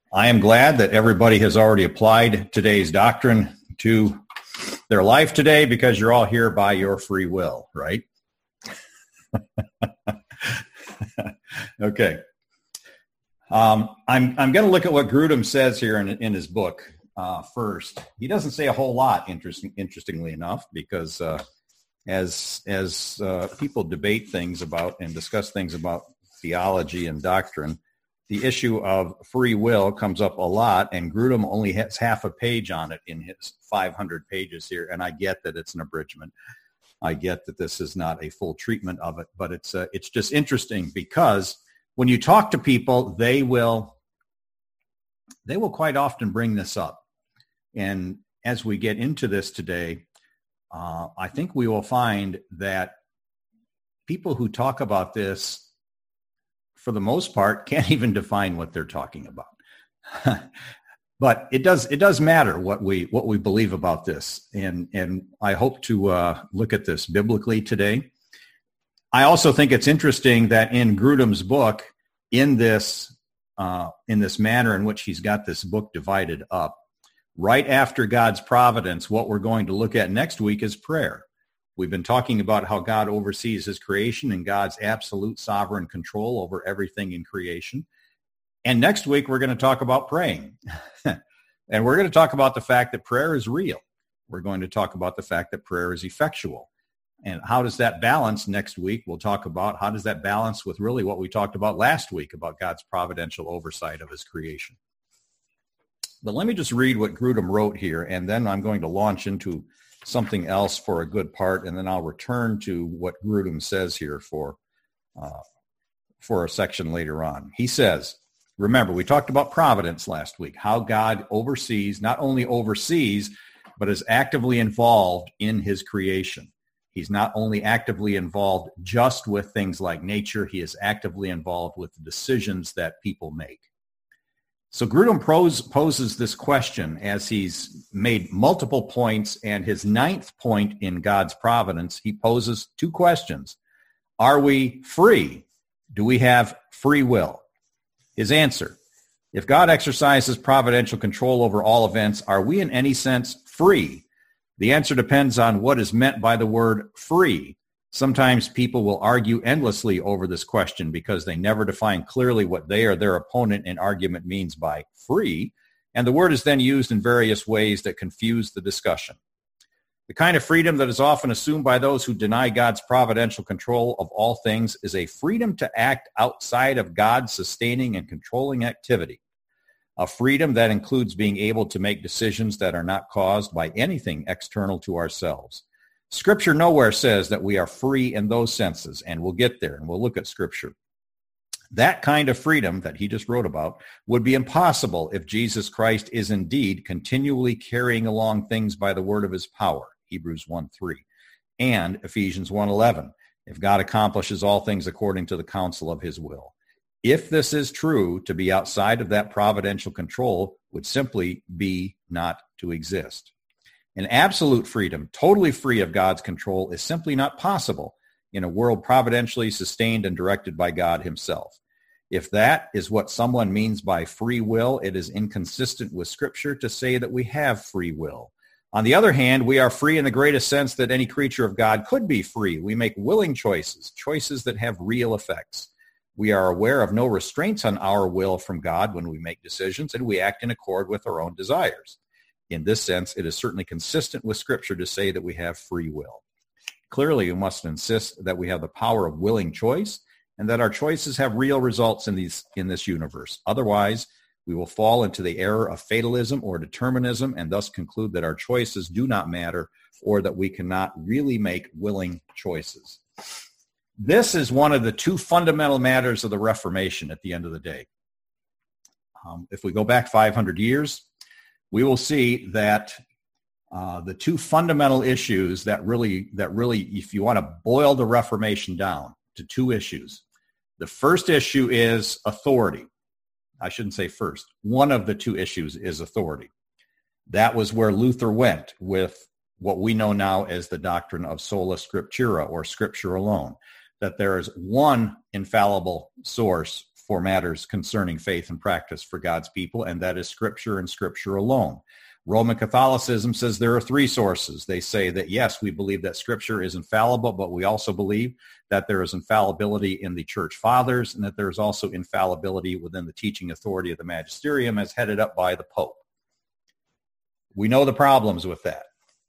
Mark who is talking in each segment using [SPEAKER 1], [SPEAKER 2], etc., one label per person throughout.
[SPEAKER 1] I am glad that everybody has already applied today's doctrine to their life today because you're all here by your free will, right? Okay. I'm going to look at what Grudem says here in his book first. He doesn't say a whole lot, interestingly enough, because as people debate things about and discuss things about theology and doctrine, the issue of free will comes up a lot, and Grudem only has half a page on it in his 500 pages here, and I get that it's an abridgment. I get that this is not a full treatment of it, but it's just interesting because when you talk to people, they will quite often bring this up. And as we get into this today, I think we will find that people who talk about this, for the most part, can't even define what they're talking about. But it does matter what we believe about this, and I hope to look at this biblically today. I also think it's interesting that in Grudem's book, in this manner in which he's got this book divided up, right after God's providence, what we're going to look at next week is prayer. We've been talking about how God oversees his creation and God's absolute sovereign control over everything in creation. And next week, we're going to talk about praying. And we're going to talk about the fact that prayer is real. We're going to talk about the fact that prayer is effectual. And how does that balance next week? We'll talk about how does that balance with really what we talked about last week about God's providential oversight of his creation. But let me just read what Grudem wrote here, and then I'm going to launch into something else for a good part, and then I'll return to what Grudem says here for a section later on. He says, remember, we talked about providence last week, how God oversees, not only oversees, but is actively involved in his creation. He's not only actively involved just with things like nature, he is actively involved with the decisions that people make. So Grudem poses this question as he's made multiple points, and his ninth point in God's providence, he poses two questions. Are we free? Do we have free will? His answer, if God exercises providential control over all events, are we in any sense free? The answer depends on what is meant by the word free. Sometimes people will argue endlessly over this question because they never define clearly what they or their opponent in argument means by free, and the word is then used in various ways that confuse the discussion. The kind of freedom that is often assumed by those who deny God's providential control of all things is a freedom to act outside of God's sustaining and controlling activity, a freedom that includes being able to make decisions that are not caused by anything external to ourselves. Scripture nowhere says that we are free in those senses, and we'll get there, and we'll look at Scripture. That kind of freedom that he just wrote about would be impossible if Jesus Christ is indeed continually carrying along things by the word of his power, Hebrews 1:3, and Ephesians 1:11, if God accomplishes all things according to the counsel of his will. If this is true, to be outside of that providential control would simply be not to exist. An absolute freedom, totally free of God's control, is simply not possible in a world providentially sustained and directed by God himself. If that is what someone means by free will, it is inconsistent with Scripture to say that we have free will. On the other hand, we are free in the greatest sense that any creature of God could be free. We make willing choices, choices that have real effects. We are aware of no restraints on our will from God when we make decisions, and we act in accord with our own desires. In this sense, it is certainly consistent with Scripture to say that we have free will. Clearly, we must insist that we have the power of willing choice and that our choices have real results in this universe. Otherwise, we will fall into the error of fatalism or determinism and thus conclude that our choices do not matter or that we cannot really make willing choices. This is one of the two fundamental matters of the Reformation at the end of the day. If we go back 500 years, we will see that the two fundamental issues that really, if you want to boil the Reformation down to two issues, the first issue is authority. I shouldn't say first. One of the two issues is authority. That was where Luther went with what we know now as the doctrine of sola scriptura, or Scripture alone, that there is one infallible source for matters concerning faith and practice for God's people, and that is Scripture and Scripture alone. Roman Catholicism says there are three sources. They say that, yes, we believe that Scripture is infallible, but we also believe that there is infallibility in the Church Fathers and that there is also infallibility within the teaching authority of the magisterium as headed up by the Pope. We know the problems with that.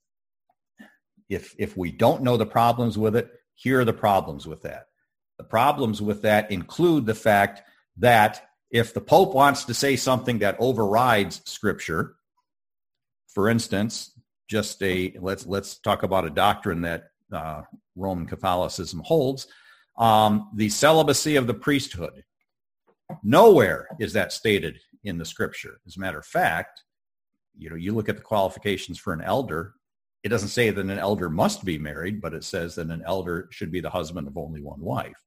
[SPEAKER 1] If we don't know the problems with it, here are the problems with that. The problems with that include the fact that if the Pope wants to say something that overrides Scripture, for instance, let's talk about a doctrine that Roman Catholicism holds, the celibacy of the priesthood. Nowhere is that stated in the Scripture. As a matter of fact, you look at the qualifications for an elder. It doesn't say that an elder must be married, but it says that an elder should be the husband of only one wife.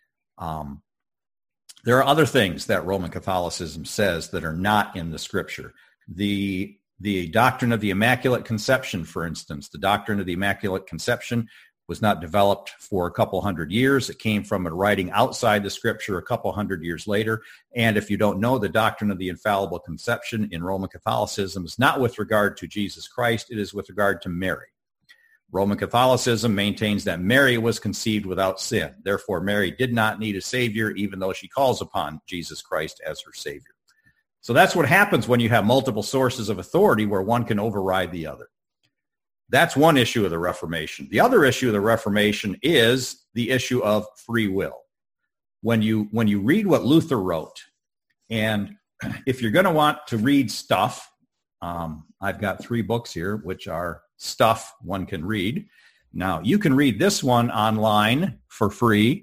[SPEAKER 1] There are other things that Roman Catholicism says that are not in the Scripture. The doctrine of the Immaculate Conception, for instance, the doctrine of the Immaculate Conception was not developed for a couple hundred years. It came from a writing outside the Scripture a couple hundred years later. And if you don't know, the doctrine of the infallible conception in Roman Catholicism is not with regard to Jesus Christ. It is with regard to Mary. Roman Catholicism maintains that Mary was conceived without sin. Therefore, Mary did not need a Savior, even though she calls upon Jesus Christ as her Savior. So that's what happens when you have multiple sources of authority where one can override the other. That's one issue of the Reformation. The other issue of the Reformation is the issue of free will. When you read what Luther wrote, and if you're going to want to read stuff, I've got 3 books here, which are stuff one can read. Now, you can read this one online for free.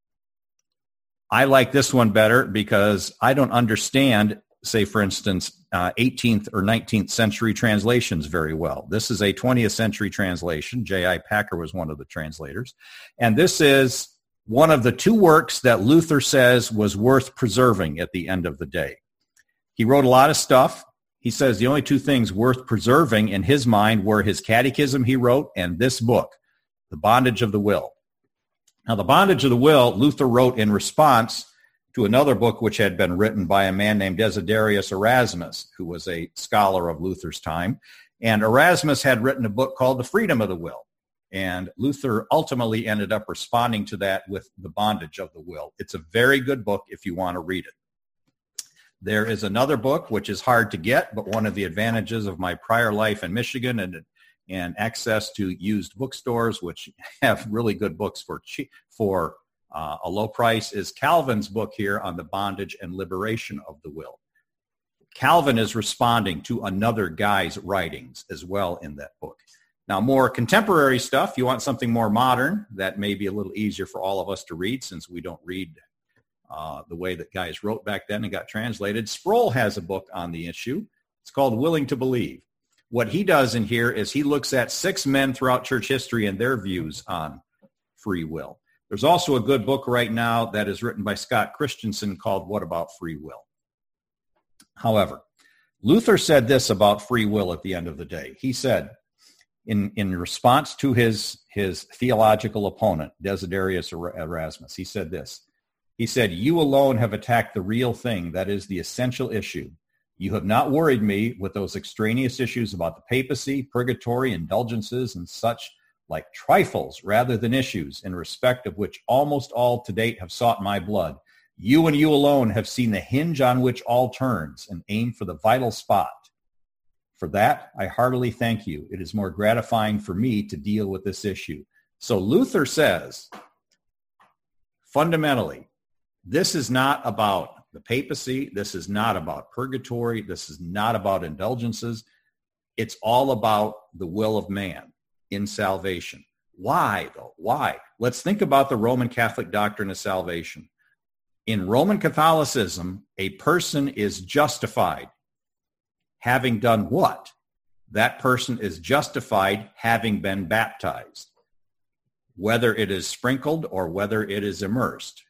[SPEAKER 1] I like this one better because I don't understand, say, for instance, 18th or 19th century translations very well. This is a 20th century translation. J.I. Packer was one of the translators. And this is one of the 2 works that Luther says was worth preserving at the end of the day. He wrote a lot of stuff. He says the only 2 things worth preserving in his mind were his catechism he wrote and this book, The Bondage of the Will. Now, The Bondage of the Will, Luther wrote in response to another book which had been written by a man named Desiderius Erasmus, who was a scholar of Luther's time. And Erasmus had written a book called The Freedom of the Will. And Luther ultimately ended up responding to that with The Bondage of the Will. It's a very good book if you want to read it. There is another book which is hard to get, but one of the advantages of my prior life in Michigan and access to used bookstores, which have really good books for a low price, is Calvin's book here on the bondage and liberation of the will. Calvin is responding to another guy's writings as well in that book. Now, more contemporary stuff, you want something more modern that may be a little easier for all of us to read since we don't read the way that guys wrote back then and got translated. Sproul has a book on the issue. It's called Willing to Believe. What he does in here is he looks at 6 men throughout church history and their views on free will. There's also a good book right now that is written by Scott Christensen called What About Free Will? However, Luther said this about free will at the end of the day. He said, in response to his theological opponent, Desiderius Erasmus, he said this. He said, "You alone have attacked the real thing, that is the essential issue. You have not worried me with those extraneous issues about the papacy, purgatory, indulgences, and such like trifles rather than issues in respect of which almost all to date have sought my blood. You and you alone have seen the hinge on which all turns and aim for the vital spot. For that, I heartily thank you. It is more gratifying for me to deal with this issue." So Luther says, fundamentally, this is not about the papacy. This is not about purgatory. This is not about indulgences. It's all about the will of man in salvation. Why, though? Why? Let's think about the Roman Catholic doctrine of salvation. In Roman Catholicism, a person is justified having done what? That person is justified having been baptized, whether it is sprinkled or whether it is immersed.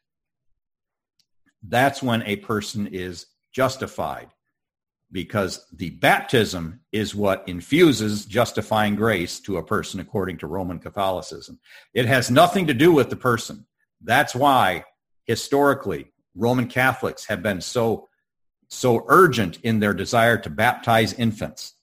[SPEAKER 1] That's when a person is justified, because the baptism is what infuses justifying grace to a person according to Roman Catholicism. It has nothing to do with the person. That's why, historically, Roman Catholics have been so urgent in their desire to baptize infants.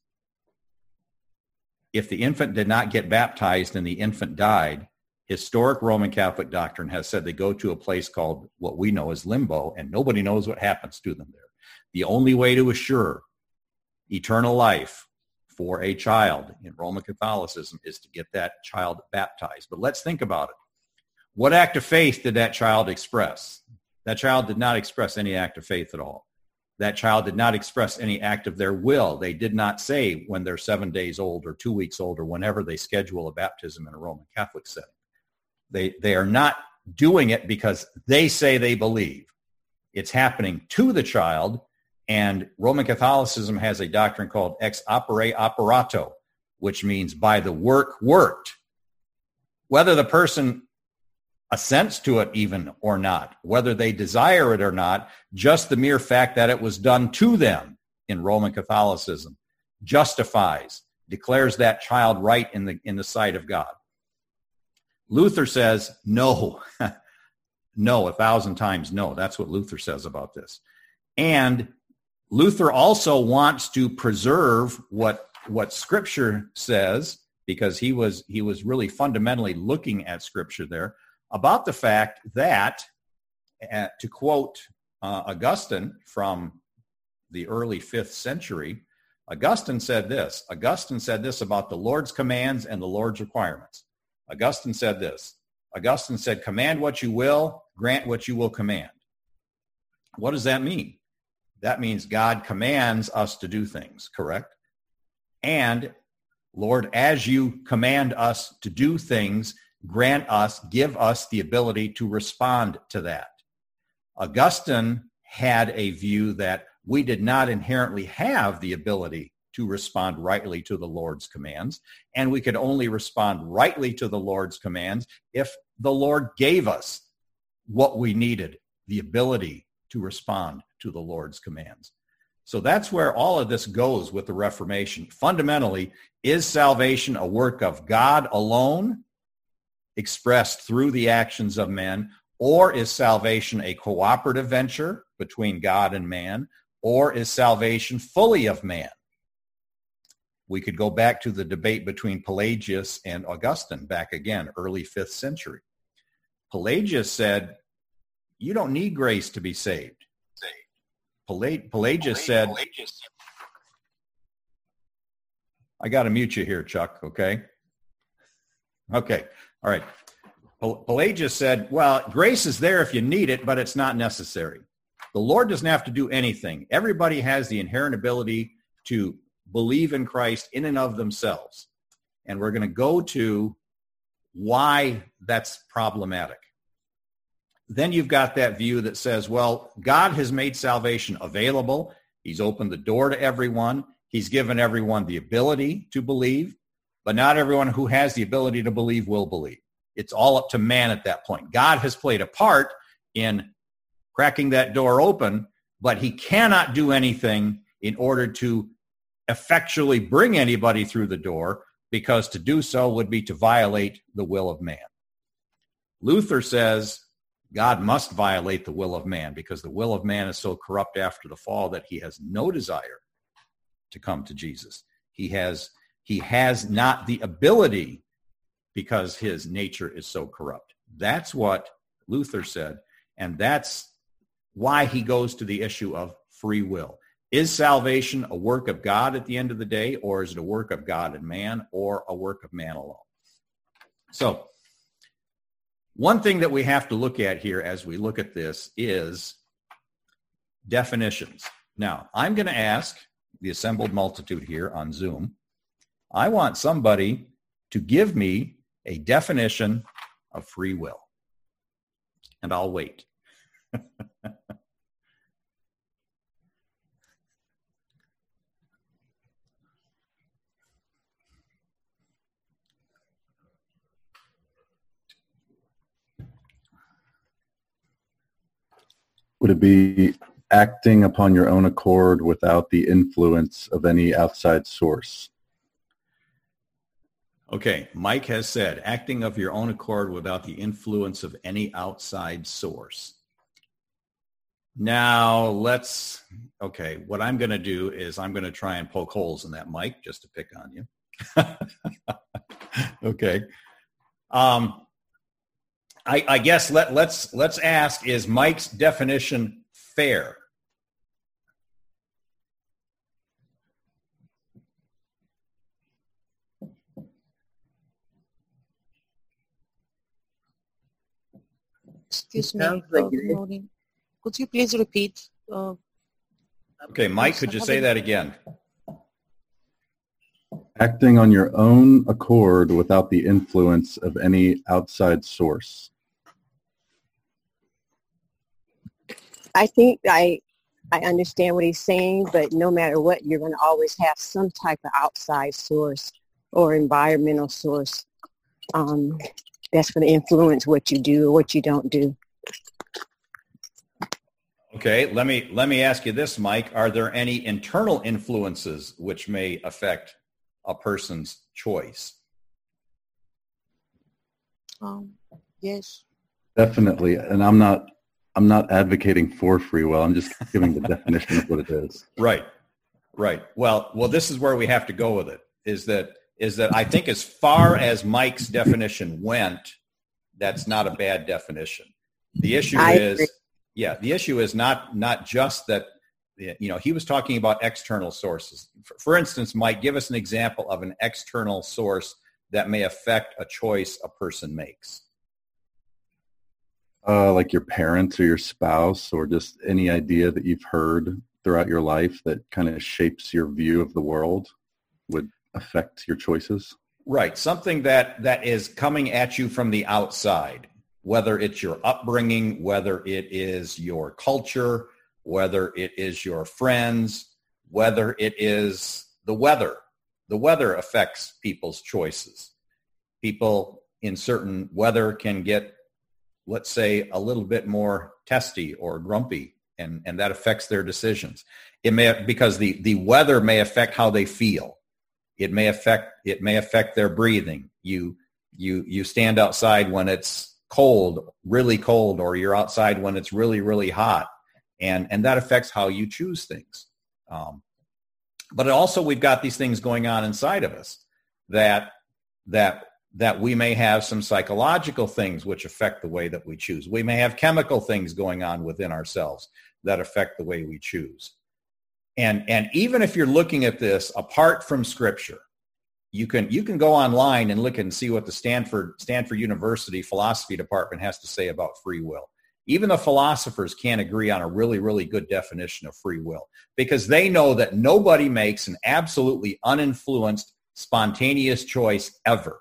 [SPEAKER 1] If the infant did not get baptized and the infant died, historic Roman Catholic doctrine has said they go to a place called what we know as limbo, and nobody knows what happens to them there. The only way to assure eternal life for a child in Roman Catholicism is to get that child baptized. But let's think about it. What act of faith did that child express? That child did not express any act of faith at all. That child did not express any act of their will. They did not say when they're 7 days old or 2 weeks old or whenever they schedule a baptism in a Roman Catholic setting. They are not doing it because they say they believe. It's happening to the child, and Roman Catholicism has a doctrine called ex opere operato, which means by the work worked. Whether the person assents to it even or not, whether they desire it or not, just the mere fact that it was done to them in Roman Catholicism justifies, declares that child right in the sight of God. Luther says, no, no, 1,000 times no. That's what Luther says about this. And Luther also wants to preserve what Scripture says, because he was really fundamentally looking at Scripture there, about the fact that, to quote Augustine from the early 5th century, Augustine said this about the Lord's commands and the Lord's requirements. Augustine said this. Augustine said, command what you will, grant what you will command. What does that mean? That means God commands us to do things, correct? And, Lord, as you command us to do things, give us the ability to respond to that. Augustine had a view that we did not inherently have the ability to respond rightly to the Lord's commands, and we could only respond rightly to the Lord's commands if the Lord gave us what we needed, the ability to respond to the Lord's commands. So that's where all of this goes with the Reformation. Fundamentally, is salvation a work of God alone, expressed through the actions of men, or is salvation a cooperative venture between God and man, or is salvation fully of man? We could go back to the debate between Pelagius and Augustine back again, early 5th century. Pelagius said, you don't need grace to be saved. Pelagius said, I got to mute you here, Chuck, okay? Okay, all right. Pelagius said, well, grace is there if you need it, but it's not necessary. The Lord doesn't have to do anything. Everybody has the inherent ability to believe in Christ in and of themselves. And we're going to go to why that's problematic. Then you've got that view that says, well, God has made salvation available. He's opened the door to everyone. He's given everyone the ability to believe, but not everyone who has the ability to believe will believe. It's all up to man at that point. God has played a part in cracking that door open, but he cannot do anything in order to effectually bring anybody through the door, because to do so would be to violate the will of man. Luther says God must violate the will of man, because the will of man is so corrupt after the fall that he has no desire to come to Jesus. He has not the ability, because his nature is so corrupt. That's what Luther said, and that's why he goes to the issue of free will. Is salvation a work of God at the end of the day, or is it a work of God and man, or a work of man alone? So, one thing that we have to look at here as we look at this is definitions. Now, I'm going to ask the assembled multitude here on Zoom, I want somebody to give me a definition of free will. And I'll wait.
[SPEAKER 2] Would it be acting upon your own accord without the influence of any outside source?
[SPEAKER 1] Okay, Mike has said, acting of your own accord without the influence of any outside source. Now what I'm going to do is I'm going to try and poke holes in that mic just to pick on you. Okay. I guess let's ask, is Mike's definition fair?
[SPEAKER 3] Excuse me. Could you please repeat?
[SPEAKER 1] Okay, Mike, could you say that again?
[SPEAKER 2] Acting on your own accord without the influence of any outside source.
[SPEAKER 4] I think I understand what he's saying, but no matter what, you're going to always have some type of outside source or environmental source that's going to influence what you do or what you don't do.
[SPEAKER 1] Okay, let me ask you this, Mike. Are there any internal influences which may affect a person's choice?
[SPEAKER 3] Yes.
[SPEAKER 2] Definitely, and I'm not advocating for free will. I'm just giving the definition of what it is.
[SPEAKER 1] Right. Well, this is where we have to go with it. Is that I think as far as Mike's definition went, that's not a bad definition. The issue the issue is not just that, he was talking about external sources. For instance, Mike, give us an example of an external source that may affect a choice a person makes.
[SPEAKER 2] Like your parents or your spouse, or just any idea that you've heard throughout your life that kind of shapes your view of the world would affect your choices.
[SPEAKER 1] Right. Something that is coming at you from the outside, whether it's your upbringing, whether it is your culture, whether it is your friends, whether it is the weather. The weather affects people's choices. People in certain weather can get, let's say, a little bit more testy or grumpy, and that affects their decisions. It may, because the weather may affect how they feel. It may affect their breathing. You stand outside when it's cold, really cold, or you're outside when it's really, really hot, and that affects how you choose things. But also, we've got these things going on inside of us that we may have some psychological things which affect the way that we choose. We may have chemical things going on within ourselves that affect the way we choose. And even if you're looking at this apart from Scripture, you can go online and look and see what the Stanford University philosophy department has to say about free will. Even the philosophers can't agree on a really, really good definition of free will, because they know that nobody makes an absolutely uninfluenced, spontaneous choice ever.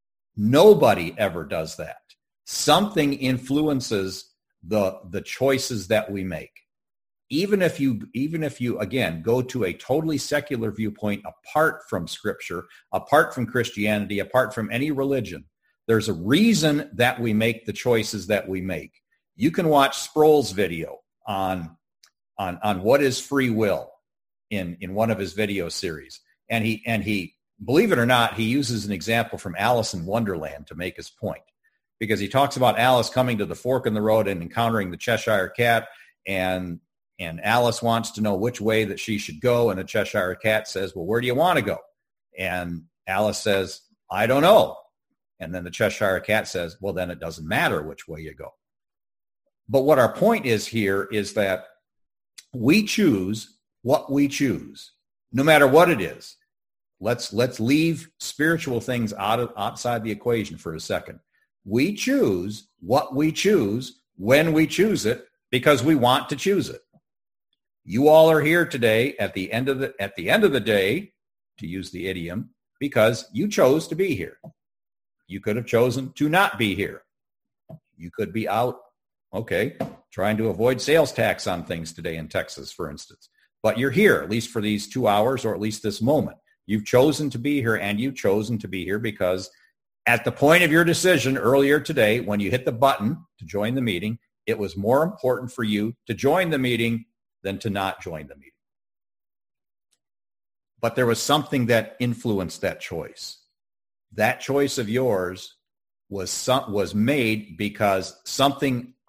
[SPEAKER 1] Nobody ever does that. Something influences the choices that we make. Even if you again go to a totally secular viewpoint apart from Scripture, apart from Christianity, apart from any religion, there's a reason that we make the choices that we make. You can watch Sproul's video on what is free will in one of his video series, and he believe it or not, he uses an example from Alice in Wonderland to make his point, because he talks about Alice coming to the fork in the road and encountering the Cheshire Cat, and Alice wants to know which way that she should go, and the Cheshire Cat says, well, where do you want to go? And Alice says, I don't know. And then the Cheshire Cat says, well, then it doesn't matter which way you go. But what our point is here is that we choose what we choose, no matter what it is. Let's leave spiritual things outside the equation for a second. We choose what we choose when we choose it, because we want to choose it. You all are here today at the end of the day, to use the idiom, because you chose to be here. You could have chosen to not be here. You could be out, trying to avoid sales tax on things today in Texas, for instance. But you're here, at least for these 2 hours, or at least this moment. You've chosen to be here, and you've chosen to be here because at the point of your decision earlier today, when you hit the button to join the meeting, it was more important for you to join the meeting than to not join the meeting. But there was something that influenced that choice. That choice of yours was made because something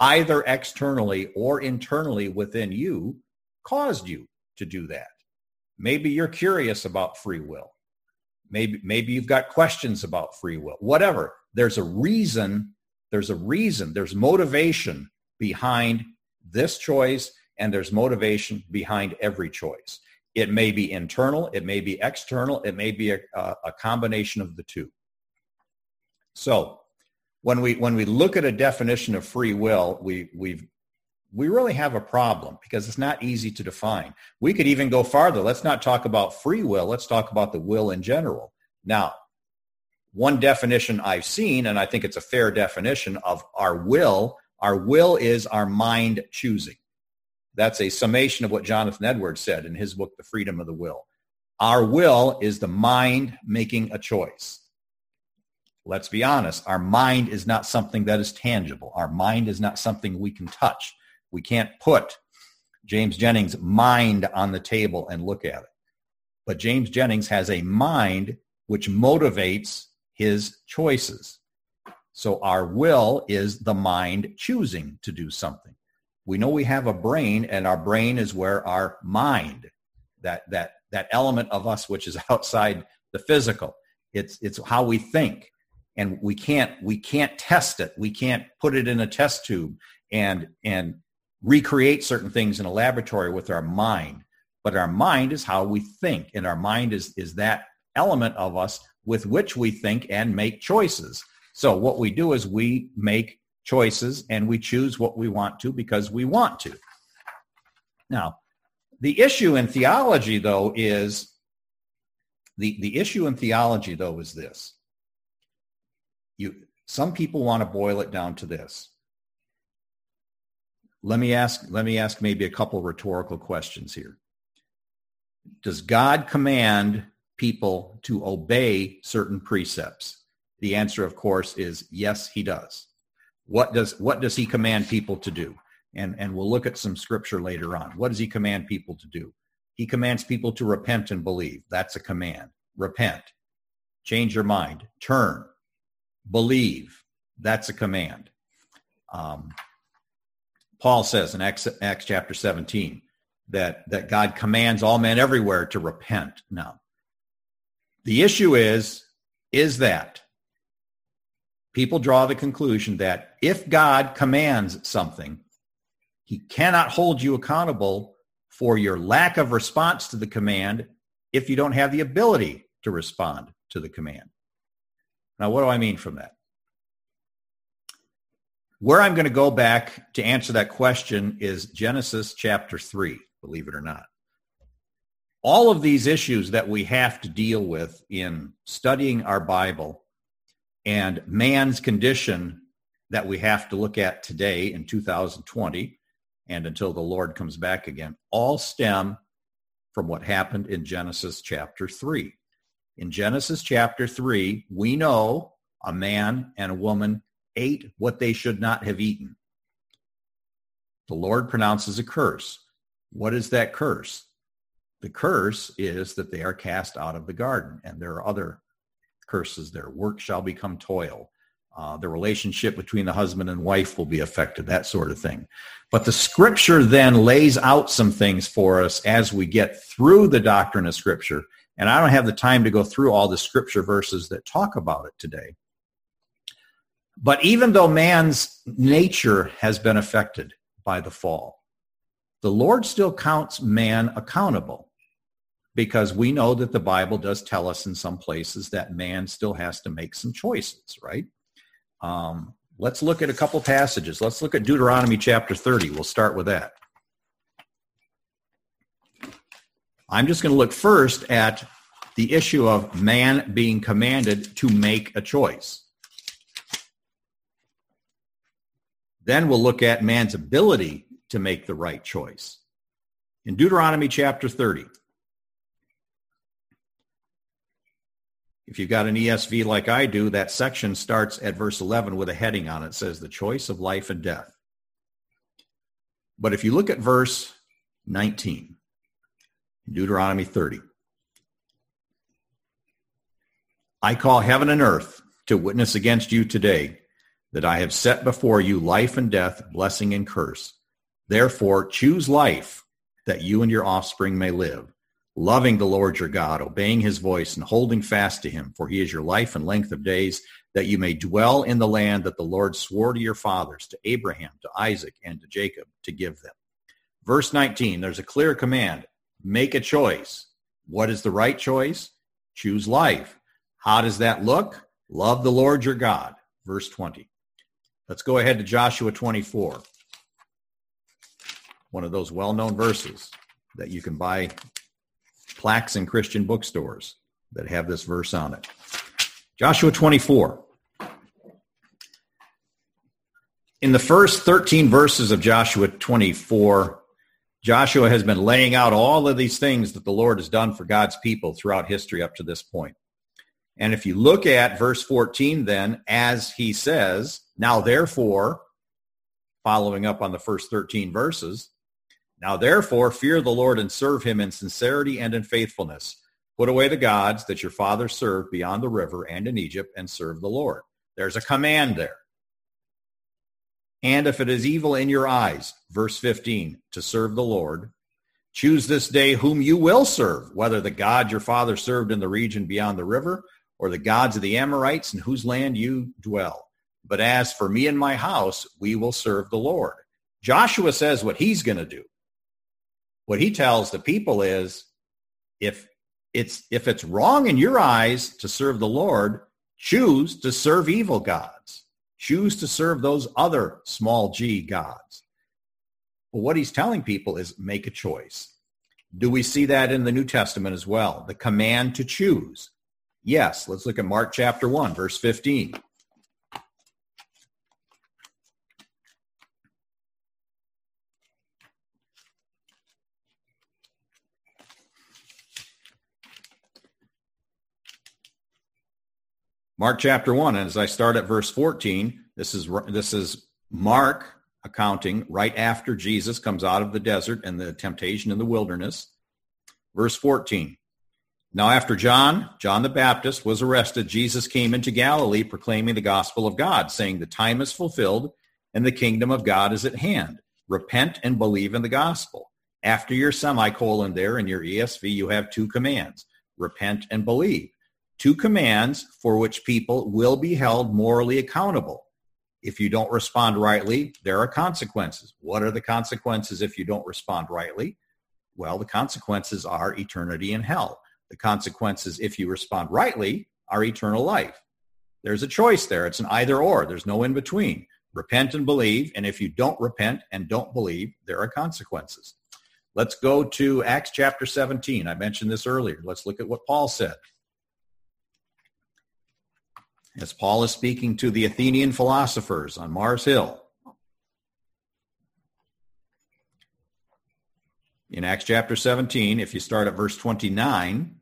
[SPEAKER 1] either externally or internally within you, caused you to do that. Maybe you're curious about free will. Maybe you've got questions about free will. Whatever. There's a reason. There's motivation behind this choice, and there's motivation behind every choice. It may be internal, it may be external, it may be a combination of the two. So when we look at a definition of free will, we really have a problem because it's not easy to define. We could even go farther. Let's not talk about free will. Let's talk about the will in general. Now, one definition I've seen, and I think it's a fair definition of our will is our mind choosing. That's a summation of what Jonathan Edwards said in his book, The Freedom of the Will. Our will is the mind making a choice. Let's be honest. Our mind is not something that is tangible. Our mind is not something we can touch. We can't put James Jennings' mind on the table and look at it. But James Jennings has a mind which motivates his choices. So our will is the mind choosing to do something. We know we have a brain, and our brain is where our mind, that element of us which is outside the physical, it's how we think. And we can't test it. We can't put it in a test tube and recreate certain things in a laboratory with our mind. But our mind is how we think, and our mind is that element of us with which we think and make choices. So what we do is we make choices and we choose what we want to because we want to. Now, the issue in theology, though, is this. Some people want to boil it down to this. Let me ask maybe a couple rhetorical questions here. Does God command people to obey certain precepts? The answer, of course, is yes, he does. What does he command people to do? And we'll look at some scripture later on. What does he command people to do? He commands people to repent and believe. That's a command. Repent. Change your mind. Turn. Believe. That's a command. Paul says in Acts chapter 17 that God commands all men everywhere to repent. Now, the issue is that people draw the conclusion that if God commands something, he cannot hold you accountable for your lack of response to the command if you don't have the ability to respond to the command. Now, what do I mean from that? Where I'm going to go back to answer that question is Genesis chapter 3, believe it or not. All of these issues that we have to deal with in studying our Bible and man's condition that we have to look at today in 2020 and until the Lord comes back again, all stem from what happened in Genesis chapter 3. In Genesis chapter 3, we know a man and a woman ate what they should not have eaten. The Lord pronounces a curse. What is that curse? The curse is that they are cast out of the garden, and there are other curses there. Work shall become toil. The relationship between the husband and wife will be affected, that sort of thing. But the scripture then lays out some things for us as we get through the doctrine of scripture. And I don't have the time to go through all the scripture verses that talk about it today. But even though man's nature has been affected by the fall, the Lord still counts man accountable, because we know that the Bible does tell us in some places that man still has to make some choices, right? Let's look at a couple passages. Let's look at Deuteronomy chapter 30. We'll start with that. I'm just going to look first at the issue of man being commanded to make a choice. Then we'll look at man's ability to make the right choice. In Deuteronomy chapter 30, if you've got an ESV like I do, that section starts at verse 11 with a heading on it. It says, the choice of life and death. But if you look at verse 19, Deuteronomy 30, I call heaven and earth to witness against you today that I have set before you life and death, blessing and curse. Therefore, choose life, that you and your offspring may live, loving the Lord your God, obeying his voice, and holding fast to him, for he is your life and length of days, that you may dwell in the land that the Lord swore to your fathers, to Abraham, to Isaac, and to Jacob, to give them. Verse 19, there's a clear command. Make a choice. What is the right choice? Choose life. How does that look? Love the Lord your God. Verse 20. Let's go ahead to Joshua 24. One of those well-known verses that you can buy plaques in Christian bookstores that have this verse on it. Joshua 24. In the first 13 verses of Joshua 24, Joshua has been laying out all of these things that the Lord has done for God's people throughout history up to this point. And if you look at verse 14 then, as he says, now therefore, following up on the first 13 verses, now therefore fear the Lord and serve him in sincerity and in faithfulness. Put away the gods that your fathers served beyond the river and in Egypt, and serve the Lord. There's a command there. And if it is evil in your eyes, verse 15, to serve the Lord, choose this day whom you will serve, whether the God your father served in the region beyond the river, or the gods of the Amorites in whose land you dwell. But as for me and my house, we will serve the Lord. Joshua says what he's going to do. What he tells the people is, if it's wrong in your eyes to serve the Lord, choose to serve evil gods. Choose to serve those other small g gods. Well, what he's telling people is make a choice. Do we see that in the New Testament as well? The command to choose. Yes, let's look at Mark chapter 1, verse 15. Mark chapter 1, and as I start at verse 14, this is Mark accounting right after Jesus comes out of the desert and the temptation in the wilderness. Verse 14, now after John the Baptist was arrested, Jesus came into Galilee proclaiming the gospel of God, saying, the time is fulfilled and the kingdom of God is at hand. Repent and believe in the gospel. After your semicolon there in your ESV, you have two commands, repent and believe. Two commands for which people will be held morally accountable. If you don't respond rightly, there are consequences. What are the consequences if you don't respond rightly? Well, the consequences are eternity in hell. The consequences, if you respond rightly, are eternal life. There's a choice there. It's an either or. There's no in between. Repent and believe, and if you don't repent and don't believe, there are consequences. Let's go to Acts chapter 17. I mentioned this earlier. Let's look at what Paul said. As Paul is speaking to the Athenian philosophers on Mars Hill. In Acts chapter 17, if you start at verse 29,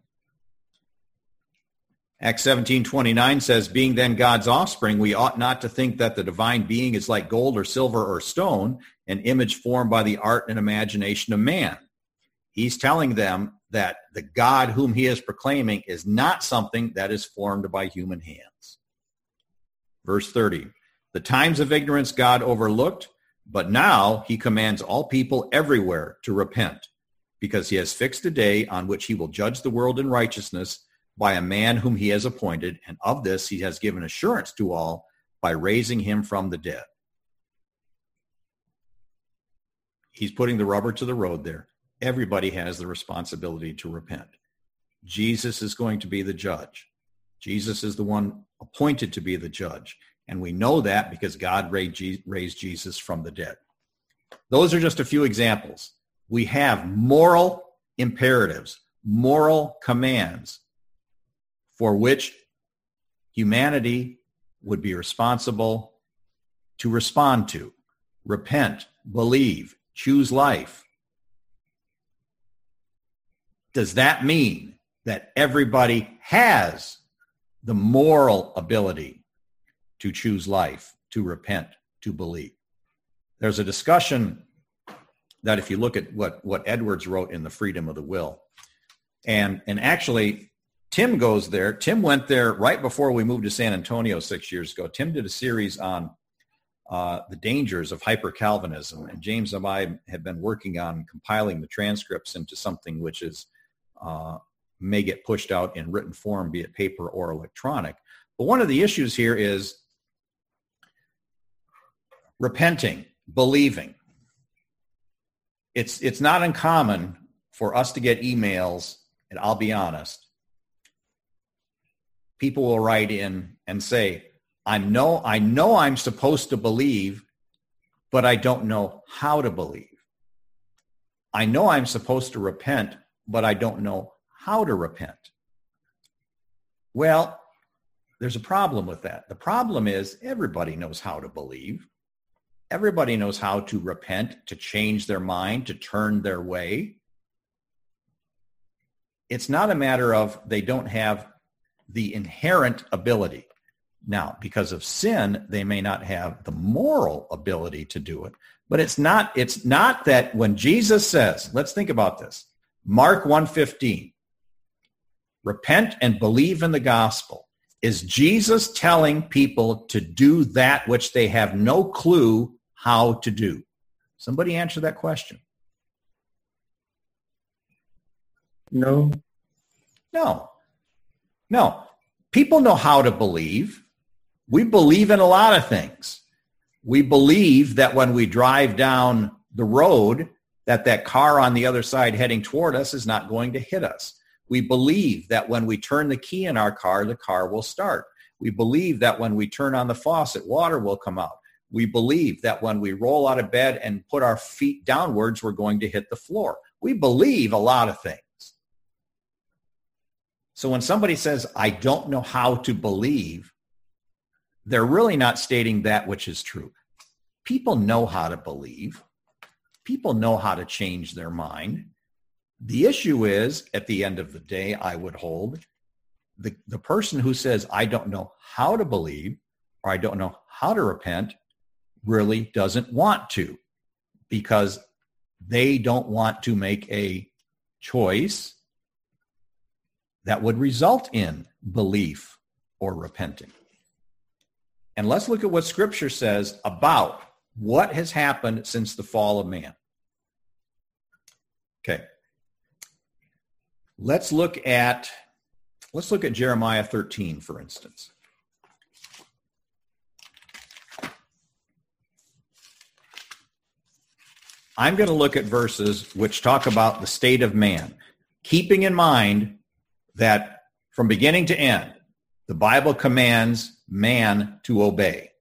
[SPEAKER 1] Acts 17:29 says, being then God's offspring, we ought not to think that the divine being is like gold or silver or stone, an image formed by the art and imagination of man. He's telling them that the God whom he is proclaiming is not something that is formed by human hands. Verse 30, the times of ignorance God overlooked, but now he commands all people everywhere to repent, because he has fixed a day on which he will judge the world in righteousness by a man whom he has appointed, and of this he has given assurance to all by raising him from the dead. He's putting the rubber to the road there. Everybody has the responsibility to repent. Jesus is going to be the judge. Jesus is the one appointed to be the judge. And we know that because God raised Jesus from the dead. Those are just a few examples. We have moral imperatives, moral commands for which humanity would be responsible to respond to. Repent, believe, choose life. Does that mean that everybody has the moral ability to choose life, to repent, to believe? There's a discussion that if you look at what Edwards wrote in The Freedom of the Will, and actually Tim goes there. Tim went there right before we moved to San Antonio 6 years ago. Tim did a series on the dangers of hyper-Calvinism. And James and I have been working on compiling the transcripts into something which is may get pushed out in written form, be it paper or electronic. But one of the issues here is repenting, believing. It's not uncommon for us to get emails, and I'll be honest, people will write in and say, I know I'm supposed to believe, but I don't know how to believe. I know I'm supposed to repent, but I don't know how to repent. Well, there's a problem with that. The problem is everybody knows how to believe. Everybody knows how to repent, to change their mind, to turn their way. It's not a matter of they don't have the inherent ability. Now, because of sin, they may not have the moral ability to do it. But it's not that when Jesus says, let's think about this, Mark 1:15, repent and believe in the gospel. Is Jesus telling people to do that which they have no clue how to do? Somebody answer that question.
[SPEAKER 5] No.
[SPEAKER 1] No. People know how to believe. We believe in a lot of things. We believe that when we drive down the road, that car on the other side heading toward us is not going to hit us. We believe that when we turn the key in our car, the car will start. We believe that when we turn on the faucet, water will come out. We believe that when we roll out of bed and put our feet downwards, we're going to hit the floor. We believe a lot of things. So when somebody says, I don't know how to believe, they're really not stating that which is true. People know how to believe. People know how to change their mind. The issue is, at the end of the day, I would hold, the person who says, I don't know how to believe, or I don't know how to repent, really doesn't want to, because they don't want to make a choice that would result in belief or repenting. And let's look at what Scripture says about what has happened since the fall of man. Okay. Let's look at Jeremiah 13, for instance. I'm going to look at verses which talk about the state of man, keeping in mind that from beginning to end, the Bible commands man to obey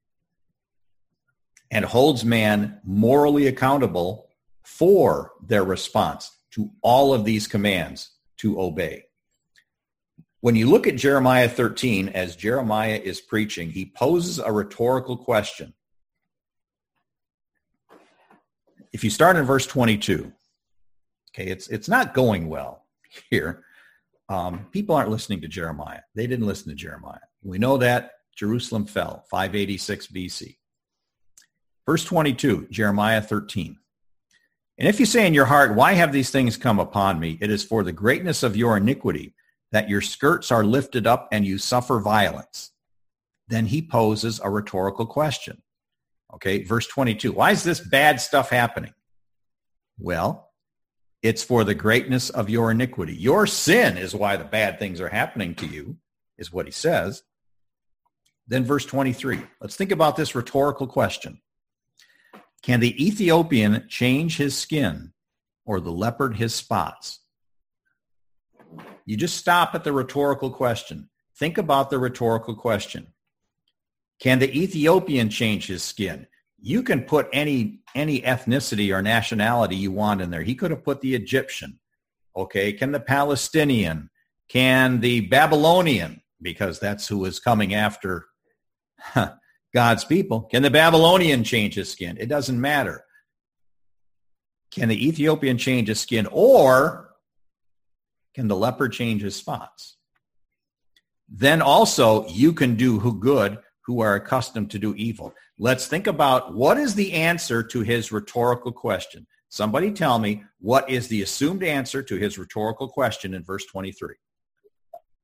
[SPEAKER 1] and holds man morally accountable for their response to all of these commands to obey. When you look at Jeremiah 13, as Jeremiah is preaching, he poses a rhetorical question. If you start in verse 22, okay, it's not going well here. People aren't listening to Jeremiah. They didn't listen to Jeremiah. We know that Jerusalem fell, 586 BC. Verse 22, Jeremiah 13. And if you say in your heart, why have these things come upon me? It is for the greatness of your iniquity that your skirts are lifted up and you suffer violence. Then he poses a rhetorical question. Okay, verse 22. Why is this bad stuff happening? Well, it's for the greatness of your iniquity. Your sin is why the bad things are happening to you, is what he says. Then verse 23. Let's think about this rhetorical question. Can the Ethiopian change his skin or the leopard his spots? You just stop at the rhetorical question. Think about the rhetorical question. Can the Ethiopian change his skin? You can put any ethnicity or nationality you want in there. He could have put the Egyptian. Okay, can the Palestinian? Can the Babylonian? Because that's who is coming after God's people. Can the Babylonian change his skin? It doesn't matter. Can the Ethiopian change his skin, or can the leopard change his spots? Then also you can do good who are accustomed to do evil. Let's think about what is the answer to his rhetorical question. Somebody tell me, what is the assumed answer to his rhetorical question in verse 23?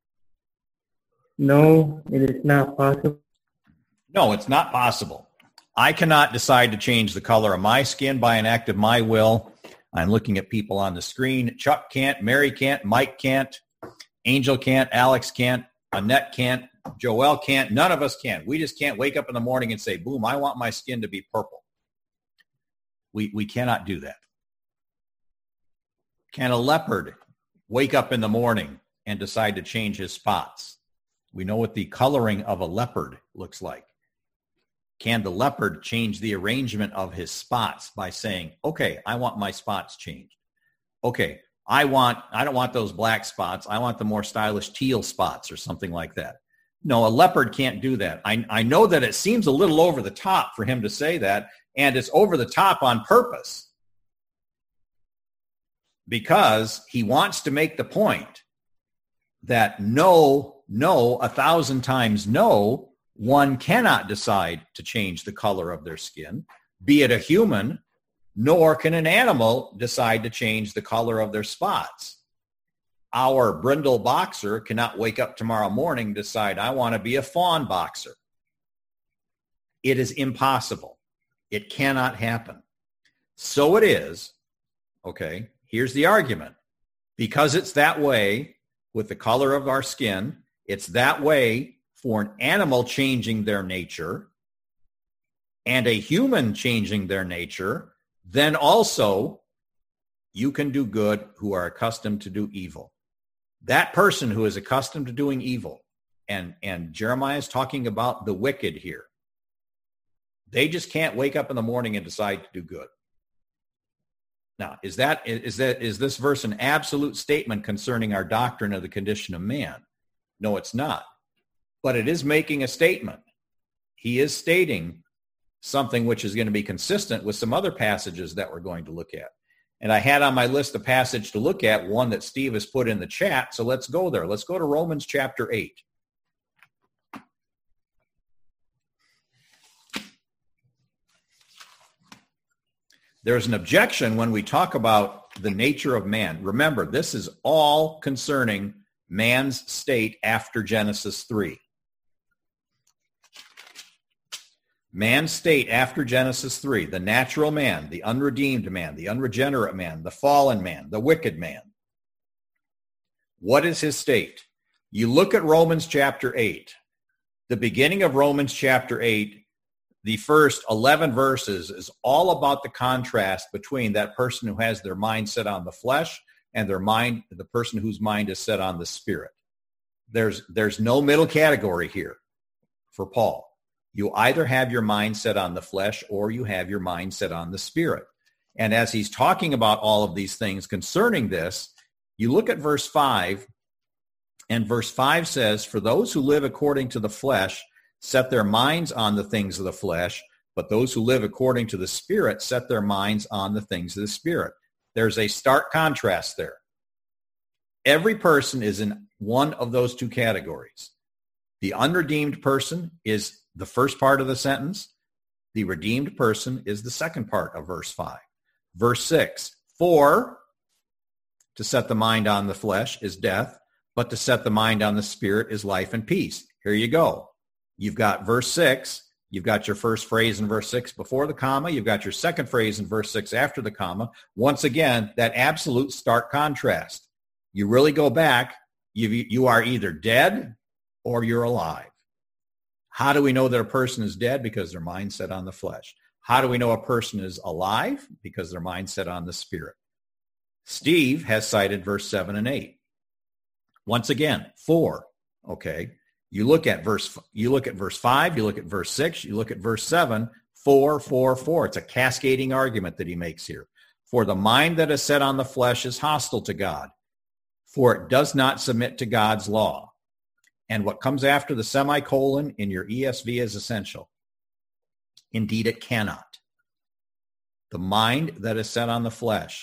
[SPEAKER 5] No, it is not possible.
[SPEAKER 1] No, it's not possible. I cannot decide to change the color of my skin by an act of my will. I'm looking at people on the screen. Chuck can't, Mary can't, Mike can't, Angel can't, Alex can't, Annette can't, Joelle can't. None of us can. We just can't wake up in the morning and say, boom, I want my skin to be purple. We cannot do that. Can a leopard wake up in the morning and decide to change his spots? We know what the coloring of a leopard looks like. Can the leopard change the arrangement of his spots by saying, okay, I want my spots changed. Okay, I don't want those black spots. I want the more stylish teal spots or something like that. No, a leopard can't do that. I know that it seems a little over the top for him to say that, and it's over the top on purpose because he wants to make the point that no, 1,000 times no, one cannot decide to change the color of their skin, be it a human, nor can an animal decide to change the color of their spots. Our brindle boxer cannot wake up tomorrow morning and decide, I want to be a fawn boxer. It is impossible. It cannot happen. So it is, okay, here's the argument. Because it's that way with the color of our skin, it's that way for an animal changing their nature and a human changing their nature, then also you can do good who are accustomed to do evil. That person who is accustomed to doing evil, and Jeremiah is talking about the wicked here, they just can't wake up in the morning and decide to do good. Now, is this verse an absolute statement concerning our doctrine of the condition of man? No, it's not. But it is making a statement. He is stating something which is going to be consistent with some other passages that we're going to look at. And I had on my list a passage to look at, one that Steve has put in the chat. So let's go there. Let's go to Romans chapter 8. There's an objection when we talk about the nature of man. Remember, this is all concerning man's state after Genesis 3. Man's state after Genesis 3, the natural man, the unredeemed man, the unregenerate man, the fallen man, the wicked man. What is his state? You look at Romans chapter 8. The beginning of Romans chapter 8, the first 11 verses is all about the contrast between that person who has their mind set on the flesh and the person whose mind is set on the spirit. There's no middle category here for Paul. You either have your mind set on the flesh or you have your mind set on the spirit. And as he's talking about all of these things concerning this, you look at verse 5, and verse 5 says, for those who live according to the flesh set their minds on the things of the flesh, but those who live according to the spirit set their minds on the things of the spirit. There's a stark contrast there. Every person is in one of those two categories. The unredeemed person is the first part of the sentence. The redeemed person is the second part of verse 5. Verse 6, for to set the mind on the flesh is death, but to set the mind on the spirit is life and peace. Here you go. You've got verse 6. You've got your first phrase in verse 6 before the comma. You've got your second phrase in verse 6 after the comma. Once again, that absolute stark contrast. You really go back, you are either dead or you're alive. How do we know that a person is dead? Because their mind's set on the flesh. How do we know a person is alive? Because their mind's set on the spirit. Steve has cited verse 7 and 8. Once again, 4. Okay. You look at verse 5, you look at verse 6, you look at verse 7, 4, 4, 4. It's a cascading argument that he makes here. For the mind that is set on the flesh is hostile to God, for it does not submit to God's law. And what comes after the semicolon in your ESV is essential. Indeed, it cannot. The mind that is set on the flesh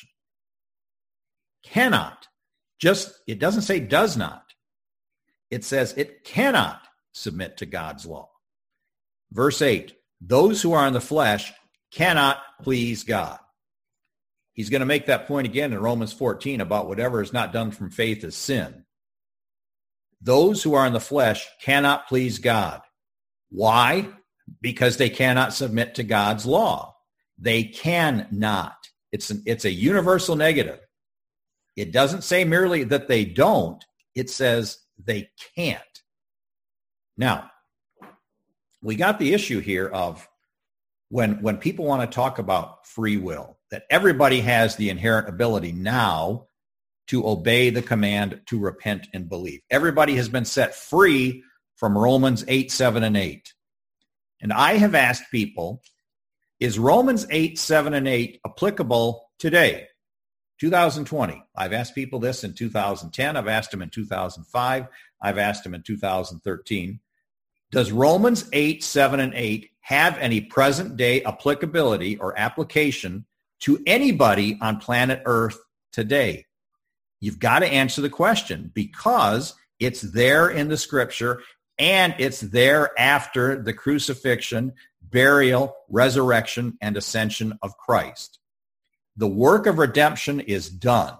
[SPEAKER 1] cannot. It doesn't say does not. It says it cannot submit to God's law. Verse 8, those who are in the flesh cannot please God. He's going to make that point again in Romans 14 about whatever is not done from faith is sin. Those who are in the flesh cannot please God. Why? because they cannot submit to God's law. They cannot. It's a universal negative. It doesn't say merely that they don't. It says they can't. Now, we got the issue here of when people want to talk about free will, that everybody has the inherent ability now to obey the command to repent and believe. Everybody has been set free from Romans 8, 7, and 8. And I have asked people, is Romans 8, 7, and 8 applicable today, 2020? I've asked people this in 2010. I've asked them in 2005. I've asked them in 2013. Does Romans 8, 7, and 8 have any present-day applicability or application to anybody on planet Earth today? You've got to answer the question because it's there in the Scripture and it's there after the crucifixion, burial, resurrection, and ascension of Christ. The work of redemption is done.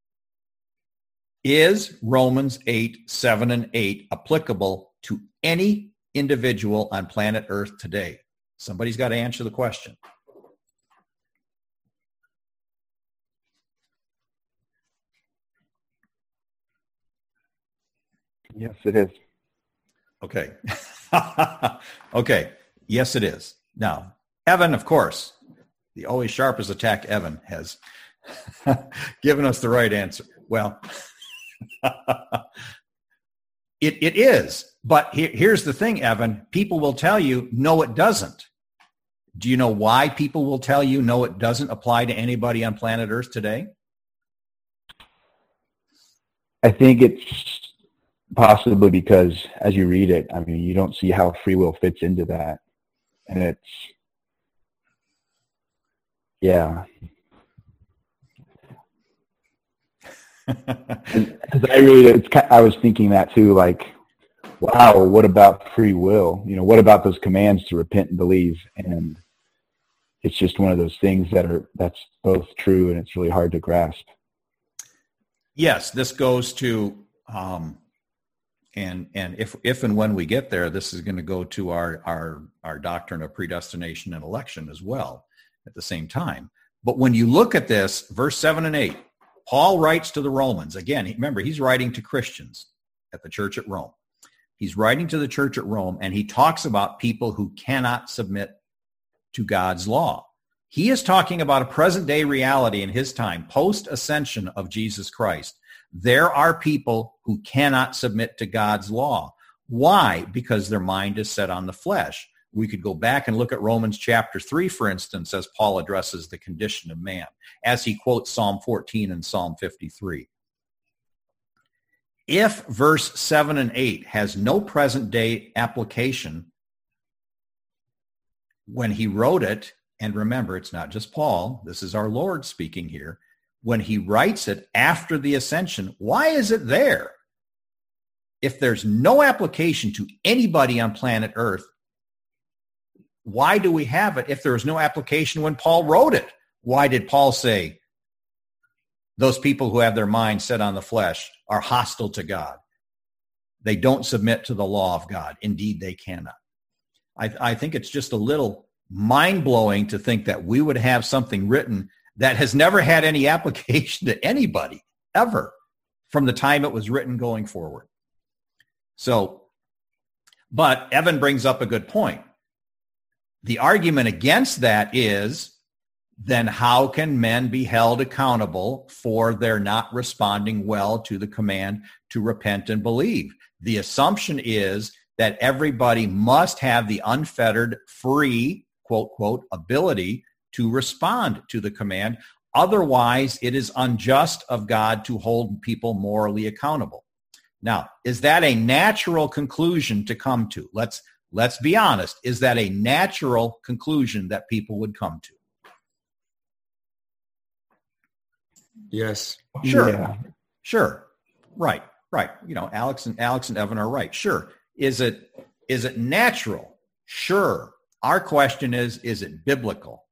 [SPEAKER 1] Is Romans 8, 7, and 8 applicable to any individual on planet Earth today? Somebody's got to answer the question.
[SPEAKER 6] Yes, it is.
[SPEAKER 1] Okay. Okay. Yes, it is. Now, Evan, of course, the always sharp as a tack Evan has given us the right answer. Well, it is. But here's the thing, Evan. People will tell you, no, it doesn't. Do you know why people will tell you, no, it doesn't apply to anybody on planet Earth today?
[SPEAKER 6] I think it's possibly because as you read it, I mean, you don't see how free will fits into that. And it's, yeah. Because I was thinking that too, like, wow, what about free will? You know, what about those commands to repent and believe? And it's just one of those things that's both true and it's really hard to grasp.
[SPEAKER 1] Yes, this goes to, and if and when we get there, this is going to go to our doctrine of predestination and election as well at the same time. But when you look at this, verse 7 and 8, Paul writes to the Romans. Again, remember, he's writing to Christians at the church at Rome. He's writing to the church at Rome, and he talks about people who cannot submit to God's law. He is talking about a present-day reality in his time, post-ascension of Jesus Christ. There are people who cannot submit to God's law. Why? Because their mind is set on the flesh. We could go back and look at Romans chapter 3, for instance, as Paul addresses the condition of man, as he quotes Psalm 14 and Psalm 53. If verse 7 and 8 has no present-day application, when he wrote it, and remember, it's not just Paul, this is our Lord speaking here, when he writes it after the ascension, why is it there? If there's no application to anybody on planet Earth, why do we have it if there was no application when Paul wrote it? Why did Paul say those people who have their mind set on the flesh are hostile to God? They don't submit to the law of God. Indeed, they cannot. I think it's just a little mind-blowing to think that we would have something written that has never had any application to anybody, ever, from the time it was written going forward. So, but Evan brings up a good point. The argument against that is, then how can men be held accountable for their not responding well to the command to repent and believe? The assumption is that everybody must have the unfettered, free, quote, quote, ability to respond to the command. Otherwise, it is unjust of God to hold people morally accountable. Now, is that a natural conclusion to come to? Let's be honest. Is that a natural conclusion that people would come to?
[SPEAKER 5] Yes.
[SPEAKER 1] Sure.
[SPEAKER 6] Yeah.
[SPEAKER 1] Sure. Right. You know, Alex and Evan are right. Sure. Is it natural? Sure. Our question is it biblical?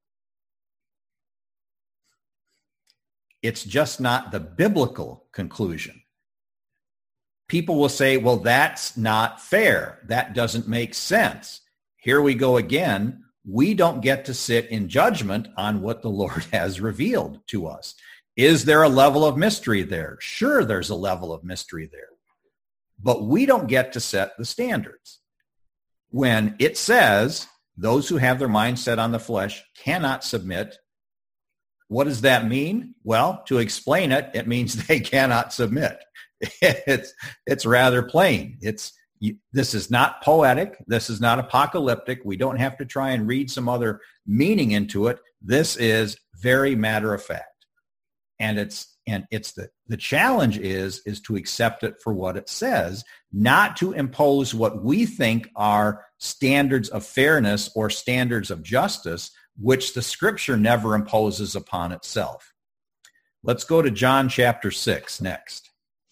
[SPEAKER 1] It's just not the biblical conclusion. People will say, well, that's not fair. That doesn't make sense. here we go again. We don't get to sit in judgment on what the Lord has revealed to us. Is there a level of mystery there? Sure, there's a level of mystery there. But we don't get to set the standards. When it says those who have their mind set on the flesh cannot submit, what does that mean? Well, to explain it, it means they cannot submit. It's rather plain. This is not poetic. This is not apocalyptic. We don't have to try and read some other meaning into it. This is very matter of fact. And the challenge is to accept it for what it says, not to impose what we think are standards of fairness or standards of justice, which the scripture never imposes upon itself. Let's go to John chapter 6 next.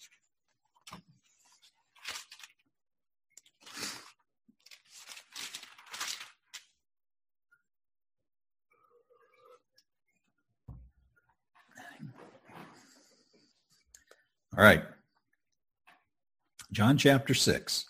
[SPEAKER 1] All right. John chapter 6.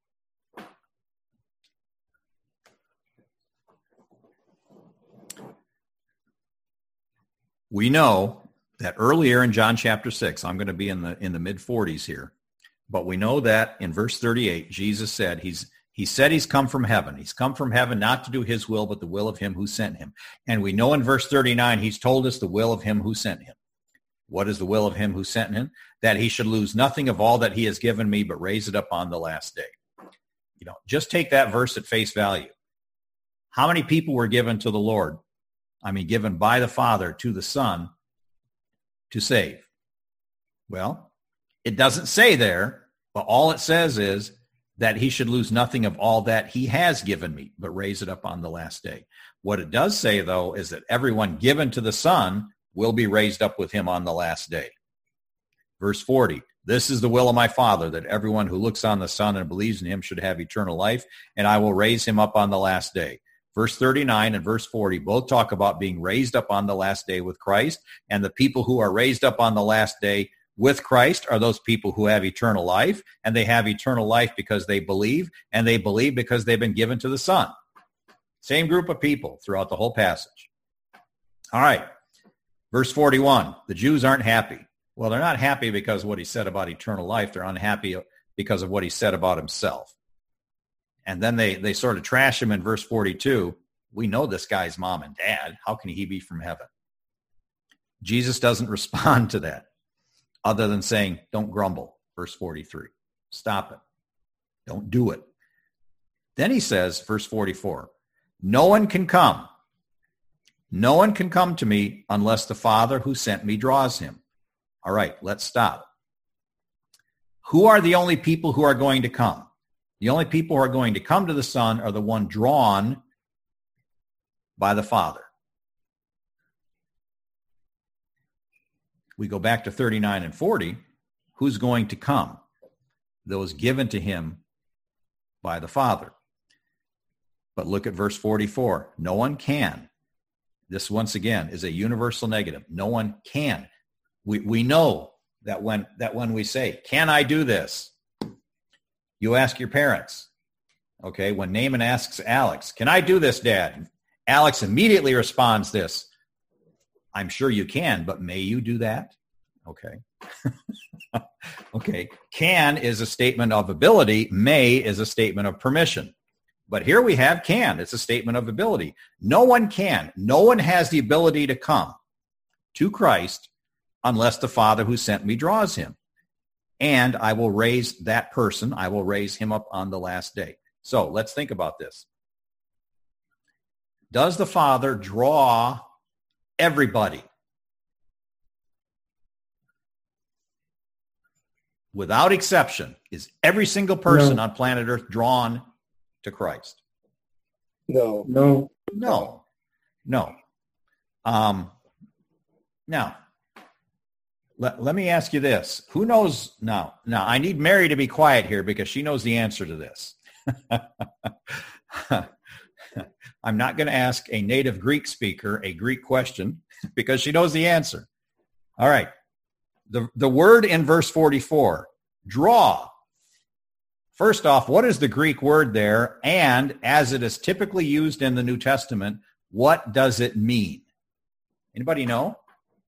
[SPEAKER 1] We know that earlier in John chapter 6, I'm going to be in the mid 40s here, but we know that in verse 38, Jesus said he's come from heaven. He's come from heaven not to do his will, but the will of him who sent him. And we know in verse 39, he's told us the will of him who sent him. What is the will of him who sent him? That he should lose nothing of all that he has given me, but raise it up on the last day. Just take that verse at face value. How many people were given to the Lord? Given by the Father to the Son to save. Well, it doesn't say there, but all it says is that he should lose nothing of all that he has given me, but raise it up on the last day. What it does say, though, is that everyone given to the Son will be raised up with him on the last day. Verse 40, this is the will of my Father, that everyone who looks on the Son and believes in him should have eternal life, and I will raise him up on the last day. Verse 39 and verse 40 both talk about being raised up on the last day with Christ, and the people who are raised up on the last day with Christ are those people who have eternal life, and they have eternal life because they believe, and they believe because they've been given to the Son. Same group of people throughout the whole passage. All right. Verse 41, the Jews aren't happy. Well, they're not happy because of what he said about eternal life. They're unhappy because of what he said about himself. And then they sort of trash him in verse 42. We know this guy's mom and dad. How can he be from heaven? Jesus doesn't respond to that other than saying, don't grumble, verse 43. Stop it. Don't do it. Then he says, verse 44, no one can come to me unless the Father who sent me draws him. All right, let's stop. Who are the only people who are going to come? The only people who are going to come to the Son are the one drawn by the Father. We go back to 39 and 40. Who's going to come? Those given to him by the Father. But look at verse 44. No one can. This, once again, is a universal negative. No one can. We know that when we say, can I do this? You ask your parents. Okay, when Naaman asks Alex, can I do this, Dad? Alex immediately responds this, I'm sure you can, but may you do that? Okay. Okay. Can is a statement of ability. May is a statement of permission. But here we have can. It's a statement of ability. No one can. No one has the ability to come to Christ unless the Father who sent me draws him. And I will raise that person. I will raise him up on the last day. So let's think about this. Does the Father draw everybody? Without exception, is every single person on planet Earth drawn to Christ?
[SPEAKER 7] No.
[SPEAKER 1] Now, let me ask you this. Who knows now? Now, I need Mary to be quiet here because she knows the answer to this. I'm not going to ask a native Greek speaker a Greek question because she knows the answer. All right. The word in verse 44, draw, First off, what is the Greek word there? And as it is typically used in the New Testament, what does it mean? Anybody know?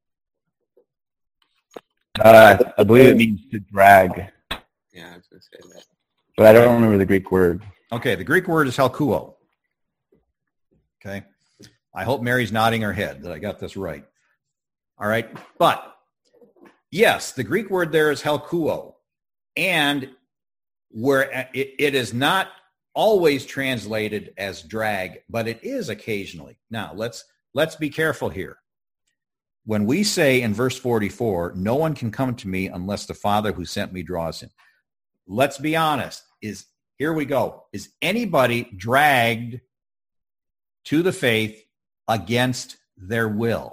[SPEAKER 6] I believe it means to drag,
[SPEAKER 5] Yeah, I was going to say that.
[SPEAKER 6] but I don't remember the Greek word.
[SPEAKER 1] Okay, the Greek word is helkuo. Okay. I hope Mary's nodding her head that I got this right. All right. But yes, the Greek word there is helkuo. And where it is not always translated as drag, but it is occasionally. Now, let's be careful here. When we say in verse 44, no one can come to me unless the Father who sent me draws him. Let's be honest. Here we go. Is anybody dragged to the faith against their will?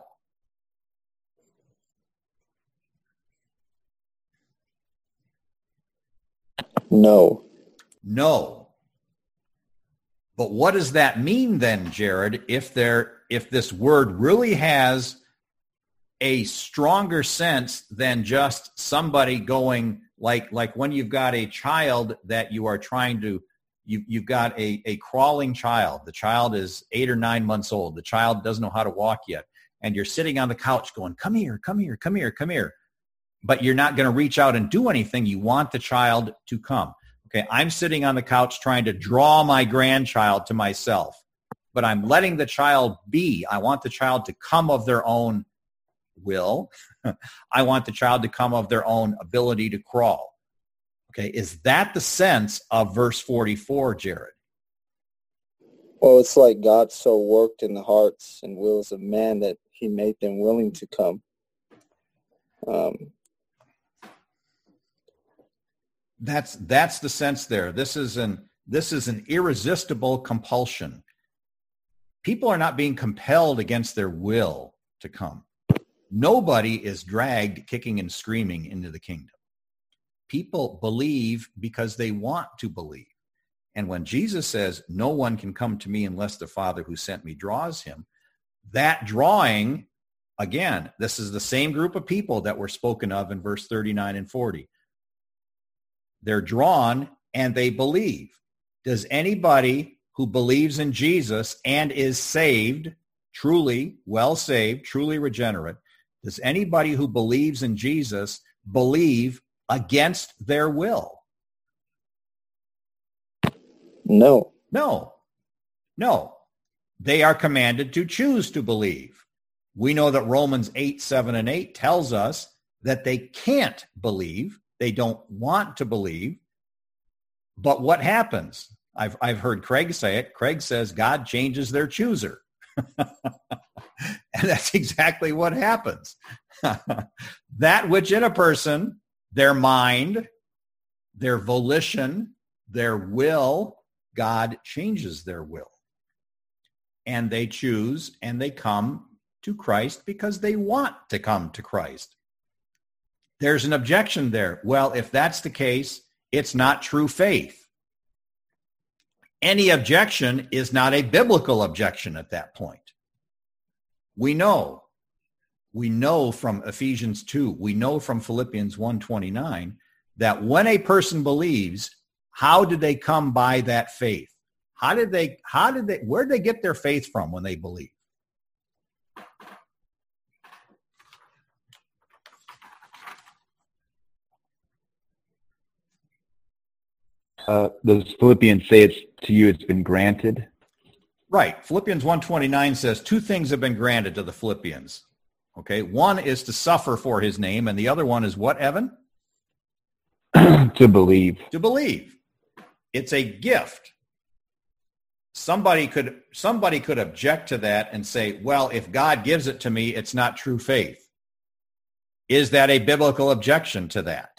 [SPEAKER 7] No.
[SPEAKER 1] No. But what does that mean then, Jared, if this word really has a stronger sense than just somebody going like when you've got a child that you are trying to, you've got a crawling child. The child is 8 or 9 months old. The child doesn't know how to walk yet. And you're sitting on the couch going, come here, come here, come here, come here. But you're not going to reach out and do anything. You want the child to come. Okay, I'm sitting on the couch trying to draw my grandchild to myself, but I'm letting the child be. I want the child to come of their own will. I want the child to come of their own ability to crawl. Okay, is that the sense of verse 44, Jared?
[SPEAKER 7] Well, it's like God so worked in the hearts and wills of man that he made them willing to come.
[SPEAKER 1] That's the sense there. This is an irresistible compulsion. People are not being compelled against their will to come. Nobody is dragged kicking and screaming into the kingdom. People believe because they want to believe. And when Jesus says, no one can come to me unless the Father who sent me draws him, that drawing, again, this is the same group of people that were spoken of in verse 39 and 40. They're drawn and they believe. Does anybody who believes in Jesus and is saved, truly well saved, truly regenerate, does anybody who believes in Jesus believe against their will?
[SPEAKER 7] No.
[SPEAKER 1] No. They are commanded to choose to believe. We know that Romans 8, 7, and 8 tells us that they can't believe. They don't want to believe. But what happens? I've heard Craig say it. Craig says God changes their chooser. And that's exactly what happens. That which in a person, their mind, their volition, their will, God changes their will. And they choose and they come to Christ because they want to come to Christ. There's an objection there. Well, if that's the case, it's not true faith. Any objection is not a biblical objection at that point. We know from Ephesians 2, we know from Philippians 1:29 that when a person believes, how did they come by that faith? Where did they get their faith from when they believe?
[SPEAKER 6] Does Philippians say it's been granted?
[SPEAKER 1] Right. Philippians 1:29 says 2 things have been granted to the Philippians. Okay. One is to suffer for his name, and the other one is what, Evan?
[SPEAKER 6] To believe.
[SPEAKER 1] To believe. It's a gift. Somebody could object to that and say, well, if God gives it to me, it's not true faith. Is that a biblical objection to that?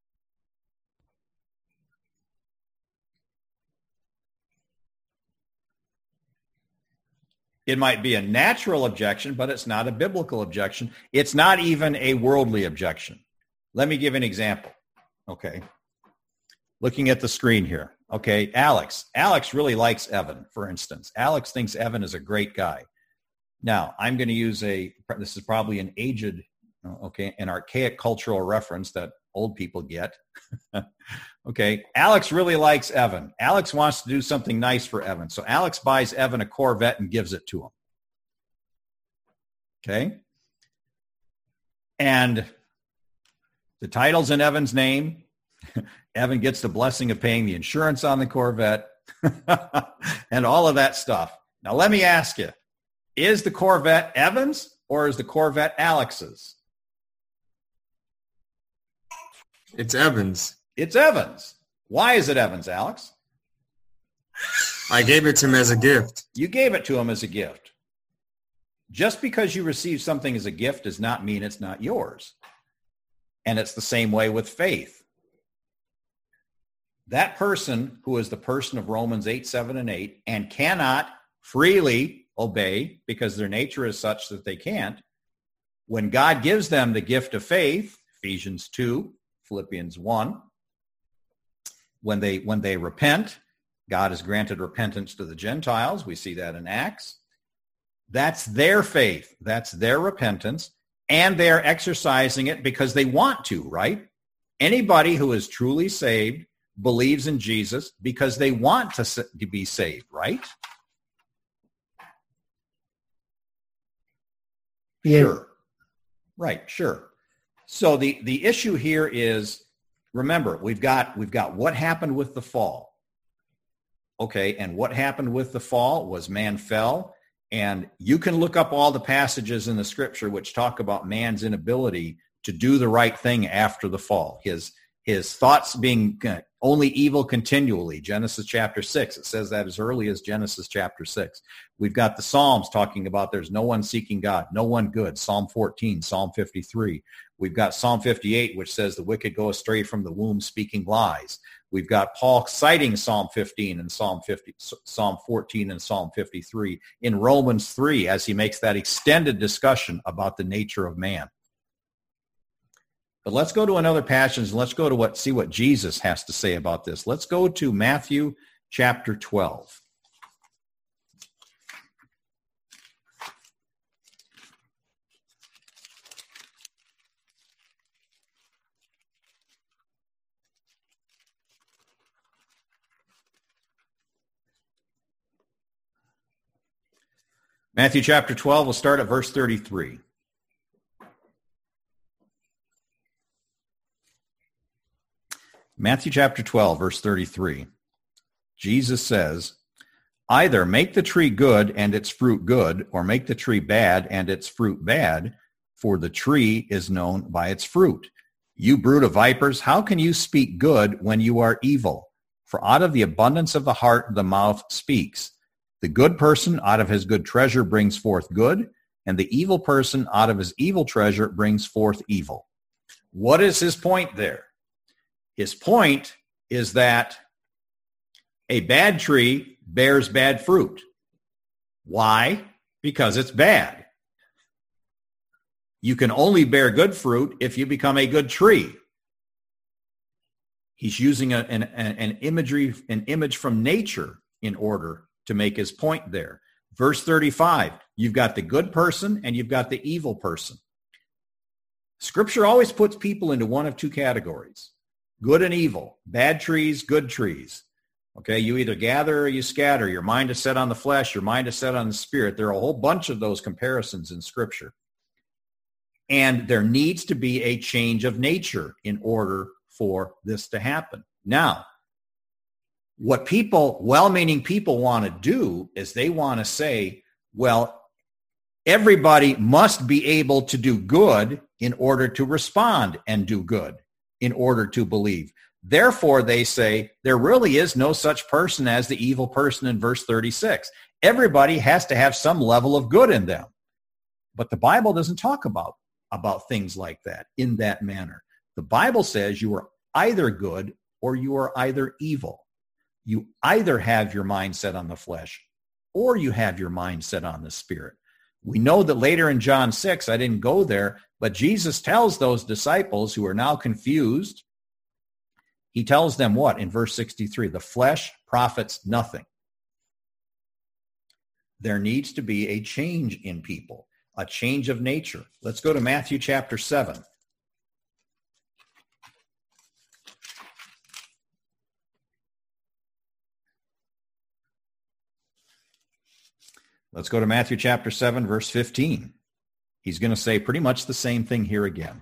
[SPEAKER 1] It might be a natural objection, but it's not a biblical objection. It's not even a worldly objection. Let me give an example. Okay. Looking at the screen here. Okay, Alex. Alex really likes Evan, for instance. Alex thinks Evan is a great guy. Now, I'm going to use this is probably an aged, an archaic cultural reference that old people get. Okay, Alex really likes Evan. Alex wants to do something nice for Evan. So Alex buys Evan a Corvette and gives it to him. Okay? And the title's in Evan's name. Evan gets the blessing of paying the insurance on the Corvette and all of that stuff. Now, let me ask you, is the Corvette Evan's or is the Corvette Alex's?
[SPEAKER 5] It's Evans.
[SPEAKER 1] It's Evan's. Why is it Evan's, Alex?
[SPEAKER 5] I gave it to him as a gift.
[SPEAKER 1] You gave it to him as a gift. Just because you receive something as a gift does not mean it's not yours. And it's the same way with faith. That person who is the person of Romans 8, 7, and 8 and cannot freely obey because their nature is such that they can't, when God gives them the gift of faith, Ephesians 2, Philippians 1, when they repent, God has granted repentance to the Gentiles. We see that in Acts. That's their faith. That's their repentance. And they're exercising it because they want to, right? Anybody who is truly saved believes in Jesus because they want to be saved, right?
[SPEAKER 8] Yes.
[SPEAKER 1] Sure. Right, sure. So the issue here is, remember, we've got what happened with the fall. Okay, and what happened with the fall was man fell, and you can look up all the passages in the scripture which talk about man's inability to do the right thing after the fall. His thoughts being only evil continually. Genesis chapter 6, it says that as early as Genesis chapter 6. We've got the Psalms talking about there's no one seeking God, no one good. Psalm 14, Psalm 53. We've got Psalm 58, which says the wicked go astray from the womb speaking lies. We've got Paul citing Psalm 15 and Psalm 14 and Psalm 53 in Romans 3 as he makes that extended discussion about the nature of man. But let's go to another passage and let's go to see what Jesus has to say about this. Let's go to Matthew chapter 12. Matthew chapter 12, we'll start at verse 33. Matthew chapter 12, verse 33. Jesus says, either make the tree good and its fruit good, or make the tree bad and its fruit bad, for the tree is known by its fruit. You brood of vipers, how can you speak good when you are evil? For out of the abundance of the heart the mouth speaks. The good person out of his good treasure brings forth good, and the evil person out of his evil treasure brings forth evil. What is his point there? His point is that a bad tree bears bad fruit. Why? Because it's bad. You can only bear good fruit if you become a good tree. He's using an image from nature in order to make his point there. Verse 35, you've got the good person and you've got the evil person. Scripture always puts people into one of two categories, good and evil, bad trees, good trees. Okay, you either gather or you scatter. Your mind is set on the flesh, your mind is set on the spirit. There are a whole bunch of those comparisons in Scripture. And there needs to be a change of nature in order for this to happen. Now, what well-meaning people want to do is they want to say, well, everybody must be able to do good in order to respond and do good, in order to believe. Therefore, they say there really is no such person as the evil person in verse 36. Everybody has to have some level of good in them. But the Bible doesn't talk about things like that in that manner. The Bible says you are either good or you are either evil. You either have your mind set on the flesh or you have your mind set on the spirit. We know that later in John 6, I didn't go there, but Jesus tells those disciples who are now confused, he tells them what in verse 63? The flesh profits nothing. There needs to be a change in people, a change of nature. Let's go to Matthew chapter 7. Let's go to Matthew chapter 7, verse 15. He's going to say pretty much the same thing here again.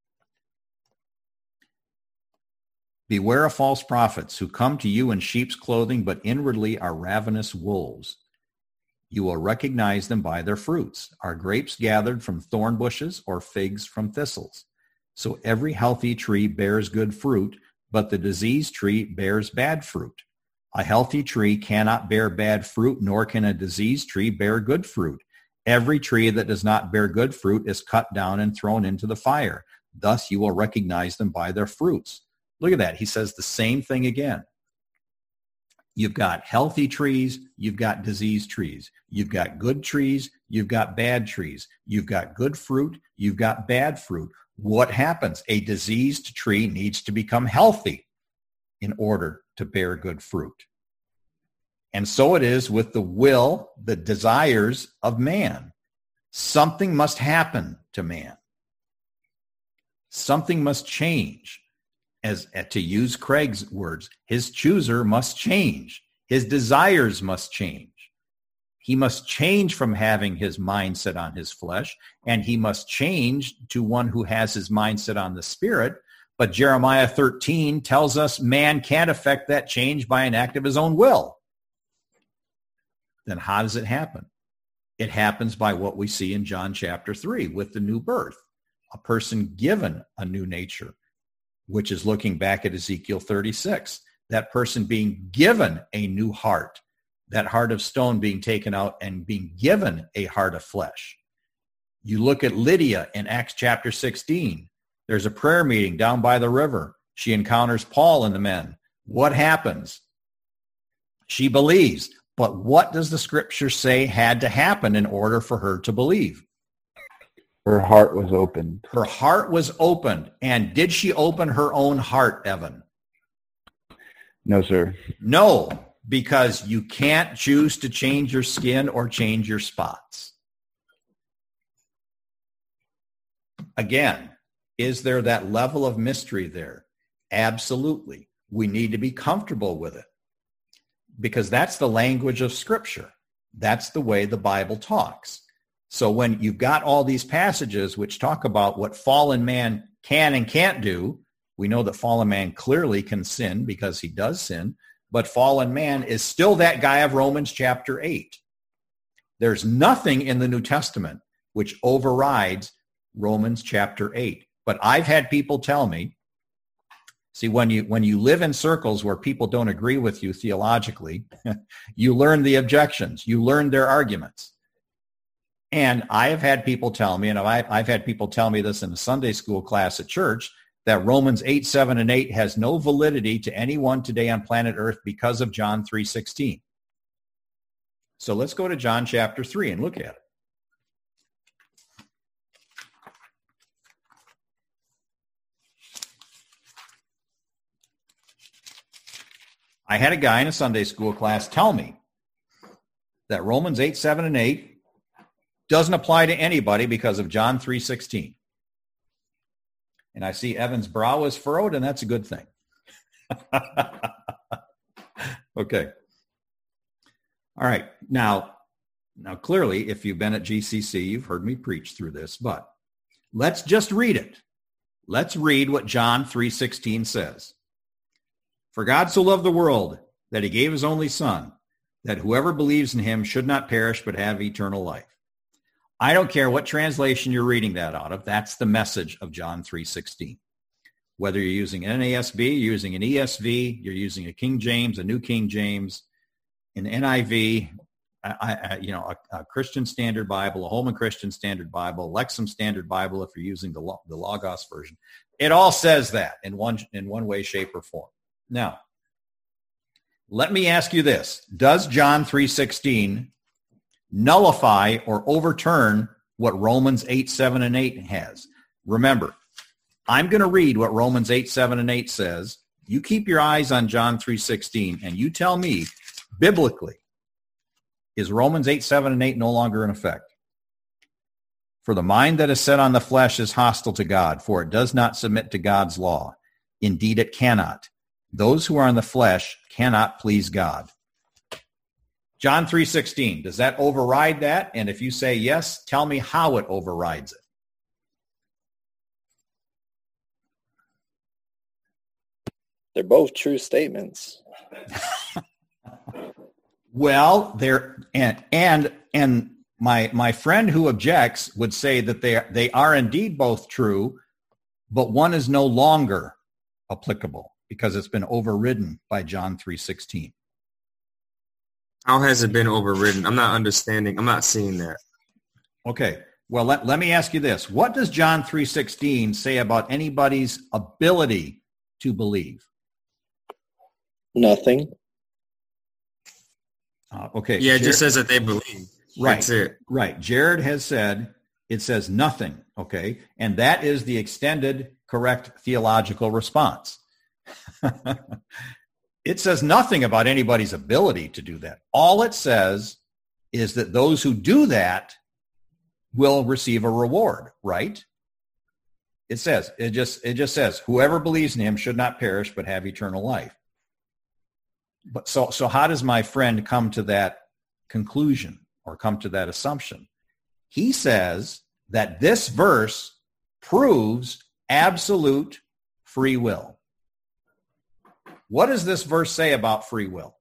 [SPEAKER 1] Beware of false prophets who come to you in sheep's clothing, but inwardly are ravenous wolves. You will recognize them by their fruits. Are grapes gathered from thorn bushes or figs from thistles? So every healthy tree bears good fruit, but the diseased tree bears bad fruit. A healthy tree cannot bear bad fruit, nor can a diseased tree bear good fruit. Every tree that does not bear good fruit is cut down and thrown into the fire. Thus you will recognize them by their fruits. Look at that. He says the same thing again. You've got healthy trees, you've got diseased trees. You've got good trees, you've got bad trees. You've got good fruit, you've got bad fruit. What happens? A diseased tree needs to become healthy in order to bear good fruit. And so it is with the will, the desires of man. Something must happen to man. Something must change. As to use Craig's words, his chooser must change. His desires must change. He must change from having his mindset on his flesh, and he must change to one who has his mindset on the Spirit. But Jeremiah 13 tells us man can't affect that change by an act of his own will. Then how does it happen? It happens by what we see in John chapter 3 with the new birth, a person given a new nature, which is looking back at Ezekiel 36, that person being given a new heart, that heart of stone being taken out and being given a heart of flesh. You look at Lydia in Acts chapter 16. There's a prayer meeting down by the river. She encounters Paul and the men. What happens? She believes. But what does the scripture say had to happen in order for her to believe?
[SPEAKER 6] Her heart was opened.
[SPEAKER 1] Her heart was opened. And did she open her own heart, Evan?
[SPEAKER 6] No, sir.
[SPEAKER 1] No, because you can't choose to change your skin or change your spots. Again, is there that level of mystery there? Absolutely. We need to be comfortable with it because that's the language of Scripture. That's the way the Bible talks. So when you've got all these passages which talk about what fallen man can and can't do, we know that fallen man clearly can sin because he does sin, but fallen man is still that guy of Romans chapter 8. There's nothing in the New Testament which overrides Romans chapter 8. But I've had people tell me, see, when you live in circles where people don't agree with you theologically, you learn the objections, you learn their arguments. And I have had people tell me, and I've had people tell me this in a Sunday school class at church, that Romans 8, 7, and 8 has no validity to anyone today on planet Earth because of John 3:16. So let's go to John chapter 3 and look at it. I had a guy in a Sunday school class tell me that Romans 8, 7, and 8 doesn't apply to anybody because of John 3:16. And I see Evan's brow is furrowed, and that's a good thing. Okay. All right. Now, clearly, if you've been at GCC, you've heard me preach through this, but let's just read it. Let's read what John 3:16 says. For God so loved the world that he gave his only son, that whoever believes in him should not perish but have eternal life. I don't care what translation you're reading that out of. That's the message of John 3:16. Whether you're using an NASB, you're using an ESV, you're using a King James, a New King James, an NIV, a Christian Standard Bible, a Holman Christian Standard Bible, Lexham Standard Bible if you're using the Logos version. It all says that in one way, shape, or form. Now, let me ask you this. Does John 3:16 nullify or overturn what Romans 8, 7, and 8 has? Remember, I'm going to read what Romans 8, 7, and 8 says. You keep your eyes on John 3:16, and you tell me, biblically, is Romans 8, 7, and 8 no longer in effect? For the mind that is set on the flesh is hostile to God, for it does not submit to God's law. Indeed, it cannot. Those who are in the flesh cannot please God. John 3:16, does that override that? And if you say yes, tell me how it overrides it.
[SPEAKER 7] They're both true statements.
[SPEAKER 1] Well, they're and my friend who objects would say that they are indeed both true, but one is no longer applicable because it's been overridden by John 3:16.
[SPEAKER 5] How has it been overridden? I'm not understanding. I'm not seeing that.
[SPEAKER 1] Okay. Well, let me ask you this. What does John 3:16 say about anybody's ability to believe?
[SPEAKER 7] Nothing.
[SPEAKER 1] Okay.
[SPEAKER 5] Yeah, it just says that they believe.
[SPEAKER 1] Right.
[SPEAKER 5] That's it.
[SPEAKER 1] Right. Jared has said it says nothing. Okay. And that is the extended correct theological response. It says nothing about anybody's ability to do that. All it says is that those who do that will receive a reward, right? It just says whoever believes in him should not perish but have eternal life. But so how does my friend come to that conclusion or come to that assumption? He says that this verse proves absolute free will. What does this verse say about free will?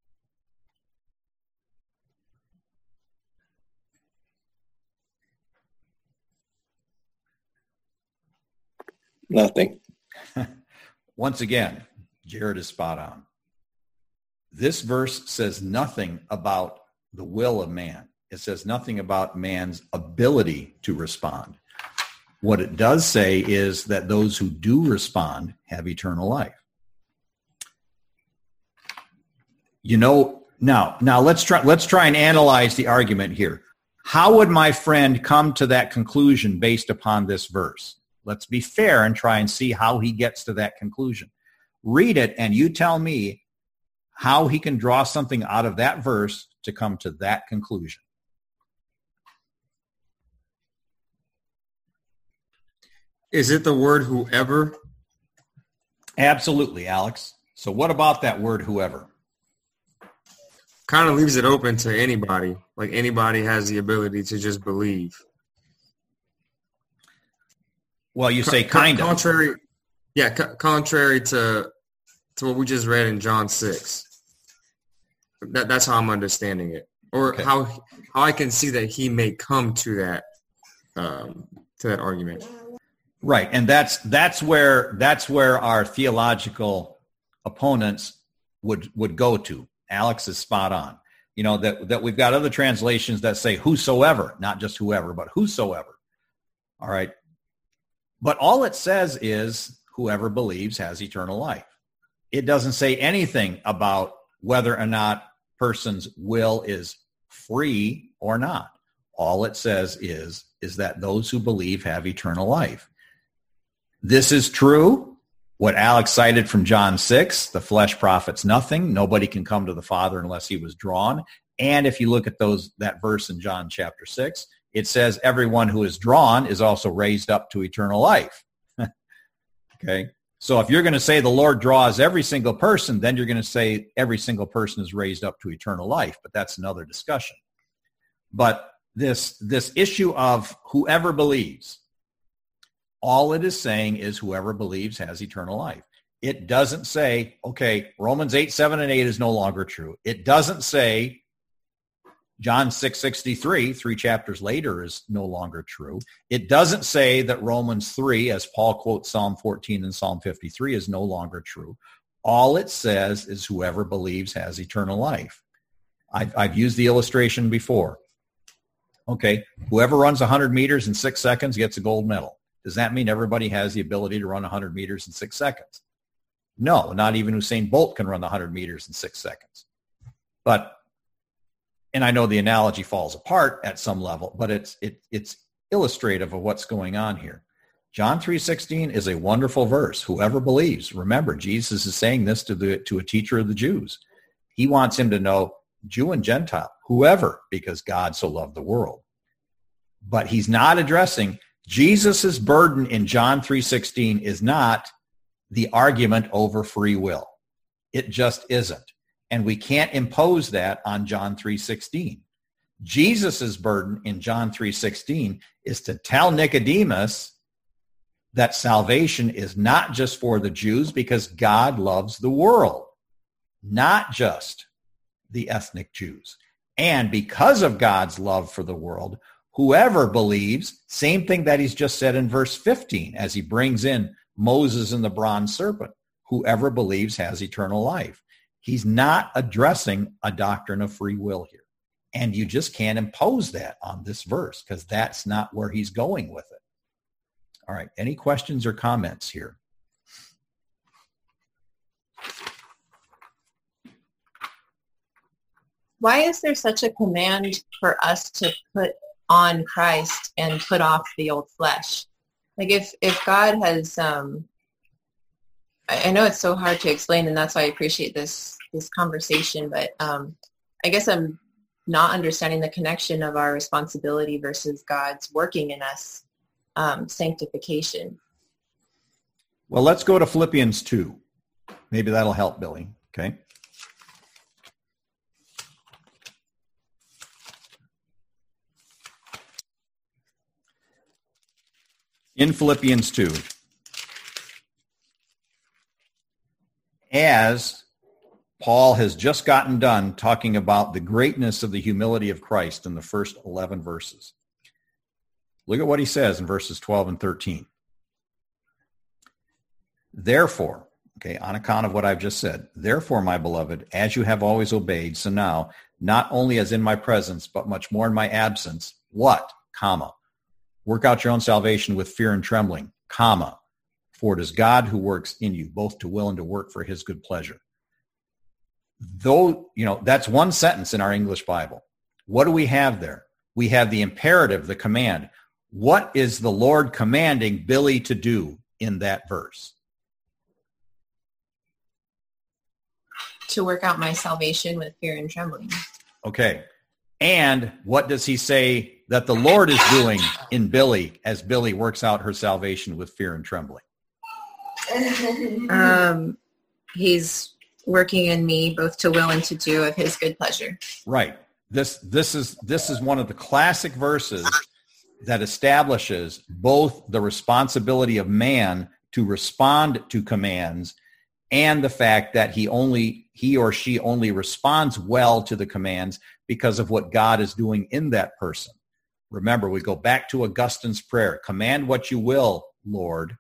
[SPEAKER 7] Nothing.
[SPEAKER 1] Once again, Jared is spot on. This verse says nothing about the will of man. It says nothing about man's ability to respond. What it does say is that those who do respond have eternal life. You know, now let's try and analyze the argument here. How would my friend come to that conclusion based upon this verse? Let's be fair and try and see how he gets to that conclusion. Read it and you tell me how he can draw something out of that verse to come to that conclusion.
[SPEAKER 5] Is it the word whoever?
[SPEAKER 1] Absolutely, Alex. So what about that word whoever?
[SPEAKER 5] Kind of leaves it open to anybody. Like anybody has the ability to just believe.
[SPEAKER 1] Well, you say kind of.
[SPEAKER 5] Contrary, yeah, contrary to what we just read in John 6. That's how I'm understanding it, or okay. how I can see that he may come to that argument.
[SPEAKER 1] Right, and that's where our theological opponents would go to. Alex is spot on. You know that we've got other translations that say whosoever, not just whoever, but whosoever. All right, but all it says is whoever believes has eternal life. It doesn't say anything about whether or not person's will is free or not. All it says is that those who believe have eternal life. This is true. What Alex cited from John 6, the flesh profits nothing. Nobody can come to the Father unless he was drawn. And if you look at that verse in John chapter 6, it says everyone who is drawn is also raised up to eternal life. Okay. So if you're going to say the Lord draws every single person, then you're going to say every single person is raised up to eternal life. But that's another discussion. But this issue of whoever believes, all it is saying is whoever believes has eternal life. It doesn't say, okay, Romans 8, 7, and 8 is no longer true. It doesn't say John 6:63, 3 chapters later, is no longer true. It doesn't say that Romans 3, as Paul quotes Psalm 14 and Psalm 53, is no longer true. All it says is whoever believes has eternal life. I've used the illustration before. Okay, whoever runs 100 meters in 6 seconds gets a gold medal. Does that mean everybody has the ability to run 100 meters in 6 seconds? No, not even Usain Bolt can run the 100 meters in 6 seconds. And I know the analogy falls apart at some level, but it's illustrative of what's going on here. John 3:16 is a wonderful verse. Whoever believes, remember, Jesus is saying this to a teacher of the Jews. He wants him to know Jew and Gentile, whoever, because God so loved the world. But he's not addressing Jesus' burden in John 3:16 is not the argument over free will. It just isn't. And we can't impose that on John 3:16. Jesus' burden in John 3:16 is to tell Nicodemus that salvation is not just for the Jews, because God loves the world, not just the ethnic Jews. And because of God's love for the world, whoever believes, same thing that he's just said in verse 15, as he brings in Moses and the bronze serpent, whoever believes has eternal life. He's not addressing a doctrine of free will here. And you just can't impose that on this verse, because that's not where he's going with it. All right, any questions or comments here?
[SPEAKER 8] Why is there such a command for us to put on Christ and put off the old flesh? Like if God has, I know it's so hard to explain, and that's why I appreciate this conversation, but I guess I'm not understanding the connection of our responsibility versus God's working in us sanctification.
[SPEAKER 1] Well, let's go to Philippians 2. Maybe that'll help, Billy. Okay. In Philippians 2, as Paul has just gotten done talking about the greatness of the humility of Christ in the first 11 verses. Look at what he says in verses 12 and 13. Therefore, okay, on account of what I've just said, therefore, my beloved, as you have always obeyed, so now, not only as in my presence, but much more in my absence, what, comma, work out your own salvation with fear and trembling, comma, for it is God who works in you, both to will and to work for his good pleasure. Though, that's one sentence in our English Bible. What do we have there? We have the imperative, the command. What is the Lord commanding Billy to do in that verse?
[SPEAKER 8] To work out my salvation with fear and trembling.
[SPEAKER 1] Okay. And what does he say that the Lord is doing in Billy as Billy works out her salvation with fear and trembling?
[SPEAKER 8] He's working in me both to will and to do of his good pleasure.
[SPEAKER 1] Right. This is one of the classic verses that establishes both the responsibility of man to respond to commands and the fact that he or she only responds well to the commands because of what God is doing in that person. Remember, we go back to Augustine's prayer. Command what you will, Lord.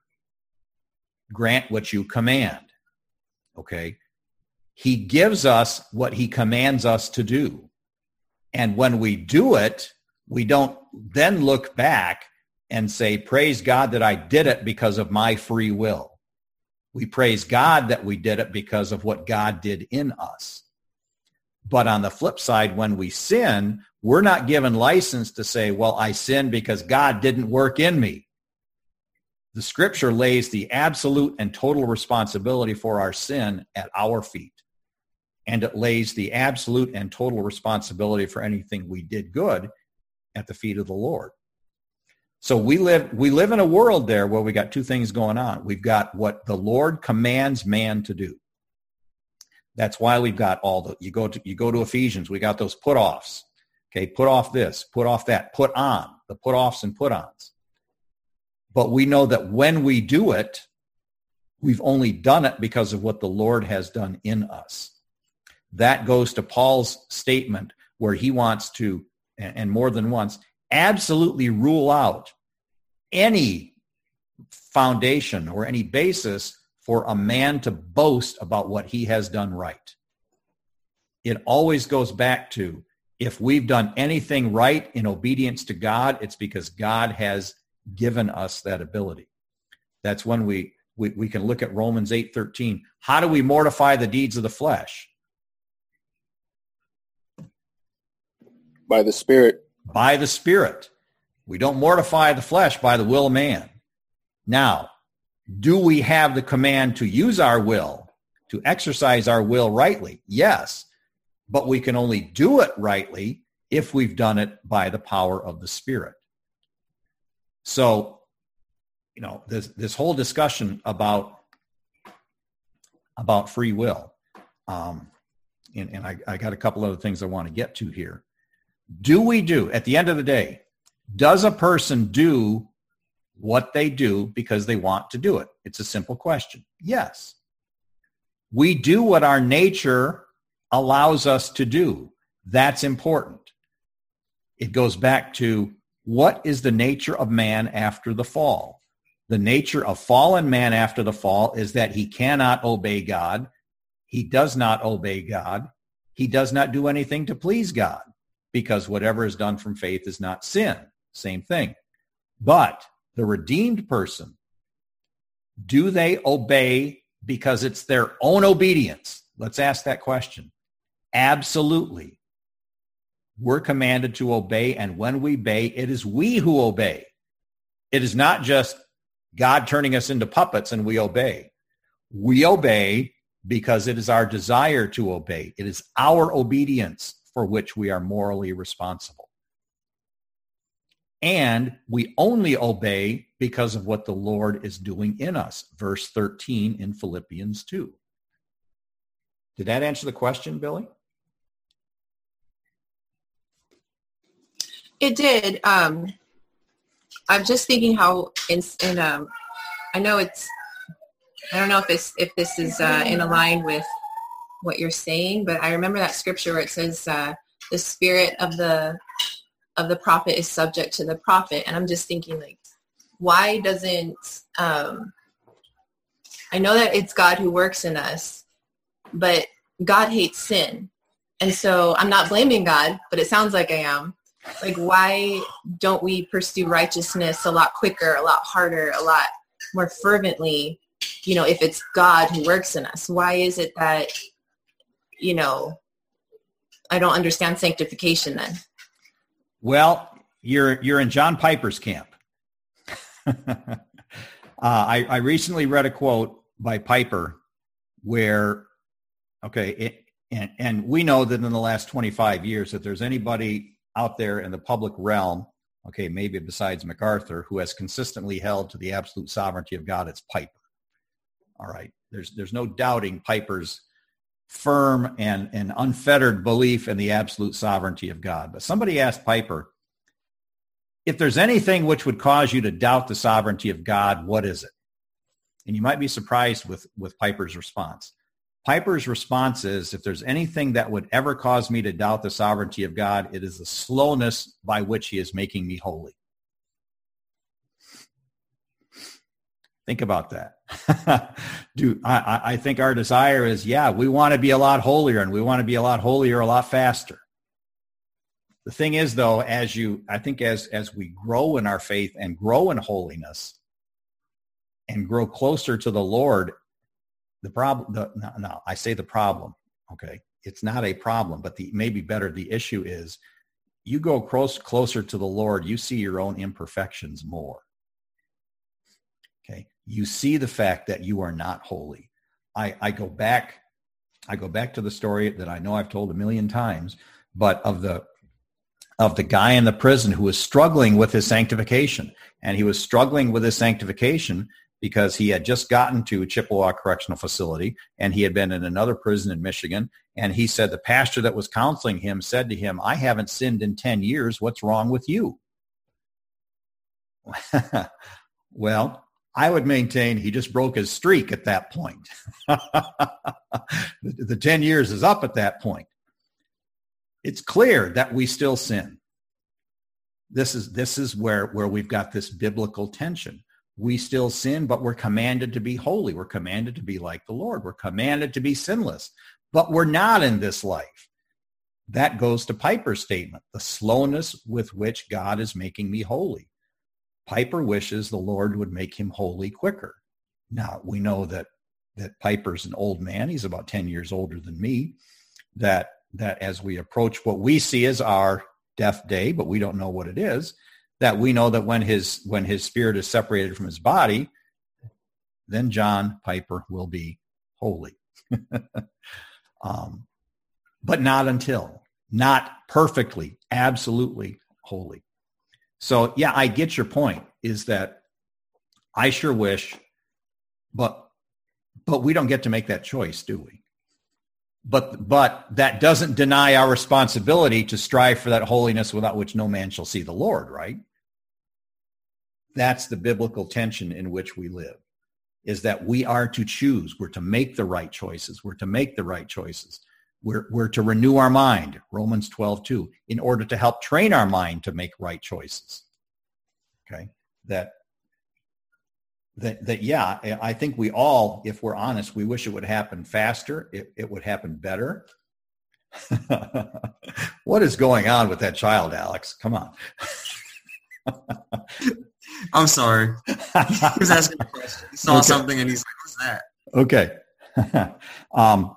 [SPEAKER 1] Grant what you command. Okay? He gives us what he commands us to do. And when we do it, we don't then look back and say, praise God that I did it because of my free will. We praise God that we did it because of what God did in us. But on the flip side, when we sin, we're not given license to say, well, I sinned because God didn't work in me. The scripture lays the absolute and total responsibility for our sin at our feet. And it lays the absolute and total responsibility for anything we did good at the feet of the Lord. So we live in a world there where we got two things going on. We've got what the Lord commands man to do. That's why we've got you go to Ephesians, we got those put-offs. Okay, put off this, put off that, put on, the put-offs and put-ons. But we know that when we do it, we've only done it because of what the Lord has done in us. That goes to Paul's statement where he wants to, and more than once, absolutely rule out any foundation or any basis for a man to boast about what he has done right. It always goes back to, if we've done anything right in obedience to God, it's because God has given us that ability. That's when we can look at Romans 8:13. How do we mortify the deeds of the flesh?
[SPEAKER 7] By the Spirit.
[SPEAKER 1] By the Spirit. We don't mortify the flesh by the will of man. Now, do we have the command to use our will, to exercise our will rightly? Yes, but we can only do it rightly if we've done it by the power of the Spirit. So, this whole discussion about free will, and I got a couple other things I want to get to here. At the end of the day, does a person do what they do because they want to do it? It's a simple question. Yes. We do what our nature allows us to do. That's important. It goes back to, what is the nature of man after the fall? The nature of fallen man after the fall is that he cannot obey God. He does not obey God. He does not do anything to please God, because whatever is done from faith is not sin. Same thing. But the redeemed person, do they obey because it's their own obedience? Let's ask that question. Absolutely. We're commanded to obey, and when we obey, it is we who obey. It is not just God turning us into puppets and we obey. We obey because it is our desire to obey. It is our obedience for which we are morally responsible. And we only obey because of what the Lord is doing in us. Verse 13 in Philippians 2. Did that answer the question, Billy?
[SPEAKER 8] It did. I'm just thinking how I know it's, I don't know if this is in line with what you're saying, but I remember that scripture where it says the spirit of the prophet is subject to the prophet. And I'm just thinking, like, why doesn't, I know that it's God who works in us, but God hates sin. And so I'm not blaming God, but it sounds like I am. Like, why don't we pursue righteousness a lot quicker, a lot harder, a lot more fervently, if it's God who works in us? Why is it that, I don't understand sanctification then?
[SPEAKER 1] Well, you're in John Piper's camp. I recently read a quote by Piper where, and we know that in the last 25 years, if there's anybody out there in the public realm, maybe besides MacArthur, who has consistently held to the absolute sovereignty of God, it's Piper. All right. There's no doubting Piper's firm and unfettered belief in the absolute sovereignty of God. But somebody asked Piper, if there's anything which would cause you to doubt the sovereignty of God, what is it? And you might be surprised with Piper's response. Piper's response is, if there's anything that would ever cause me to doubt the sovereignty of God, it is the slowness by which he is making me holy. Think about that. I think our desire is, we want to be a lot holier, and we want to be a lot holier a lot faster. The thing is, though, as we grow in our faith and grow in holiness and grow closer to the Lord, the problem, I say the problem, it's not a problem, but maybe better, the issue is, you go closer to the Lord, you see your own imperfections more. You see the fact that you are not holy. I go back to the story that I know I've told a million times, but of the guy in the prison who was struggling with his sanctification. And he was struggling with his sanctification because he had just gotten to Chippewa Correctional Facility, and he had been in another prison in Michigan. And he said the pastor that was counseling him said to him, I haven't sinned in 10 years. What's wrong with you? Well, I would maintain he just broke his streak at that point. The 10 years is up at that point. It's clear that we still sin. This is where we've got this biblical tension. We still sin, but we're commanded to be holy. We're commanded to be like the Lord. We're commanded to be sinless, but we're not in this life. That goes to Piper's statement, the slowness with which God is making me holy. Piper wishes the Lord would make him holy quicker. Now, we know that Piper's an old man. He's about 10 years older than me. That as we approach what we see as our death day, but we don't know what it is, that we know that when his spirit is separated from his body, then John Piper will be holy. But not perfectly, absolutely holy. So, I get your point, is that I sure wish, but we don't get to make that choice, do we? But that doesn't deny our responsibility to strive for that holiness without which no man shall see the Lord, right? That's the biblical tension in which we live, is that we are to choose. We're to make the right choices. We're to make the right choices. We're to renew our mind, Romans 12:2, in order to help train our mind to make right choices. Okay? Yeah, I think we all, if we're honest, we wish it would happen faster. It would happen better. What is going on with that child, Alex? Come on.
[SPEAKER 5] I'm sorry. He was asking a question. He saw something and he's like, what's that?
[SPEAKER 1] Okay.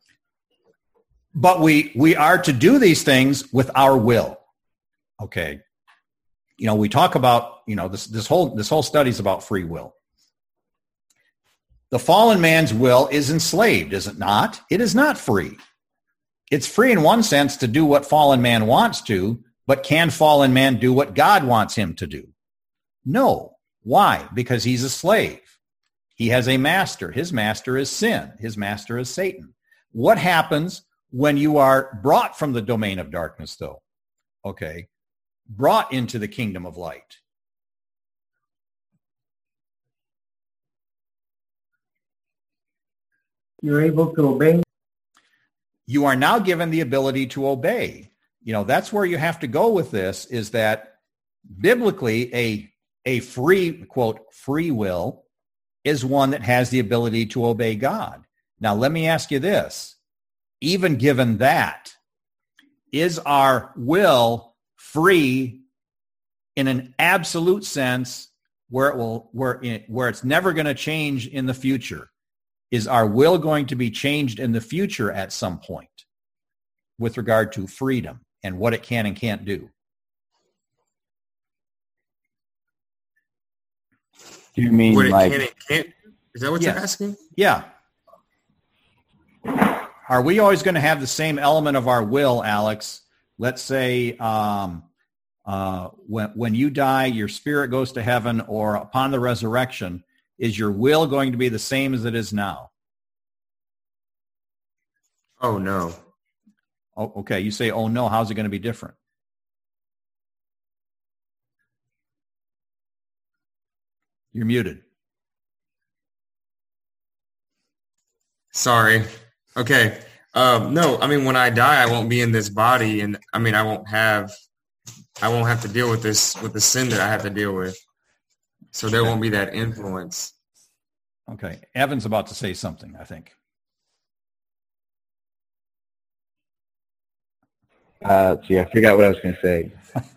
[SPEAKER 1] But we are to do these things with our will. Okay. We talk about, this whole study is about free will. The fallen man's will is enslaved, is it not? It is not free. It's free in one sense to do what fallen man wants to, but can fallen man do what God wants him to do? No. Why? Because he's a slave. He has a master. His master is sin. His master is Satan. What happens when you are brought from the domain of darkness, though? Okay. Brought into the kingdom of light.
[SPEAKER 9] You're able to obey.
[SPEAKER 1] You are now given the ability to obey. That's where you have to go with this, is that biblically a free, quote, free will is one that has the ability to obey God. Now, let me ask you this. Even given that, is our will free in an absolute sense where it's never going to change in the future? Is our will going to be changed in the future at some point with regard to freedom and what it can and can't do?
[SPEAKER 6] Do you mean
[SPEAKER 5] what it
[SPEAKER 6] like...
[SPEAKER 5] can and can't? Is that what you're asking?
[SPEAKER 1] Yeah. Are we always going to have the same element of our will, Alex? Let's say when you die, your spirit goes to heaven, or upon the resurrection, is your will going to be the same as it is now?
[SPEAKER 5] Oh, no.
[SPEAKER 1] Oh, okay. You say, oh, no. How's it going to be different? You're muted.
[SPEAKER 5] Sorry. Okay. No, when I die, I won't be in this body, and I won't have to deal with the sin that I have to deal with. So there won't be that influence.
[SPEAKER 1] Okay. Evan's about to say something, I think.
[SPEAKER 6] I forgot what I was going to say.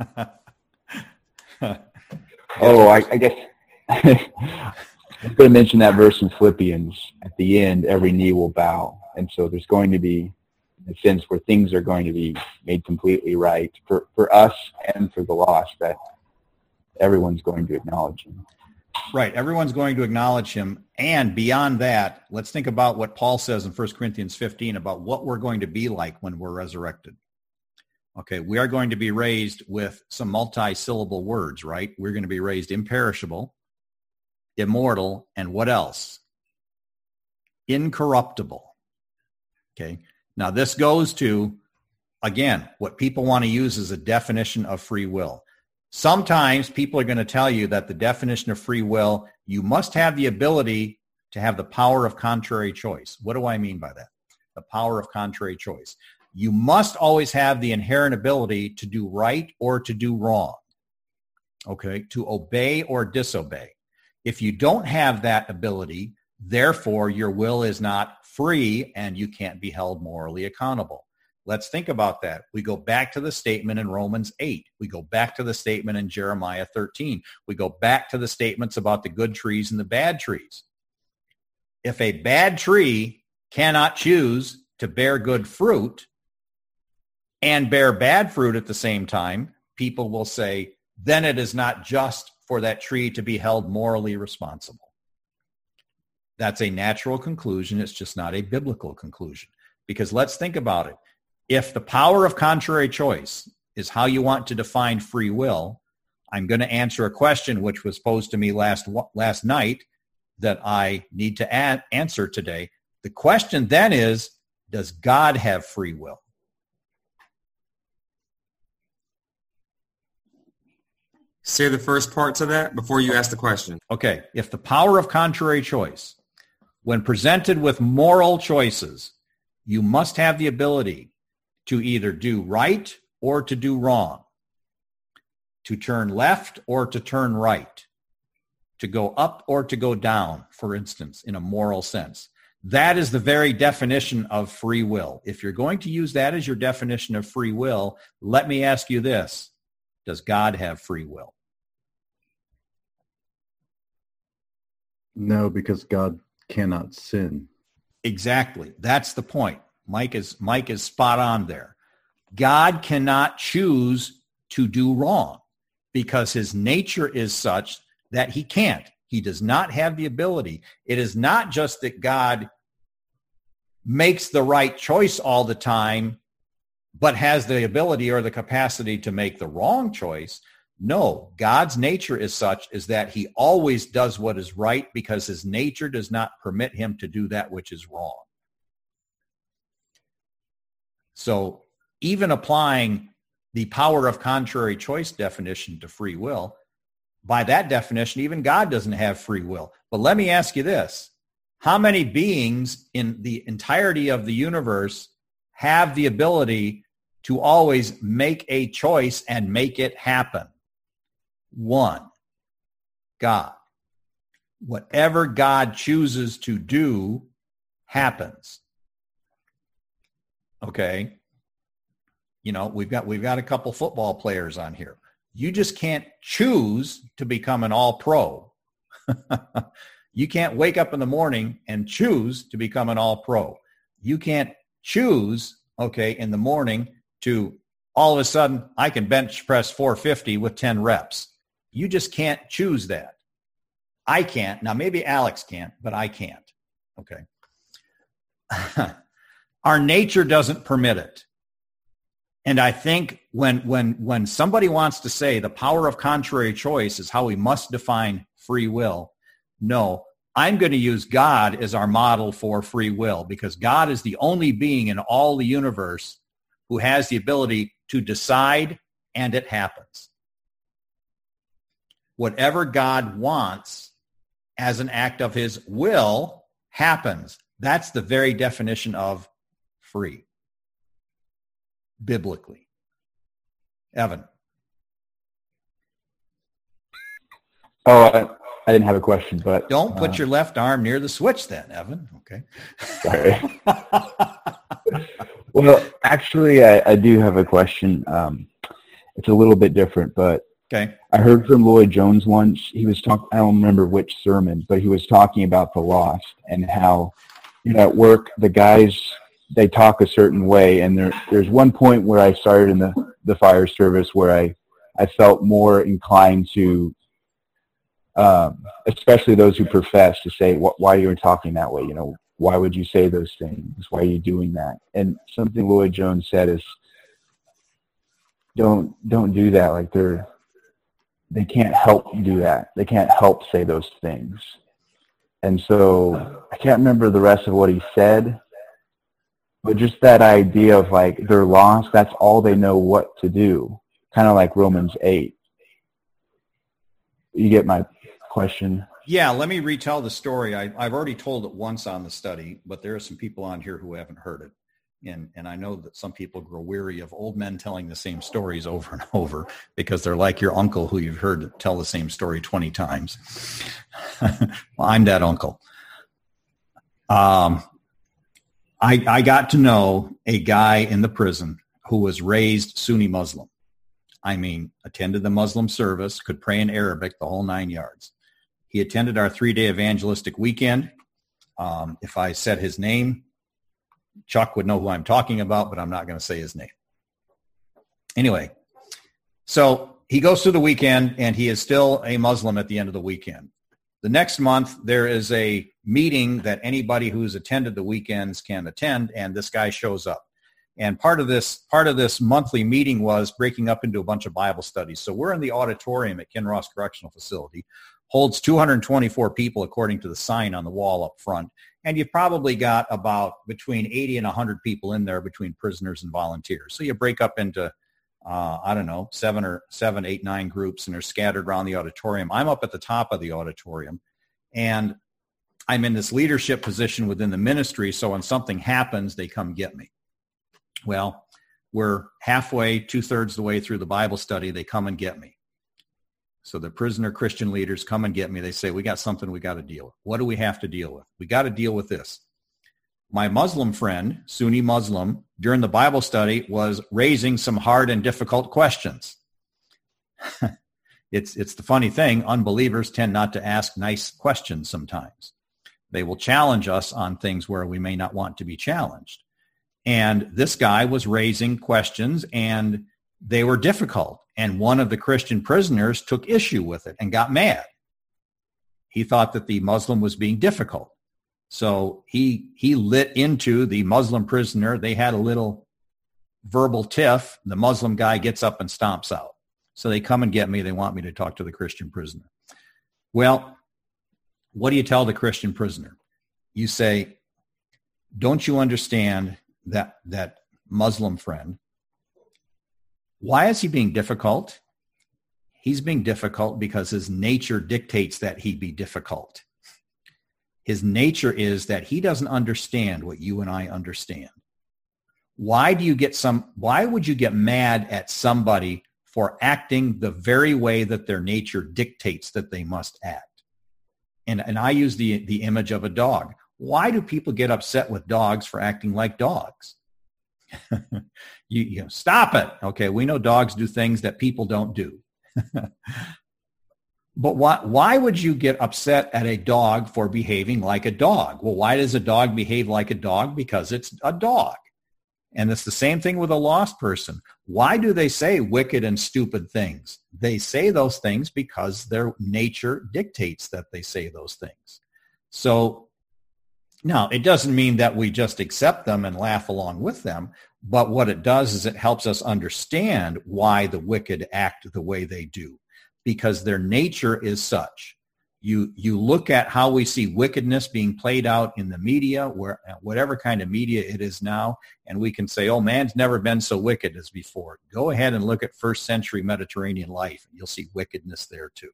[SPEAKER 6] I guess I was going to mention that verse in Philippians. At the end, every knee will bow. And so there's going to be a sense where things are going to be made completely right for us and for the lost, that everyone's going to acknowledge him.
[SPEAKER 1] Right. Everyone's going to acknowledge him. And beyond that, let's think about what Paul says in 1 Corinthians 15 about what we're going to be like when we're resurrected. Okay, we are going to be raised with some multi-syllable words, right? We're going to be raised imperishable, immortal, and what else? Incorruptible. Okay, now this goes to, again, what people want to use as a definition of free will. Sometimes people are going to tell you that the definition of free will, you must have the ability to have the power of contrary choice. What do I mean by that? The power of contrary choice. You must always have the inherent ability to do right or to do wrong, okay, to obey or disobey. If you don't have that ability, therefore your will is not free and you can't be held morally accountable. Let's think about that. We go back to the statement in Romans 8. We go back to the statement in Jeremiah 13. We go back to the statements about the good trees and the bad trees. If a bad tree cannot choose to bear good fruit and bear bad fruit at the same time, people will say, then it is not just for that tree to be held morally responsible. That's a natural conclusion. It's just not a biblical conclusion. Because let's think about it. If the power of contrary choice is how you want to define free will, I'm going to answer a question which was posed to me last night that I need to answer today. The question then is, Does God have free will?
[SPEAKER 5] Say the first part to that before you ask the question.
[SPEAKER 1] Okay. If the power of contrary choice, when presented with moral choices, you must have the ability to either do right or to do wrong, to turn left or to turn right, to go up or to go down, for instance, in a moral sense. That is the very definition of free will. If you're going to use that as your definition of free will, let me ask you this. Does God have free will?
[SPEAKER 2] No, because God cannot sin.
[SPEAKER 1] Exactly. That's the point. Mike is spot on there. God cannot choose to do wrong because his nature is such that he can't. He does not have the ability. It is not just that God makes the right choice all the time, but has the ability or the capacity to make the wrong choice. No, God's nature is such is that he always does what is right because his nature does not permit him to do that which is wrong. So even applying the power of contrary choice definition to free will, by that definition, even God doesn't have free will. But let me ask you this. How many beings in the entirety of the universe have the ability to always make a choice and make it happen? One, God. Whatever God chooses to do happens. Okay? You know, we've got a couple football players on here. You just can't choose to become an all-pro. You can't wake up in the morning and choose to become an all-pro. You can't choose, okay, in the morning to all of a sudden I can bench press 450 with 10 reps. You just can't choose that. I can't. Now, maybe Alex can't, but I can't. Okay. Our nature doesn't permit it. And I think when somebody wants to say the power of contrary choice is how we must define free will, no, I'm going to use God as our model for free will because God is the only being in all the universe who has the ability to decide, and it happens. Whatever God wants as an act of his will happens. That's the very definition of free, biblically. Evan.
[SPEAKER 6] Oh, I didn't have a question, but...
[SPEAKER 1] Don't put your left arm near the switch then, Evan. Okay.
[SPEAKER 6] Sorry. Well, actually, I do have a question. It's a little bit different, but
[SPEAKER 1] okay.
[SPEAKER 6] I heard from Lloyd Jones once. He was talking, I don't remember which sermon, but he was talking about the lost and how, you know, at work, the guys, they talk a certain way. And there's one point where I started in the fire service where I felt more inclined to, especially those who profess to say, why you were talking that way, you know, why would you say those things? Why are you doing that? And something Lloyd Jones said is, don't do that. Like they can't help do that. They can't help say those things. And so I can't remember the rest of what he said, but just that idea of like they're lost, that's all they know what to do. Kind of like Romans 8. You get my question?
[SPEAKER 1] Yeah, let me retell the story. I've already told it once on the study, but there are some people on here who haven't heard it. And I know that some people grow weary of old men telling the same stories over and over because they're like your uncle who you've heard tell the same story 20 times. Well, I'm that uncle. I got to know a guy in the prison who was raised Sunni Muslim. I mean, attended the Muslim service, could pray in Arabic, the whole 9 yards. He attended our 3-day evangelistic weekend. If I said his name, Chuck would know who I'm talking about, but I'm not going to say his name. Anyway, so he goes through the weekend, and he is still a Muslim at the end of the weekend. The next month, there is a meeting that anybody who's attended the weekends can attend, and this guy shows up. And part of this monthly meeting was breaking up into a bunch of Bible studies. So we're in the auditorium at Kinross Correctional Facility, holds 224 people according to the sign on the wall up front. And you've probably got about between 80 and 100 people in there between prisoners and volunteers. So you break up into, 7, 8, 9 groups, and they're scattered around the auditorium. I'm up at the top of the auditorium, and I'm in this leadership position within the ministry, so when something happens, they come get me. Well, we're halfway, 2/3 the way through the Bible study, they come and get me. So the prisoner Christian leaders come and get me. They say, we got something we got to deal with. What do we have to deal with? We got to deal with this. My Muslim friend, Sunni Muslim, during the Bible study was raising some hard and difficult questions. It's the funny thing. Unbelievers tend not to ask nice questions sometimes. They will challenge us on things where we may not want to be challenged. And this guy was raising questions, and they were difficult. And one of the Christian prisoners took issue with it and got mad. He thought that the Muslim was being difficult. So he lit into the Muslim prisoner. They had a little verbal tiff. The Muslim guy gets up and stomps out. So they come and get me. They want me to talk to the Christian prisoner. Well, what do you tell the Christian prisoner? You say, don't you understand that Muslim friend? Why is he being difficult? He's being difficult because his nature dictates that he be difficult. His nature is that he doesn't understand what you and I understand. Why would you get mad at somebody for acting the very way that their nature dictates that they must act? And I use the image of a dog. Why do people get upset with dogs for acting like dogs? You stop it. Okay, we know dogs do things that people don't do. But why would you get upset at a dog for behaving like a dog? Well, why does a dog behave like a dog? Because it's a dog. And it's the same thing with a lost person. Why do they say wicked and stupid things? They say those things because their nature dictates that they say those things. So now, it doesn't mean that we just accept them and laugh along with them, but what it does is it helps us understand why the wicked act the way they do, because their nature is such. You look at how we see wickedness being played out in the media, whatever kind of media it is now, and we can say, oh, man's never been so wicked as before. Go ahead and look at first century Mediterranean life, and you'll see wickedness there too.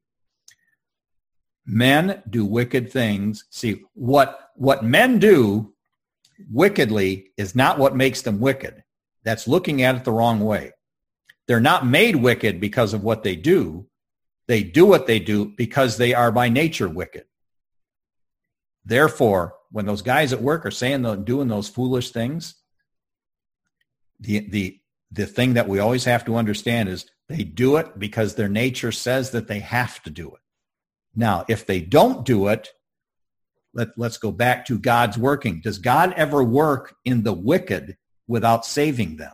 [SPEAKER 1] Men do wicked things. See, what men do wickedly is not what makes them wicked. That's looking at it the wrong way. They're not made wicked because of what they do. They do what they do because they are by nature wicked. Therefore, when those guys at work are saying doing those foolish things, the thing that we always have to understand is they do it because their nature says that they have to do it. Now, if they don't do it, let's go back to God's working. Does God ever work in the wicked without saving them?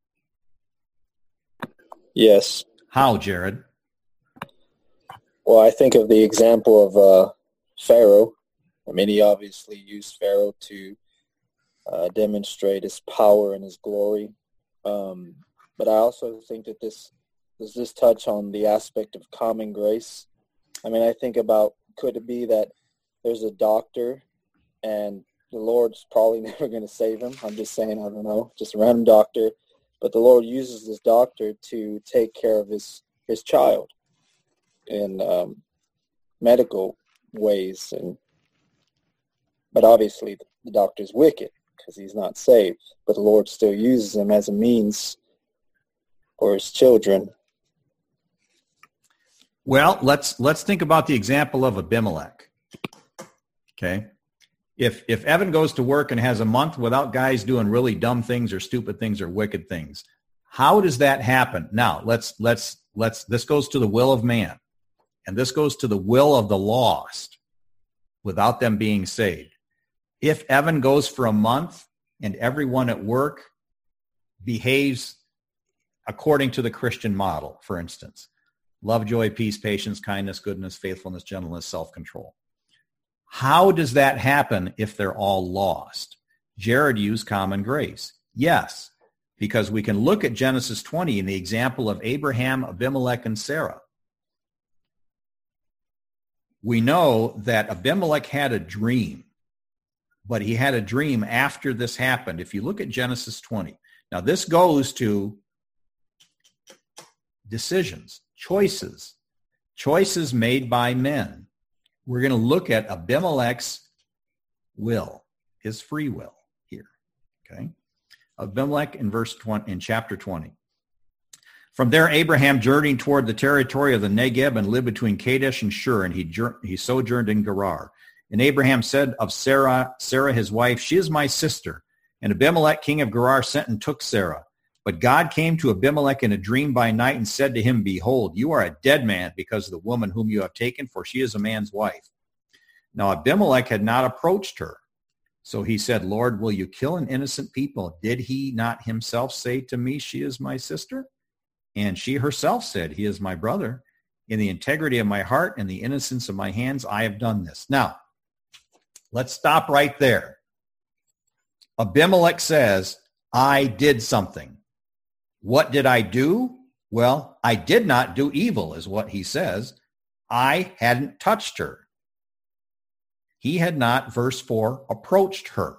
[SPEAKER 7] Yes.
[SPEAKER 1] How, Jared?
[SPEAKER 7] Well, I think of the example of Pharaoh. I mean, he obviously used Pharaoh to demonstrate his power and his glory. But I also think that does this touch on the aspect of common grace? I mean, I think about, could it be that there's a doctor and the Lord's probably never going to save him? I'm just saying, I don't know, just a random doctor. But the Lord uses this doctor to take care of his child in medical ways. But obviously the doctor's wicked because he's not saved. But the Lord still uses him as a means for his children.
[SPEAKER 1] Well, let's think about the example of Abimelech. Okay. If Evan goes to work and has a month without guys doing really dumb things or stupid things or wicked things, how does that happen? Now, this goes to the will of man, and this goes to the will of the lost without them being saved. If Evan goes for a month and everyone at work behaves according to the Christian model, for instance, love, joy, peace, patience, kindness, goodness, faithfulness, gentleness, self-control. How does that happen if they're all lost? Jared used common grace. Yes, because we can look at Genesis 20 in the example of Abraham, Abimelech, and Sarah. We know that Abimelech had a dream but he had a dream after this happened. If you look at Genesis 20, now this goes to decisions, choices made by men. We're going to look at Abimelech's will, his free will here. Okay. Abimelech in chapter 20. From there, Abraham journeyed toward the territory of the Negeb and lived between Kadesh and Shur, and he sojourned in Gerar. And Abraham said of Sarah his wife, she is my sister. And Abimelech, king of Gerar, sent and took Sarah. But God came to Abimelech in a dream by night and said to him, behold, you are a dead man because of the woman whom you have taken, for she is a man's wife. Now Abimelech had not approached her. So he said, Lord, will you kill an innocent people? Did he not himself say to me, she is my sister? And she herself said, he is my brother. In the integrity of my heart and the innocence of my hands, I have done this. Now, let's stop right there. Abimelech says, I did something. What did I do? Well, I did not do evil, is what he says. I hadn't touched her. He had not, verse 4, approached her.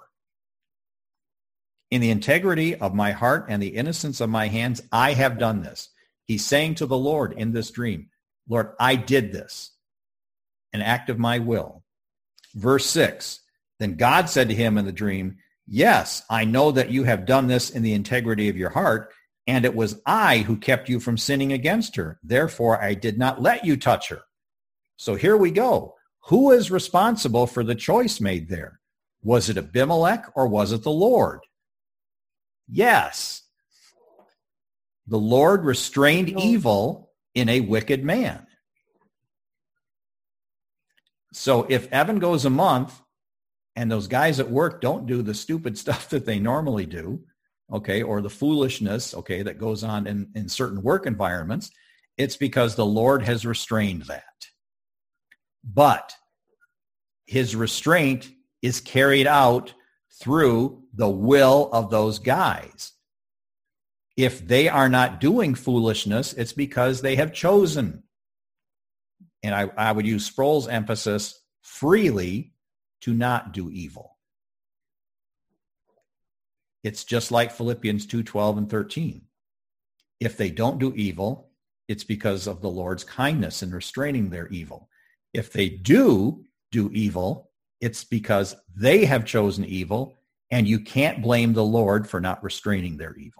[SPEAKER 1] In the integrity of my heart and the innocence of my hands, I have done this. He's saying to the Lord in this dream, Lord, I did this, an act of my will. Verse 6, then God said to him in the dream, yes, I know that you have done this in the integrity of your heart, and it was I who kept you from sinning against her. Therefore, I did not let you touch her. So here we go. Who is responsible for the choice made there? Was it Abimelech or was it the Lord? Yes. The Lord restrained evil in a wicked man. So if Evan goes a month and those guys at work don't do the stupid stuff that they normally do, okay, or the foolishness, okay, that goes on in certain work environments, it's because the Lord has restrained that. But his restraint is carried out through the will of those guys. If they are not doing foolishness, it's because they have chosen. And I would use Sproul's emphasis, freely to not do evil. It's just like Philippians 2:12 and 13. If they don't do evil, it's because of the Lord's kindness in restraining their evil. If they do evil, it's because they have chosen evil, and you can't blame the Lord for not restraining their evil.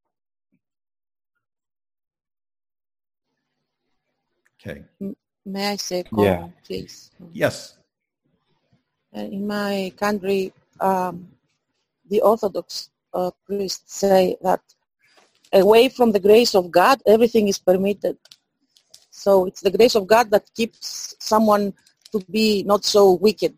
[SPEAKER 1] Okay.
[SPEAKER 3] May I say comment, please?
[SPEAKER 1] Yes.
[SPEAKER 3] In my country, the Orthodox priests say that away from the grace of God, everything is permitted. So it's the grace of God that keeps someone to be not so wicked.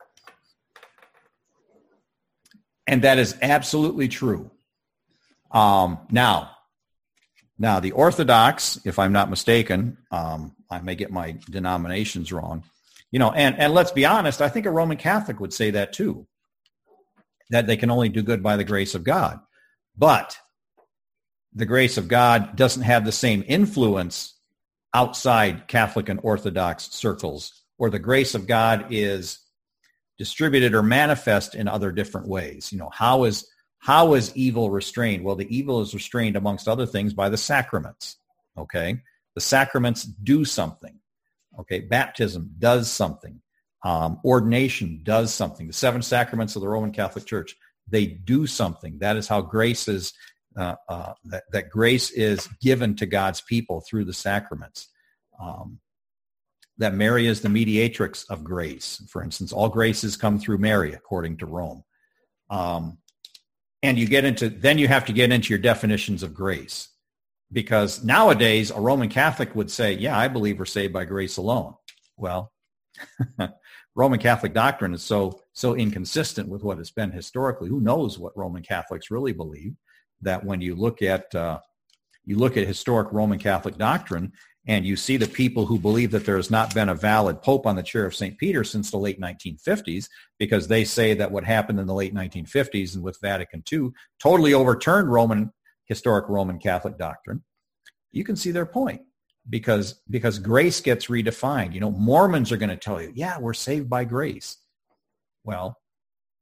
[SPEAKER 1] And that is absolutely true. Now, the Orthodox, if I'm not mistaken, I may get my denominations wrong, and let's be honest, I think a Roman Catholic would say that too, that they can only do good by the grace of God. But the grace of God doesn't have the same influence outside Catholic and Orthodox circles, or the grace of God is distributed or manifest in other different ways. How is evil restrained? Well, the evil is restrained, amongst other things, by the sacraments. Okay? The sacraments do something. Okay? Baptism does something. Ordination does something. The 7 sacraments of the Roman Catholic Church, they do something. That is how grace is, that grace is given to God's people through the sacraments. That Mary is the mediatrix of grace. For instance, all graces come through Mary, according to Rome. And then you have to get into your definitions of grace. Because nowadays, a Roman Catholic would say, yeah, I believe we're saved by grace alone. Well, Roman Catholic doctrine is so inconsistent with what it's been historically. Who knows what Roman Catholics really believe? That when you look at historic Roman Catholic doctrine, and you see the people who believe that there has not been a valid pope on the chair of St. Peter since the late 1950s, because they say that what happened in the late 1950s and with Vatican II totally overturned historic Roman Catholic doctrine, you can see their point. Because grace gets redefined. Mormons are going to tell you, yeah, we're saved by grace. Well,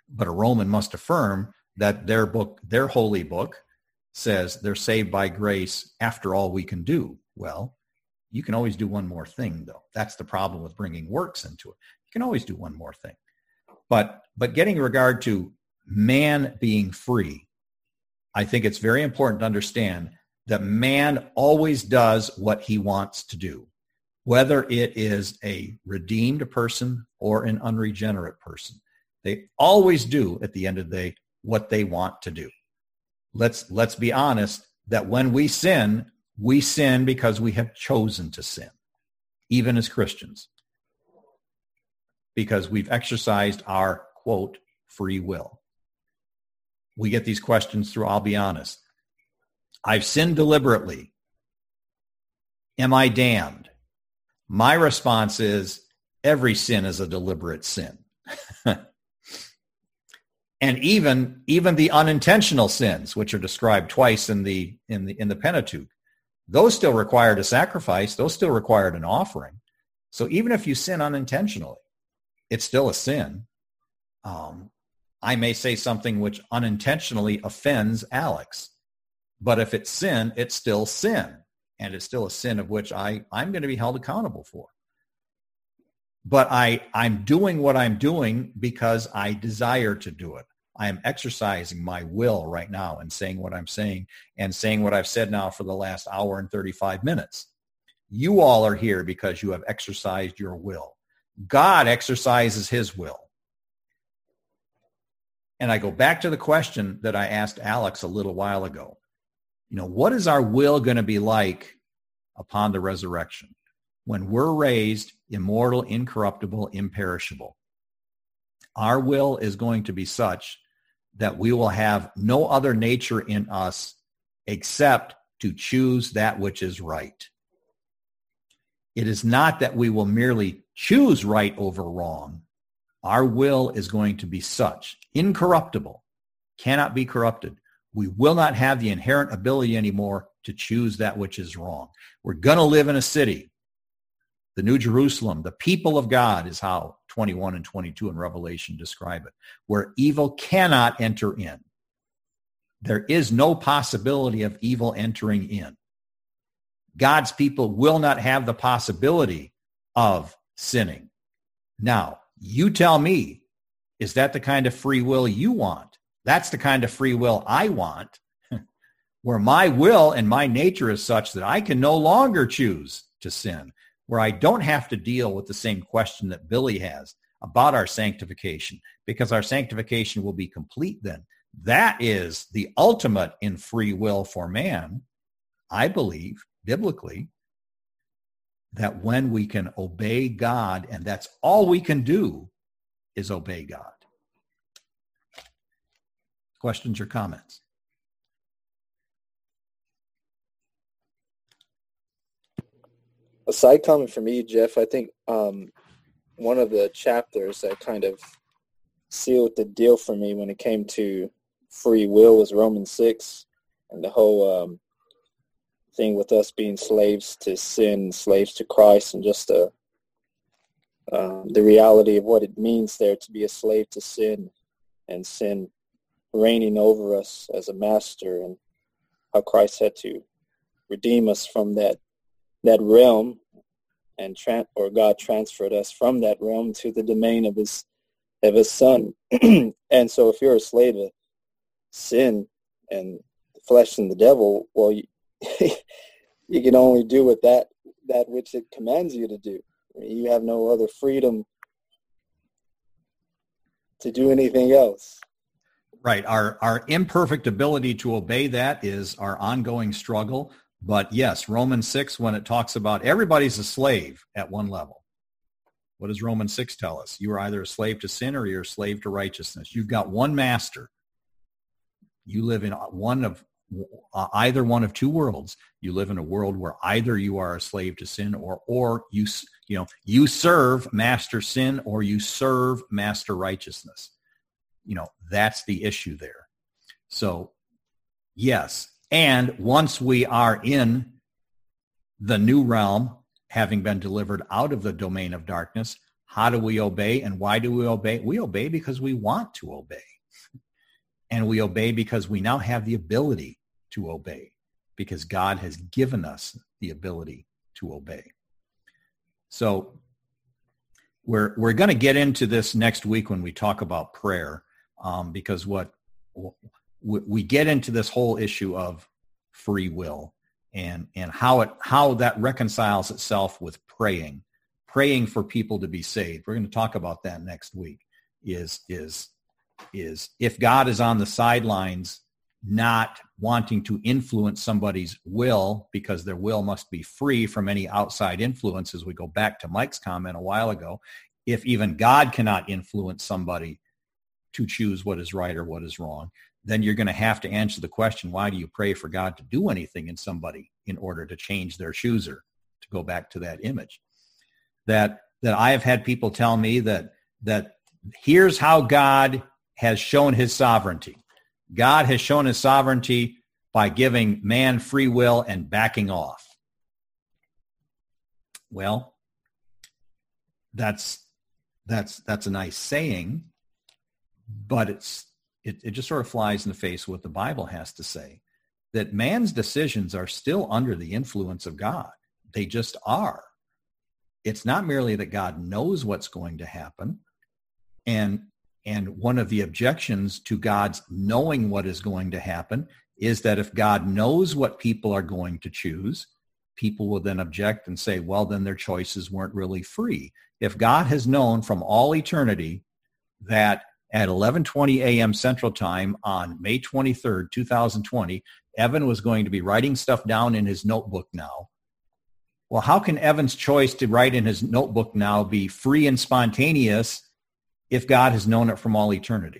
[SPEAKER 1] But a Roman must affirm that their book, their holy book, says they're saved by grace after all we can do. Well, you can always do one more thing, though. That's the problem with bringing works into it. You can always do one more thing. But getting regard to man being free, I think it's very important to understand that man always does what he wants to do, whether it is a redeemed person or an unregenerate person. They always do, at the end of the day, what they want to do. Let's be honest that when we sin because we have chosen to sin, even as Christians, because we've exercised our, quote, free will. We get these questions through, I'll be honest. I've sinned deliberately. Am I damned? My response is, every sin is a deliberate sin. And even the unintentional sins, which are described twice in the Pentateuch, those still required a sacrifice. Those still required an offering. So even if you sin unintentionally, it's still a sin. I may say something which unintentionally offends Alex, but if it's sin, it's still sin, and it's still a sin of which I'm going to be held accountable for. But I'm doing what I'm doing because I desire to do it. I am exercising my will right now and saying what I'm saying and saying what I've said now for the last hour and 35 minutes. You all are here because you have exercised your will. God exercises his will. And I go back to the question that I asked Alex a little while ago. What is our will going to be like upon the resurrection when we're raised immortal, incorruptible, imperishable? Our will is going to be such that we will have no other nature in us except to choose that which is right. It is not that we will merely choose right over wrong. Our will is going to be such, incorruptible, cannot be corrupted. We will not have the inherent ability anymore to choose that which is wrong. We're going to live in a city, the New Jerusalem, the people of God is how 21 and 22 in Revelation describe it, where evil cannot enter in. There is no possibility of evil entering in. God's people will not have the possibility of sinning. Now, you tell me, is that the kind of free will you want? That's the kind of free will I want, where my will and my nature is such that I can no longer choose to sin, where I don't have to deal with the same question that Billy has about our sanctification, because our sanctification will be complete then. That is the ultimate in free will for man, I believe, biblically, that when we can obey God, and that's all we can do is obey God. Questions or comments?
[SPEAKER 7] A side comment for me, Jeff, I think one of the chapters that kind of sealed the deal for me when it came to free will was Romans 6, and the whole thing with us being slaves to sin, slaves to Christ, and just the reality of what it means there to be a slave to sin, and sin reigning over us as a master, and how Christ had to redeem us from that realm, and God transferred us from that realm to the domain of his son. And so if you're a slave of sin and the flesh and the devil, well, you can only do with that which it commands you to do. I mean, you have no other freedom to do anything else.
[SPEAKER 1] Right. Our imperfect ability to obey that is our ongoing struggle. But yes, Romans 6, when it talks about everybody's a slave at one level, what does Romans 6 tell us? You are either a slave to sin or you're a slave to righteousness. You've got one master. You live in either one of two worlds. You live in a world where either you are a slave to sin or you serve master sin or you serve master righteousness. That's the issue there. So, yes. And once we are in the new realm, having been delivered out of the domain of darkness, How do we obey and why do we obey? We obey because we want to obey. And we obey because we now have the ability to obey, because God has given us the ability to obey. So we're going to get into this next week when we talk about prayer, because we get into this whole issue of free will and how that reconciles itself with praying for people to be saved. We're going to talk about that next week. Is if God is on the sidelines, not wanting to influence somebody's will because their will must be free from any outside influences. We go back to Mike's comment a while ago. If even God cannot influence somebody to choose what is right or what is wrong, then you're going to have to answer the question, why do you pray for God to do anything in somebody in order to change their chooser? To go back to that image. That I have had people tell me that here's how God has shown his sovereignty. God has shown his sovereignty by giving man free will and backing off. Well, that's a nice saying, but it just sort of flies in the face of what the Bible has to say, that man's decisions are still under the influence of God. They just are. It's not merely that God knows what's going to happen, and one of the objections to God's knowing what is going to happen is that if God knows what people are going to choose, people will then object and say, well, then their choices weren't really free. If God has known from all eternity that at 11:20 a.m. Central Time on May 23rd, 2020, Evan was going to be writing stuff down in his notebook now, well, how can Evan's choice to write in his notebook now be free and spontaneous if God has known it from all eternity?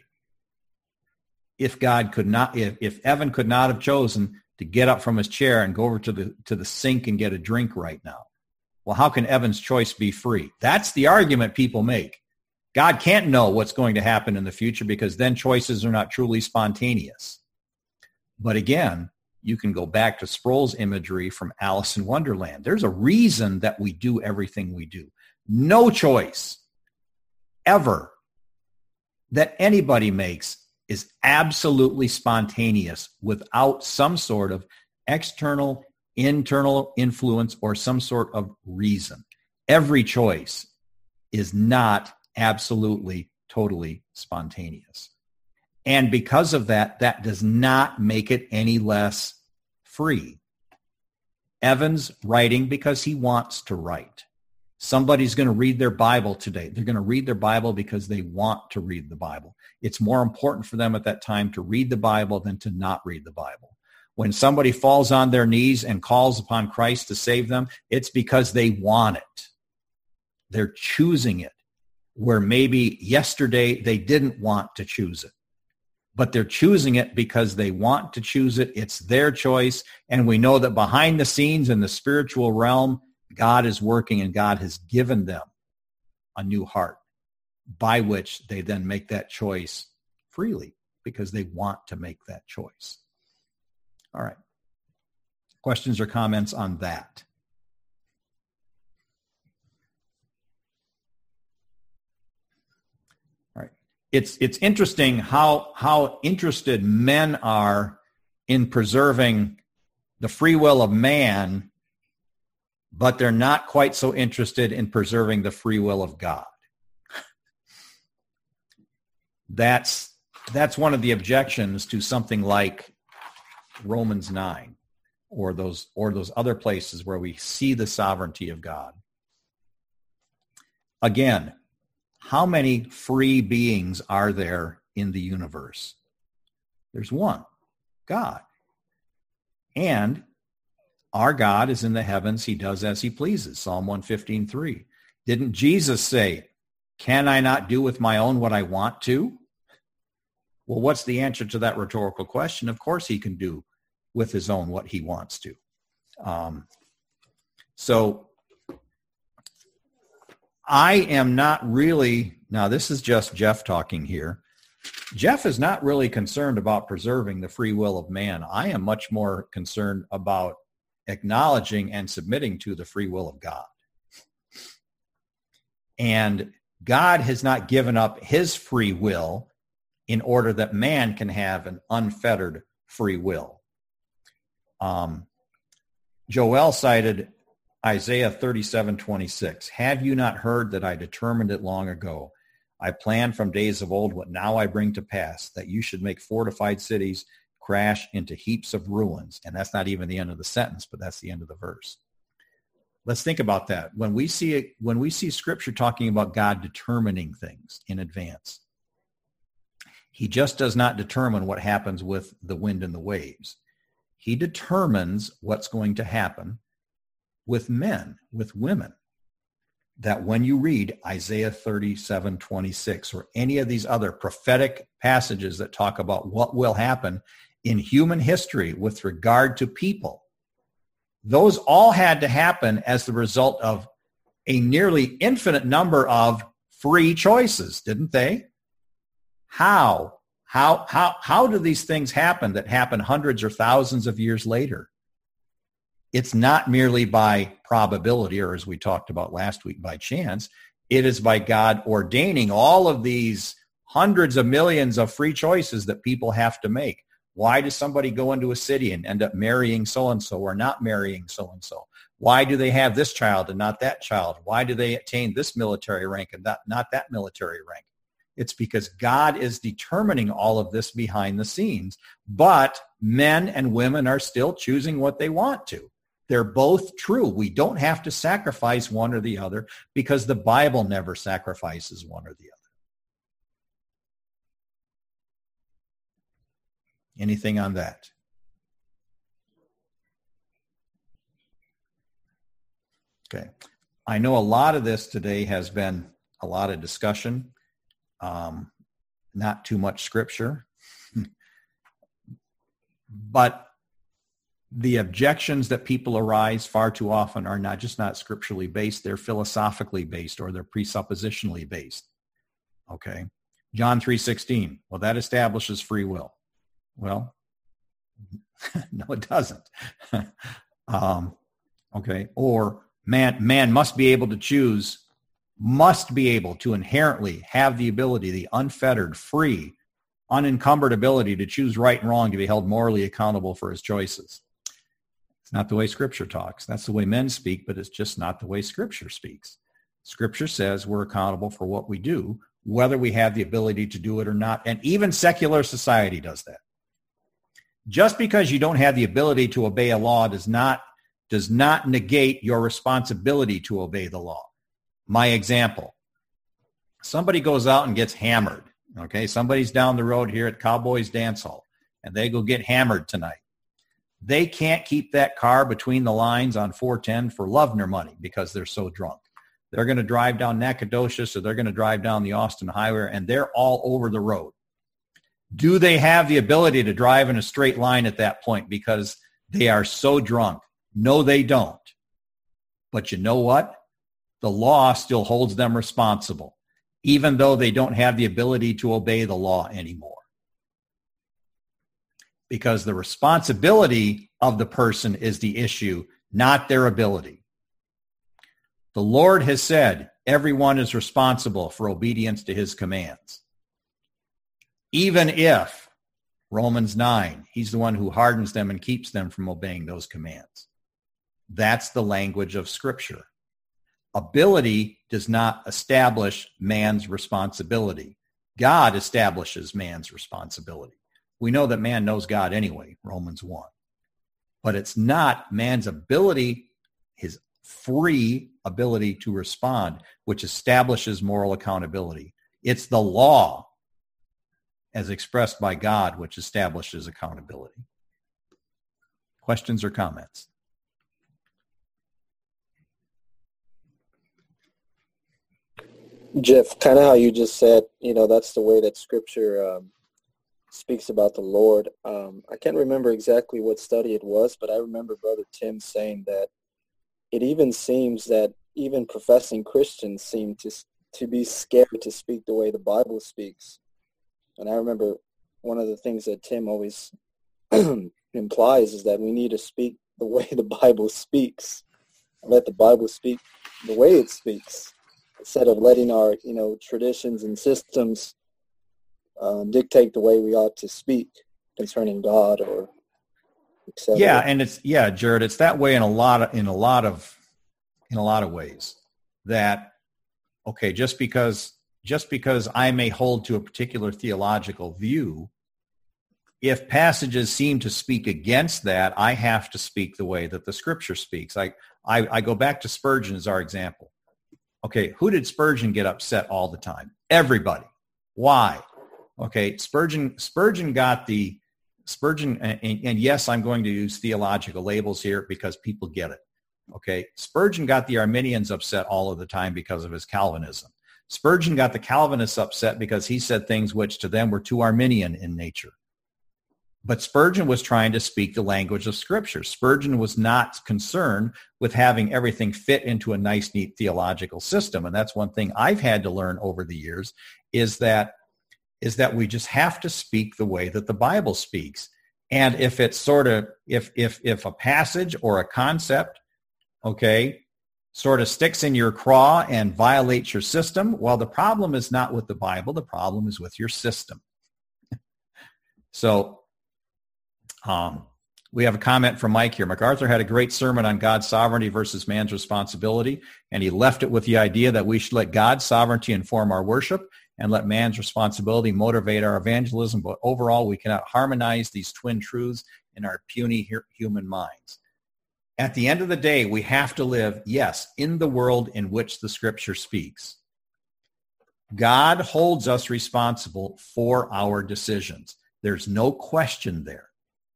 [SPEAKER 1] If Evan could not have chosen to get up from his chair and go over to the sink and get a drink right now, well, how can Evan's choice be free? That's the argument people make. God can't know what's going to happen in the future because then choices are not truly spontaneous. But again, you can go back to Sproul's imagery from Alice in Wonderland. There's a reason that we do everything we do. No choice ever that anybody makes is absolutely spontaneous without some sort of external, internal influence or some sort of reason. Every choice is not absolutely, totally spontaneous. And because of that, that does not make it any less free. Evan's writing because he wants to write. Somebody's going to read their Bible today. They're going to read their Bible because they want to read the Bible. It's more important for them at that time to read the Bible than to not read the Bible. When somebody falls on their knees and calls upon Christ to save them, it's because they want it. They're choosing it, where maybe yesterday they didn't want to choose it. But they're choosing it because they want to choose it. It's their choice. And we know that behind the scenes in the spiritual realm, God is working and God has given them a new heart by which they then make that choice freely because they want to make that choice. All right. Questions or comments on that? It's interesting how interested men are in preserving the free will of man, but they're not quite so interested in preserving the free will of God. That's one of the objections to something like Romans 9 or those other places where we see the sovereignty of God. Again, how many free beings are there in the universe? There's one, God. And our God is in the heavens. He does as he pleases. Psalm 115:3. Didn't Jesus say, can I not do with my own what I want to? Well, what's the answer to that rhetorical question? Of course he can do with his own what he wants to. So I am not really, now this is just Jeff talking here. Jeff is not really concerned about preserving the free will of man. I am much more concerned about acknowledging and submitting to the free will of God. And God has not given up his free will in order that man can have an unfettered free will. Joel cited Isaiah 37:26. Have you not heard that I determined it long ago? I planned from days of old what now I bring to pass, that you should make fortified cities crash into heaps of ruins. And that's not even the end of the sentence, but that's the end of the verse. Let's think about that. When we see Scripture talking about God determining things in advance, he just does not determine what happens with the wind and the waves. He determines what's going to happen with men, with women. That when you read Isaiah 37:26 or any of these other prophetic passages that talk about what will happen in human history with regard to people, those all had to happen as the result of a nearly infinite number of free choices, didn't they? How do these things happen that happen hundreds or thousands of years later? It's not merely by probability, or as we talked about last week, by chance. It is by God ordaining all of these hundreds of millions of free choices that people have to make. Why does somebody go into a city and end up marrying so-and-so or not marrying so-and-so? Why do they have this child and not that child? Why do they attain this military rank and not that military rank? It's because God is determining all of this behind the scenes, but men and women are still choosing what they want to. They're both true. We don't have to sacrifice one or the other because the Bible never sacrifices one or the other. Anything on that? Okay. I know a lot of this today has been a lot of discussion, not too much scripture, but the objections that people arise far too often are not scripturally based, they're philosophically based or they're presuppositionally based. Okay. John 3:16. Well, that establishes free will. Well, no, it doesn't. Okay. Or man must be able to choose, must be able to inherently have the ability, the unfettered, free, unencumbered ability to choose right and wrong, to be held morally accountable for his choices. It's not the way Scripture talks. That's the way men speak, but it's just not the way Scripture speaks. Scripture says we're accountable for what we do, whether we have the ability to do it or not. And even secular society does that. Just because you don't have the ability to obey a law does not negate your responsibility to obey the law. My example, somebody goes out and gets hammered. Okay, somebody's down the road here at Cowboys Dance Hall, and they go get hammered tonight. They can't keep that car between the lines on 410 for love nor money because they're so drunk. They're going to drive down Nacogdoches, or they're going to drive down the Austin Highway, and they're all over the road. Do they have the ability to drive in a straight line at that point because they are so drunk? No, they don't. But you know what? The law still holds them responsible, even though they don't have the ability to obey the law anymore. Because the responsibility of the person is the issue, not their ability. The Lord has said everyone is responsible for obedience to his commands. Even if, Romans 9, he's the one who hardens them and keeps them from obeying those commands. That's the language of Scripture. Ability does not establish man's responsibility. God establishes man's responsibility. We know that man knows God anyway, Romans 1. But it's not man's ability, his free ability to respond, which establishes moral accountability. It's the law, as expressed by God, which establishes accountability. Questions or comments?
[SPEAKER 7] Jeff, kind of how you just said, that's the way that Scripture speaks about the Lord. I can't remember exactly what study it was, but I remember Brother Tim saying that it even seems that even professing Christians seem to be scared to speak the way the Bible speaks. And I remember one of the things that Tim always implies is that we need to speak the way the Bible speaks. Let the Bible speak the way it speaks. instead of letting our, traditions and systems dictate the way we ought to speak concerning God or etc.
[SPEAKER 1] Yeah, and Jared, it's that way in a lot of ways. That okay, just because I may hold to a particular theological view, if passages seem to speak against that, I have to speak the way that the Scripture speaks. I go back to Spurgeon as our example. Okay, who did Spurgeon get upset all the time? Everybody. Why? Okay, Spurgeon got the Spurgeon, and yes, I'm going to use theological labels here because people get it. Okay, Spurgeon got the Arminians upset all of the time because of his Calvinism. Spurgeon got the Calvinists upset because he said things which to them were too Arminian in nature. But Spurgeon was trying to speak the language of Scripture. Spurgeon was not concerned with having everything fit into a nice, neat theological system. And that's one thing I've had to learn over the years is that we just have to speak the way that the Bible speaks. And if it's sort of, if a passage or a concept, okay, sort of sticks in your craw and violates your system, well, the problem is not with the Bible. The problem is with your system. So, we have a comment from Mike here. MacArthur had a great sermon on God's sovereignty versus man's responsibility, and he left it with the idea that we should let God's sovereignty inform our worship and let man's responsibility motivate our evangelism. But overall, we cannot harmonize these twin truths in our puny human minds. At the end of the day, we have to live, yes, in the world in which the Scripture speaks. God holds us responsible for our decisions. There's no question there.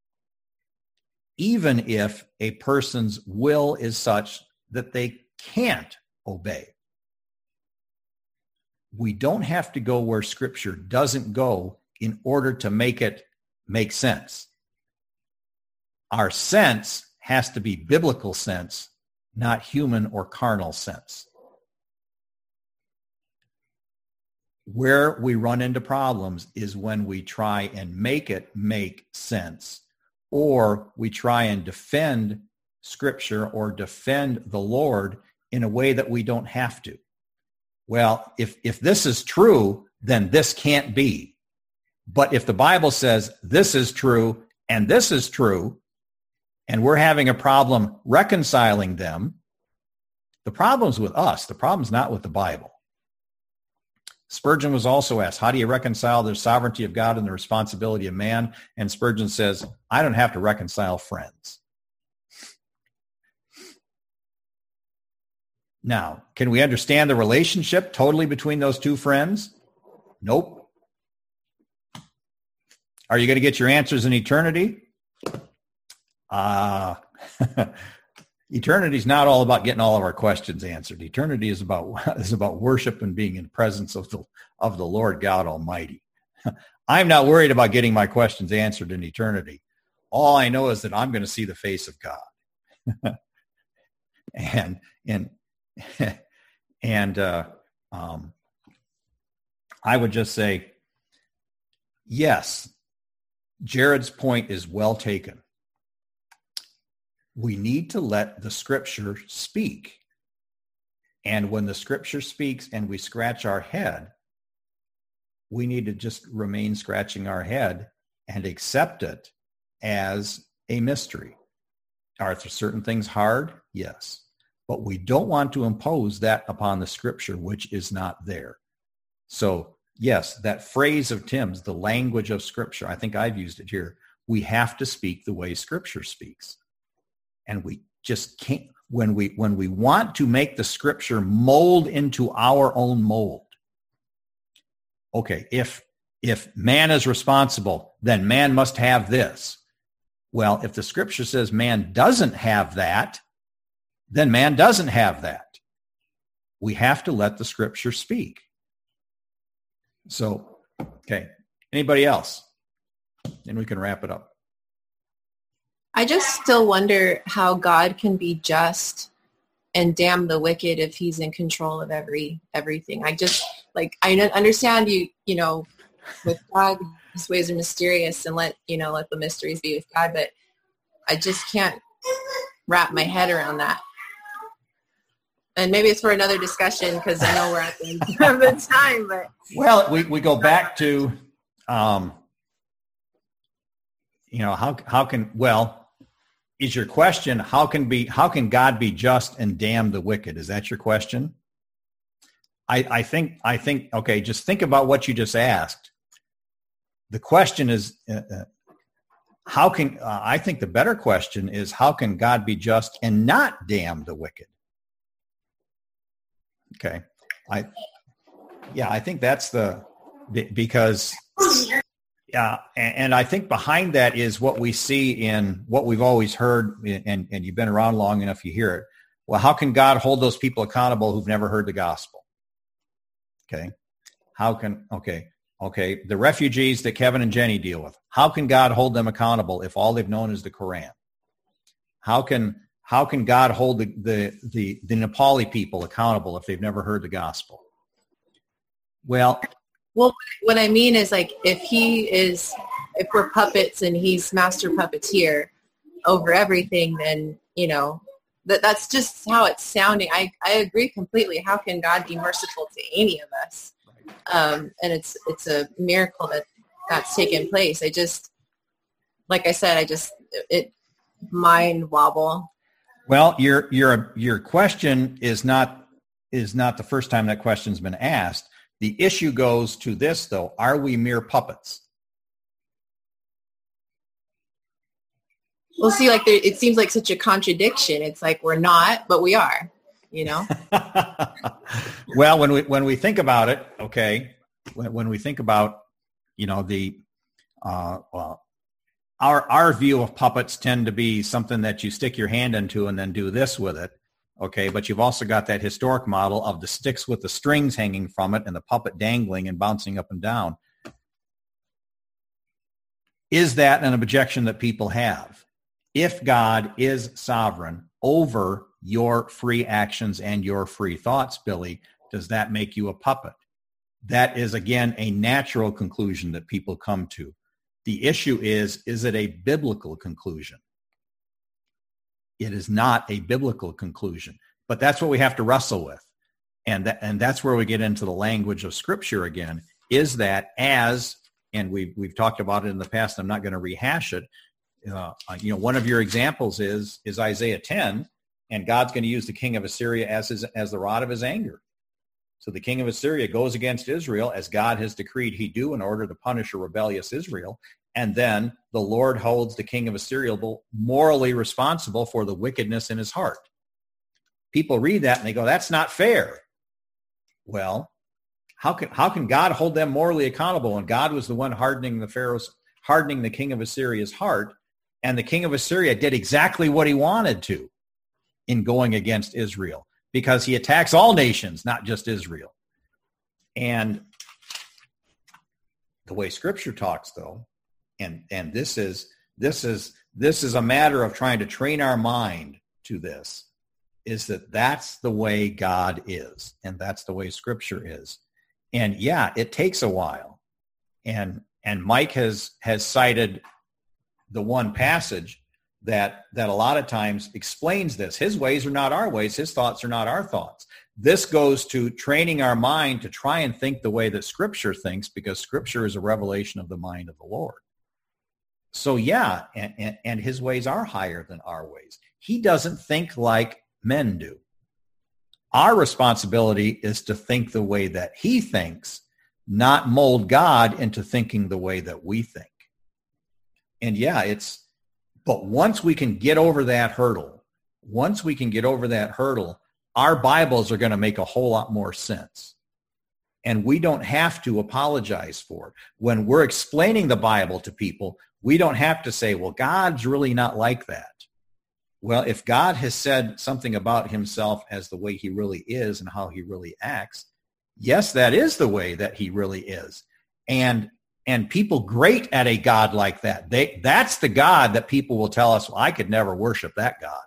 [SPEAKER 1] Even if a person's will is such that they can't obey. We don't have to go where Scripture doesn't go in order to make it make sense. Our sense has to be biblical sense, not human or carnal sense. Where we run into problems is when we try and make it make sense, or we try and defend Scripture or defend the Lord in a way that we don't have to. Well, if this is true, then this can't be. But if the Bible says this is true and this is true, and we're having a problem reconciling them, the problem's with us. The problem's not with the Bible. Spurgeon was also asked, how do you reconcile the sovereignty of God and the responsibility of man? And Spurgeon says, I don't have to reconcile friends. Now, can we understand the relationship totally between those two friends? Nope. Are you going to get your answers in eternity? Eternity is not all about getting all of our questions answered. Eternity is about worship and being in the presence of the Lord God Almighty. I'm not worried about getting my questions answered in eternity. All I know is that I'm going to see the face of God. and I would just say, yes, Jared's point is well taken. We need to let the Scripture speak. And when the Scripture speaks and we scratch our head, we need to just remain scratching our head and accept it as a mystery. Are there certain things hard? Yes. But we don't want to impose that upon the Scripture, which is not there. So, yes, that phrase of Tim's, the language of Scripture, I think I've used it here. We have to speak the way Scripture speaks. And we just can't, when we want to make the Scripture mold into our own mold. Okay, if man is responsible, then man must have this. Well, if the Scripture says man doesn't have that, then man doesn't have that. We have to let the Scripture speak. So, okay, anybody else? And we can wrap it up.
[SPEAKER 8] I just still wonder how God can be just and damn the wicked if he's in control of everything. I just, I understand you know, with God, his ways are mysterious and let the mysteries be with God, but I just can't wrap my head around that. And maybe it's for another discussion because I know we're at the end of the time. But
[SPEAKER 1] well, we go back to, is your question, how can God be just and damn the wicked? Is that your question? I think, okay, just think about what you just asked. The question is, I think the better question is, how can God be just and not damn the wicked? Okay. I think that's because and I think behind that is what we see in what we've always heard, and you've been around long enough, you hear it. Well, how can God hold those people accountable who've never heard the gospel? Okay. The refugees that Kevin and Jenny deal with, how can God hold them accountable if all they've known is the Quran? How can God hold the Nepali people accountable if they've never heard the gospel? Well,
[SPEAKER 8] what I mean is, like, if we're puppets and he's master puppeteer over everything, then, that's just how it's sounding. I agree completely. How can God be merciful to any of us? And it's a miracle that's taken place. Like I said, it mind wobble.
[SPEAKER 1] Well, your question is not the first time that question's been asked. The issue goes to this, though. Are we mere puppets?
[SPEAKER 8] Well, see, it seems like such a contradiction. It's like we're not, but we are,
[SPEAKER 1] Well, when we think about it, okay, when we think about, our view of puppets tend to be something that you stick your hand into and then do this with it. Okay, but you've also got that historic model of the sticks with the strings hanging from it and the puppet dangling and bouncing up and down. Is that an objection that people have? If God is sovereign over your free actions and your free thoughts, Billy, does that make you a puppet? That is, again, a natural conclusion that people come to. The issue is it a biblical conclusion? It is not a biblical conclusion, but that's what we have to wrestle with. And that's where we get into the language of Scripture again, is that and we've talked about it in the past, I'm not going to rehash it. One of your examples is Isaiah 10, and God's going to use the king of Assyria as the rod of his anger. So the king of Assyria goes against Israel as God has decreed he do in order to punish a rebellious Israel. And then the Lord holds the king of Assyria morally responsible for the wickedness in his heart. People read that and they go, that's not fair. Well, how can God hold them morally accountable when God was the one hardening the king of Assyria's heart, and the king of Assyria did exactly what he wanted to in going against Israel, because he attacks all nations, not just Israel. And the way Scripture talks, though, and this is a matter of trying to train our mind to this, is that's the way God is, and that's the way Scripture is. And yeah, it takes a while. And Mike has cited the one passage that a lot of times explains this. His ways are not our ways. His thoughts are not our thoughts. This goes to training our mind to try and think the way that Scripture thinks, because Scripture is a revelation of the mind of the Lord. So yeah, and his ways are higher than our ways. He doesn't think like men do. Our responsibility is to think the way that he thinks, not mold God into thinking the way that we think. And yeah, but once we can get over that hurdle, our Bibles are going to make a whole lot more sense. And we don't have to apologize for it. When we're explaining the Bible to people, we don't have to say, well, God's really not like that. Well, if God has said something about himself as the way he really is and how he really acts, yes, that is the way that he really is. And people great at a God like that, that's the God that people will tell us, well, I could never worship that God.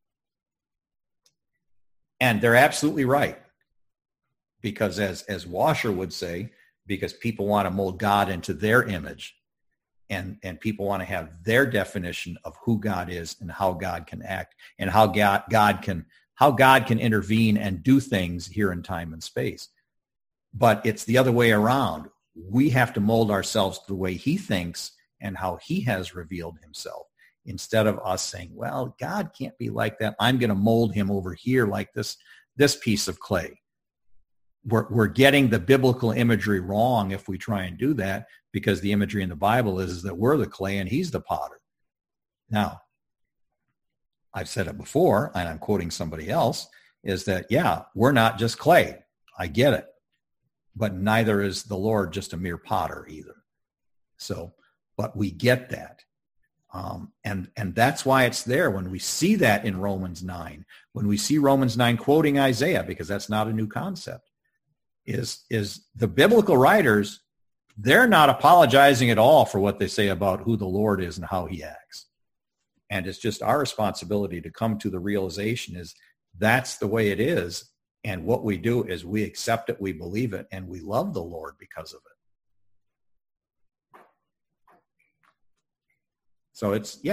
[SPEAKER 1] And they're absolutely right. Because as Washer would say, because people want to mold God into their image, and people want to have their definition of who God is and how God can act, and how God can intervene and do things here in time and space. But it's the other way around. We have to mold ourselves to the way he thinks and how he has revealed himself, instead of us saying, well, God can't be like that. I'm going to mold him over here like this piece of clay. We're getting the biblical imagery wrong if we try and do that, because the imagery in the Bible is that we're the clay and he's the potter. Now, I've said it before, and I'm quoting somebody else, is that, yeah, we're not just clay. I get it. But neither is the Lord just a mere potter either. So, but we get that. And that's why it's there. When we see that in Romans 9, when we see Romans 9 quoting Isaiah, because that's not a new concept, is the biblical writers, they're not apologizing at all for what they say about who the Lord is and how he acts. And it's just our responsibility to come to the realization is that's the way it is. And what we do is we accept it, we believe it, and we love the Lord because of it. So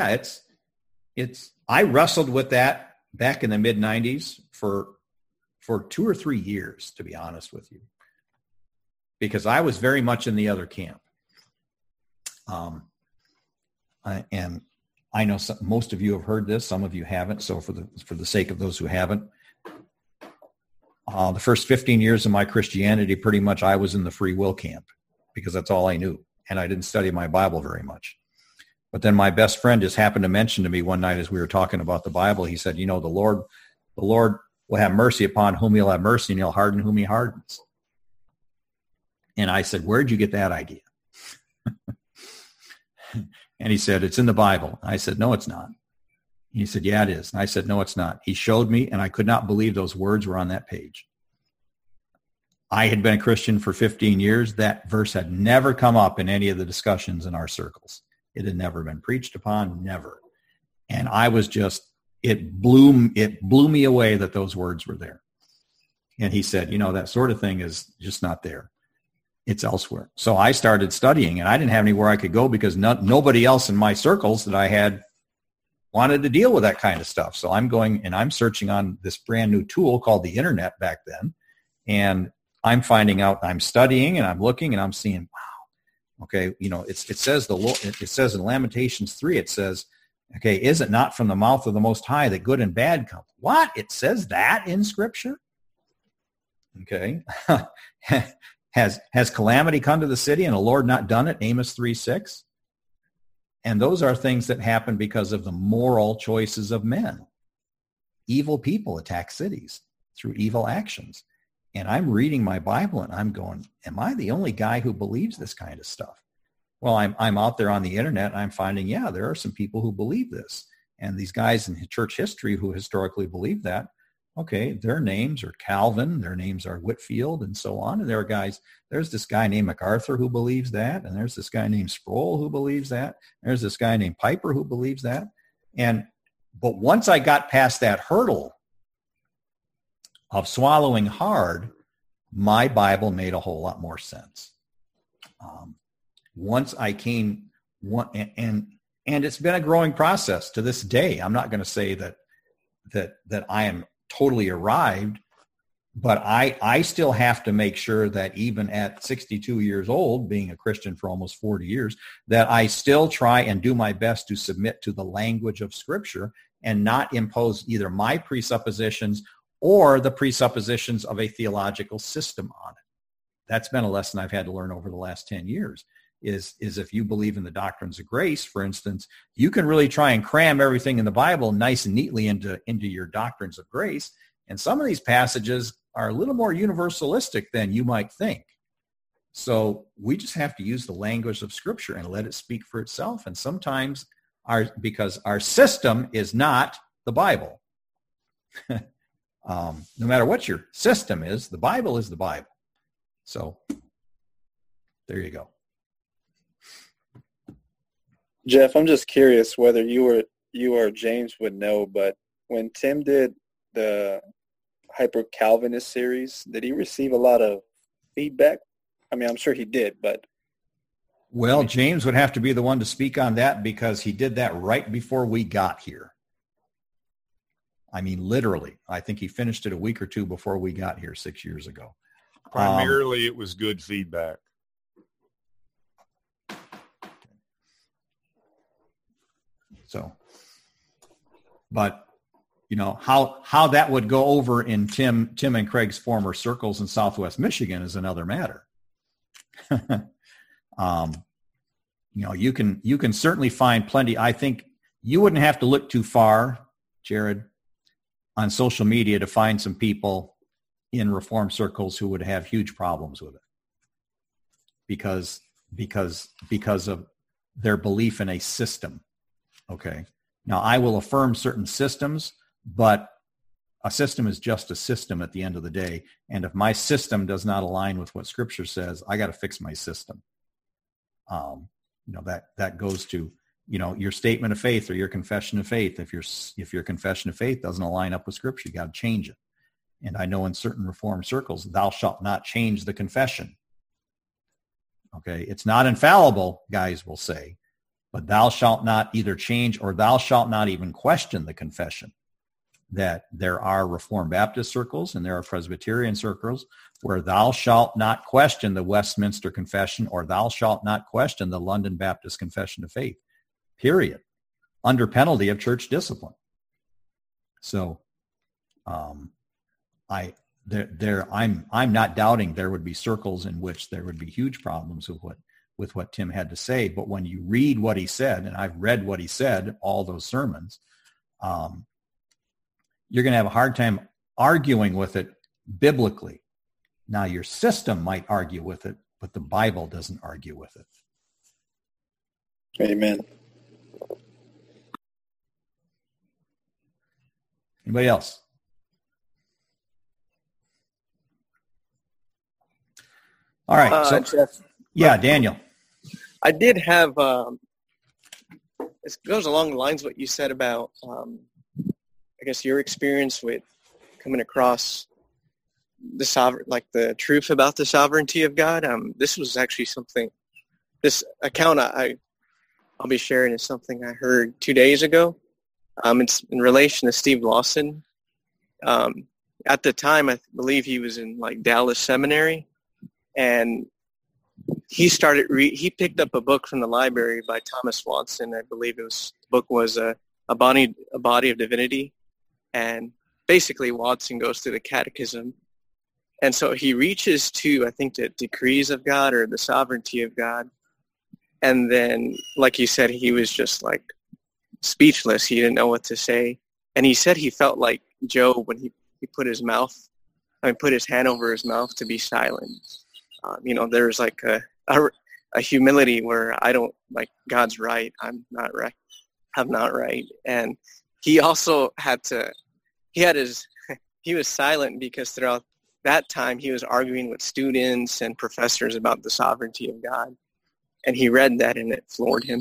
[SPEAKER 1] I wrestled with that back in the mid-90s for 2 or 3 years, to be honest with you, because I was very much in the other camp. And I know most of you have heard this, some of you haven't. So for the sake of those who haven't, the first 15 years of my Christianity, pretty much I was in the free will camp, because that's all I knew. And I didn't study my Bible very much. But then my best friend just happened to mention to me one night as we were talking about the Bible, he said, the Lord will have mercy upon whom he'll have mercy, and he'll harden whom he hardens. And I said, where'd you get that idea? And he said, it's in the Bible. I said, no, it's not. He said, yeah, it is. And I said, no, it's not. He showed me, and I could not believe those words were on that page. I had been a Christian for 15 years. That verse had never come up in any of the discussions in our circles. It had never been preached upon, never. And I was just, it blew me away that those words were there. And he said, that sort of thing is just not there. It's elsewhere. So I started studying, and I didn't have anywhere I could go because nobody else in my circles that I had wanted to deal with that kind of stuff. So I'm going and I'm searching on this brand new tool called the internet back then. And I'm finding out, I'm studying and I'm looking and I'm seeing, wow, okay, it says it says in Lamentations 3, it says, okay, is it not from the mouth of the Most High that good and bad come? What? It says that in Scripture? Okay. Has calamity come to the city and the Lord not done it? Amos 3:6. And those are things that happen because of the moral choices of men. Evil people attack cities through evil actions. And I'm reading my Bible and I'm going, am I the only guy who believes this kind of stuff? Well, I'm out there on the internet and I'm finding, yeah, there are some people who believe this. And these guys in church history who historically believe that, okay, their names are Calvin, their names are Whitefield, and so on. And there are guys, there's this guy named MacArthur who believes that, and there's this guy named Sproul who believes that. There's this guy named Piper who believes that. But once I got past that hurdle of swallowing hard, my Bible made a whole lot more sense. Once I came, and it's been a growing process to this day. I'm not going to say that I am totally arrived, but I still have to make sure that even at 62 years old, being a Christian for almost 40 years, that I still try and do my best to submit to the language of Scripture and not impose either my presuppositions or the presuppositions of a theological system on it. That's been a lesson I've had to learn over the last 10 years, is if you believe in the doctrines of grace, for instance, you can really try and cram everything in the Bible nice and neatly into your doctrines of grace. And some of these passages are a little more universalistic than you might think. So we just have to use the language of Scripture and let it speak for itself. And sometimes because our system is not the Bible. No matter what your system is, the Bible is the Bible. So there you go.
[SPEAKER 10] Jeff, I'm just curious whether you or James would know, but when Tim did the Hyper Calvinist series, did he receive a lot of feedback? I mean, I'm sure he did, but...
[SPEAKER 1] Well, James would have to be the one to speak on that because he did that right before we got here. I mean, literally. I think he finished it a week or two before we got here 6 years ago.
[SPEAKER 11] Primarily, it was good feedback.
[SPEAKER 1] So, but how that would go over in Tim and Craig's former circles in Southwest Michigan is another matter. You can certainly find plenty. I think you wouldn't have to look too far, Jared, on social media to find some people in Reformed circles who would have huge problems with it because of their belief in a system. Okay. Now, I will affirm certain systems, but a system is just a system at the end of the day. And if my system does not align with what Scripture says, I got to fix my system. That goes to, your statement of faith or your confession of faith. If your confession of faith doesn't align up with Scripture, you got to change it. And I know in certain Reformed circles, thou shalt not change the confession. Okay. It's not infallible, guys will say. But thou shalt not either change or thou shalt not even question the confession. That there are Reformed Baptist circles and there are Presbyterian circles where thou shalt not question the Westminster Confession or thou shalt not question the London Baptist Confession of Faith, period, under penalty of church discipline. So I'm not doubting there would be circles in which there would be huge problems with what Tim had to say. But when you read what he said, and I've read what he said, all those sermons, you're going to have a hard time arguing with it biblically. Now, your system might argue with it, but the Bible doesn't argue with it.
[SPEAKER 10] Amen.
[SPEAKER 1] Anybody else? All right. So,
[SPEAKER 12] Jeff,
[SPEAKER 1] yeah, Daniel.
[SPEAKER 12] I did have, it goes along the lines of what you said about, I guess, your experience with coming across the truth about the sovereignty of God. This was actually this account I'll be sharing is something I heard 2 days ago. It's in relation to Steve Lawson. At the time, I believe he was in Dallas Seminary, and he picked up a book from the library by Thomas Watson. I believe the book was a body of divinity, and basically Watson goes through the catechism, and so he reaches to, I think, the decrees of God or the sovereignty of God, and then, like you said, he was just speechless. He didn't know what to say, and he said he felt like Job when he put his hand over his mouth to be silent. There's a humility where I don't God's right. I'm not right. And he also he was silent because throughout that time he was arguing with students and professors about the sovereignty of God. And he read that and it floored him.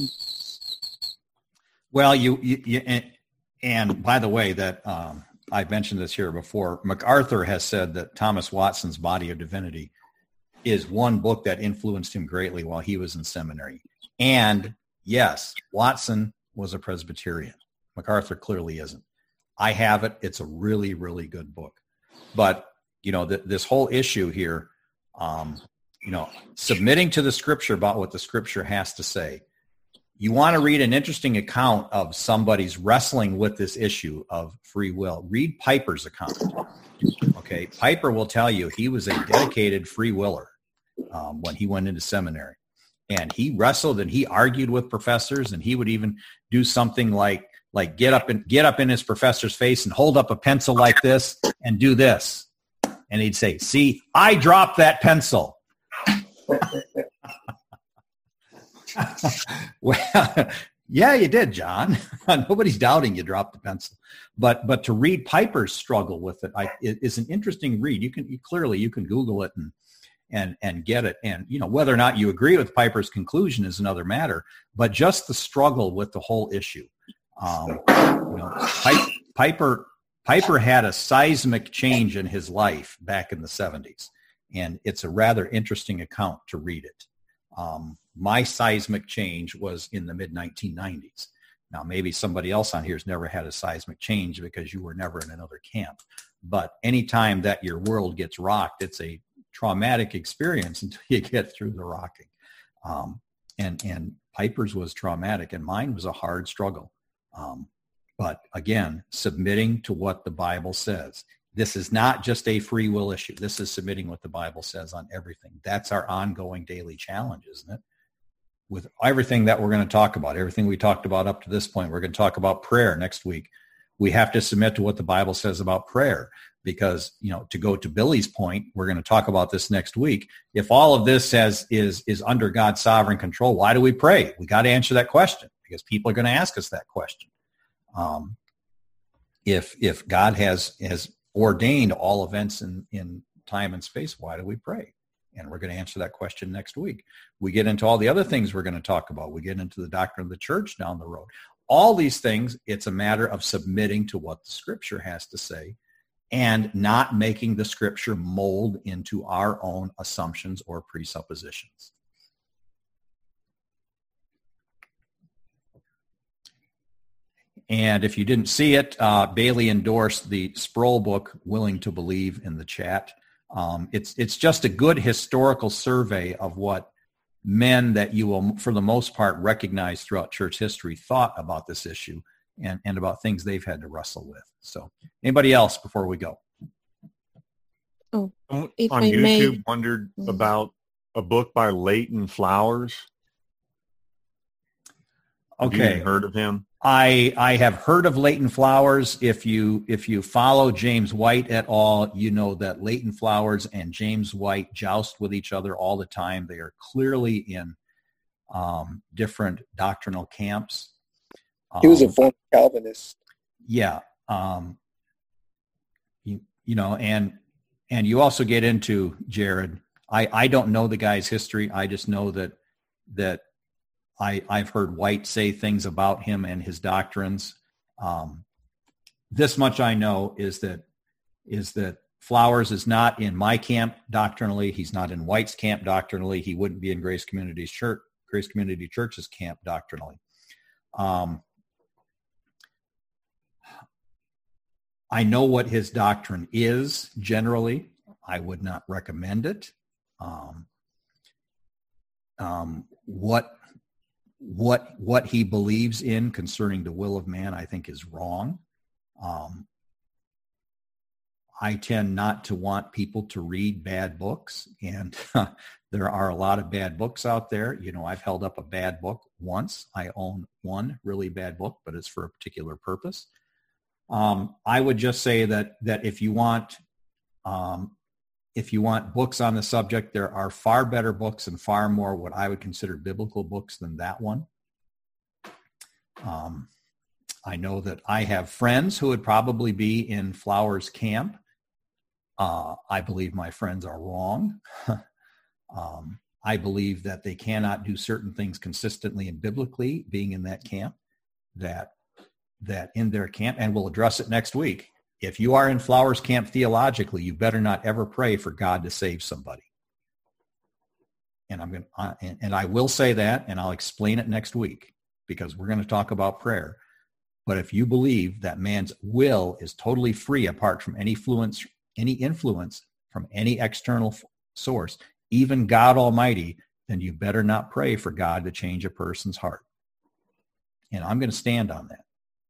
[SPEAKER 1] Well, and by the way, that I've mentioned this here before, MacArthur has said that Thomas Watson's Body of Divinity is one book that influenced him greatly while he was in seminary. And yes, Watson was a Presbyterian. MacArthur clearly isn't. I have it. It's a really, really good book. But, this whole issue here, submitting to the Scripture about what the Scripture has to say. You want to read an interesting account of somebody's wrestling with this issue of free will. Read Piper's account. Okay, Piper will tell you he was a dedicated free willer when he went into seminary. And he wrestled and he argued with professors, and he would even do something like get up in his professor's face and hold up a pencil like this and do this. And he'd say, "See, I dropped that pencil." Well, yeah, you did, John. Nobody's doubting you dropped the pencil. But to read Piper's struggle with it is an interesting read. You can Google it and get it. And whether or not you agree with Piper's conclusion is another matter. But just the struggle with the whole issue. Piper had a seismic change in his life back in the 70s, and it's a rather interesting account to read it. My seismic change was in the mid-1990s. Now, maybe somebody else on here has never had a seismic change because you were never in another camp. But anytime that your world gets rocked, it's a traumatic experience until you get through the rocking. And Piper's was traumatic, and mine was a hard struggle. But again, submitting to what the Bible says. This is not just a free will issue. This is submitting what the Bible says on everything. That's our ongoing daily challenge, isn't it? With everything that we're going to talk about, everything we talked about up to this point, we're going to talk about prayer next week. We have to submit to what the Bible says about prayer because, to go to Billy's point, we're going to talk about this next week. If all of this is under God's sovereign control, why do we pray? We got to answer that question because people are going to ask us that question. If God has ordained all events in time and space, why do we pray? And we're going to answer that question next week. We get into all the other things we're going to talk about. We get into the doctrine of the church down the road. All these things, it's a matter of submitting to what the Scripture has to say and not making the Scripture mold into our own assumptions or presuppositions. And if you didn't see it, Bailey endorsed the Sproul book, Willing to Believe, in the chat. It's just a good historical survey of what men that you will, for the most part, recognize throughout church history thought about this issue and about things they've had to wrestle with. So anybody else before we go?
[SPEAKER 11] On YouTube, wondered about a book by Leighton Flowers.
[SPEAKER 1] Okay.
[SPEAKER 11] Have you heard of him?
[SPEAKER 1] I have heard of Leighton Flowers. If you follow James White at all, you know that Leighton Flowers and James White joust with each other all the time. They are clearly in different doctrinal camps.
[SPEAKER 10] He was a former Calvinist.
[SPEAKER 1] Yeah. And you also get into, Jared, I don't know the guy's history. I just know that I've heard White say things about him and his doctrines. This much I know is that Flowers is not in my camp doctrinally. He's not in White's camp doctrinally. He wouldn't be in Grace Community Church's camp doctrinally. I know what his doctrine is generally. I would not recommend it. What he believes in concerning the will of man, I think, is wrong. I tend not to want people to read bad books, and there are a lot of bad books out there. I've held up a bad book once. I own one really bad book, but it's for a particular purpose. I would just say that if you want books on the subject, there are far better books and far more what I would consider biblical books than that one. I know that I have friends who would probably be in Flowers' camp. I believe my friends are wrong. I believe that they cannot do certain things consistently and biblically, being in that camp, that in their camp, and we'll address it next week. If you are in Flowers' camp theologically, you better not ever pray for God to save somebody. And I will say that, and I'll explain it next week because we're going to talk about prayer. But if you believe that man's will is totally free apart from any influence from any external source, even God Almighty, then you better not pray for God to change a person's heart. And I'm going to stand on that.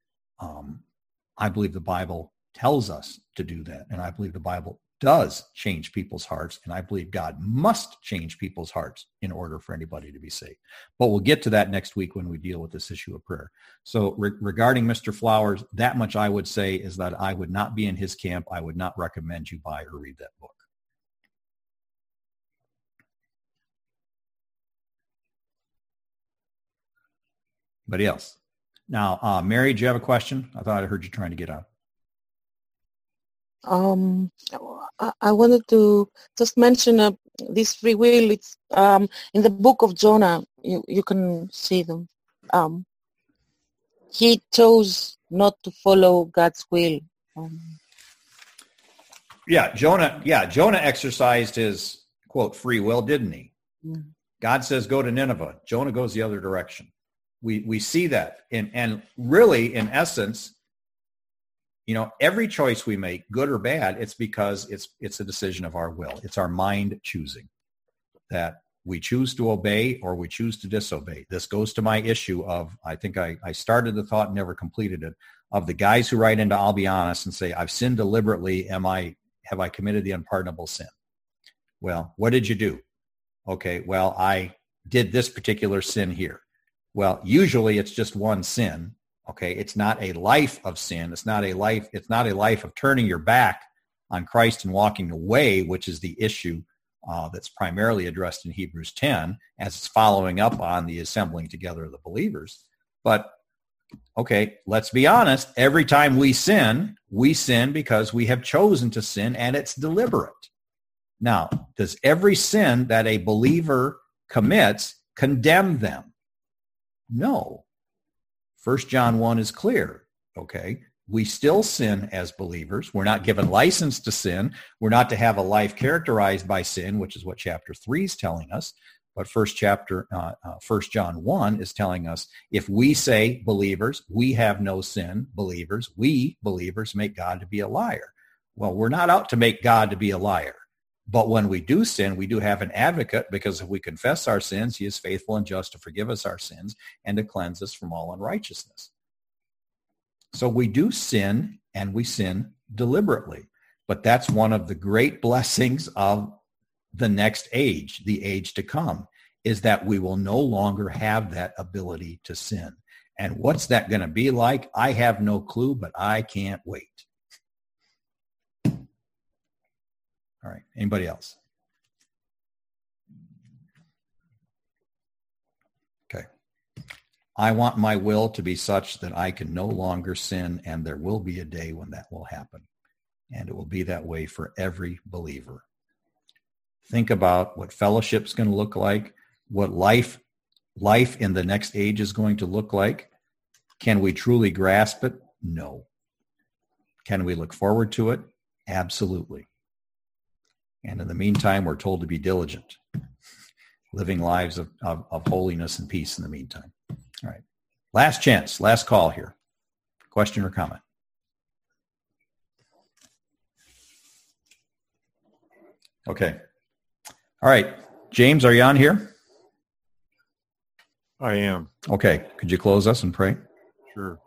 [SPEAKER 1] I believe the Bible tells us to do that. And I believe the Bible does change people's hearts. And I believe God must change people's hearts in order for anybody to be saved. But we'll get to that next week when we deal with this issue of prayer. So regarding Mr. Flowers, that much I would say is that I would not be in his camp. I would not recommend you buy or read that book. Anybody else? Now, Mary, do you have a question? I thought I heard you trying to get out.
[SPEAKER 3] I wanted to just mention this free will. It's in the book of Jonah. You can see them. He chose not to follow God's will.
[SPEAKER 1] Jonah exercised his, quote, free will, didn't he?
[SPEAKER 3] Yeah.
[SPEAKER 1] God says, go to Nineveh. Jonah goes the other direction. We see that. And really, in essence, every choice we make, good or bad, it's because it's a decision of our will. It's our mind choosing that we choose to obey or we choose to disobey. This goes to my issue of, I think I started the thought and never completed it, of the guys who write into I'll Be Honest and say, I've sinned deliberately. Have I committed the unpardonable sin? Well, what did you do? Okay, well, I did this particular sin here. Well, usually it's just one sin. Okay, it's not a life of sin. It's not a life of turning your back on Christ and walking away, which is the issue that's primarily addressed in Hebrews 10, as it's following up on the assembling together of the believers. But, okay, let's be honest. Every time we sin because we have chosen to sin, and it's deliberate. Now, does every sin that a believer commits condemn them? No. 1 John 1 is clear, okay? We still sin as believers. We're not given license to sin. We're not to have a life characterized by sin, which is what chapter 3 is telling us. But 1 John 1 is telling us, if we say, believers, we have no sin, believers, we, believers, make God to be a liar. Well, we're not out to make God to be a liar. But when we do sin, we do have an advocate, because if we confess our sins, he is faithful and just to forgive us our sins and to cleanse us from all unrighteousness. So we do sin, and we sin deliberately. But that's one of the great blessings of the next age, the age to come, is that we will no longer have that ability to sin. And what's that going to be like? I have no clue, but I can't wait. All right. Anybody else? Okay. I want my will to be such that I can no longer sin, and there will be a day when that will happen. And it will be that way for every believer. Think about what fellowship's going to look like, what life in the next age is going to look like. Can we truly grasp it? No. Can we look forward to it? Absolutely. And in the meantime, we're told to be diligent, living lives of holiness and peace in the meantime. All right. Last chance, last call here. Question or comment? Okay. All right. James, are you on here?
[SPEAKER 11] I am.
[SPEAKER 1] Okay. Could you close us and pray?
[SPEAKER 11] Sure.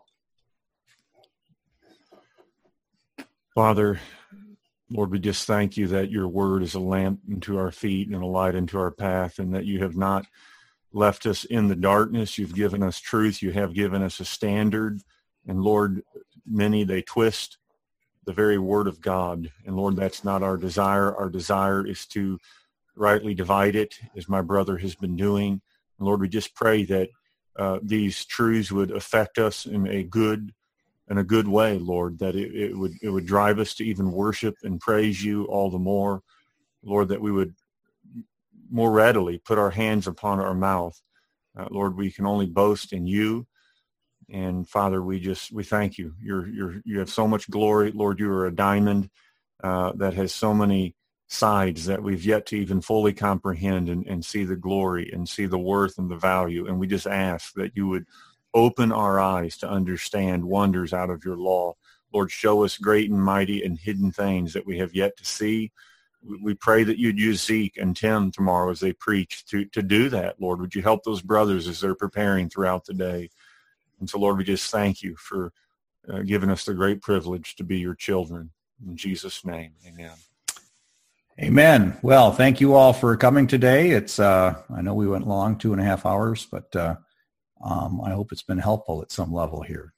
[SPEAKER 11] Father, Lord, we just thank you that your word is a lamp unto our feet and a light unto our path, and that you have not left us in the darkness. You've given us truth. You have given us a standard. And Lord, many, they twist the very word of God. And Lord, that's not our desire. Our desire is to rightly divide it, as my brother has been doing. And Lord, we just pray that these truths would affect us in a good way, Lord, that it would drive us to even worship and praise you all the more, Lord, that we would more readily put our hands upon our mouth. Lord, we can only boast in you. And Father, we thank you. You have so much glory, Lord. You are a diamond that has so many sides that we've yet to even fully comprehend and see the glory and see the worth and the value. And we just ask that you would open our eyes to understand wonders out of your law. Lord, show us great and mighty and hidden things that we have yet to see. We pray that you'd use Zeke and Tim tomorrow as they preach to do that, Lord. Would you help those brothers as they're preparing throughout the day? And so, Lord, we just thank you for giving us the great privilege to be your children. In Jesus' name, amen.
[SPEAKER 1] Amen. Well, thank you all for coming today. It's I know we went long, 2.5 hours, but I hope it's been helpful at some level here.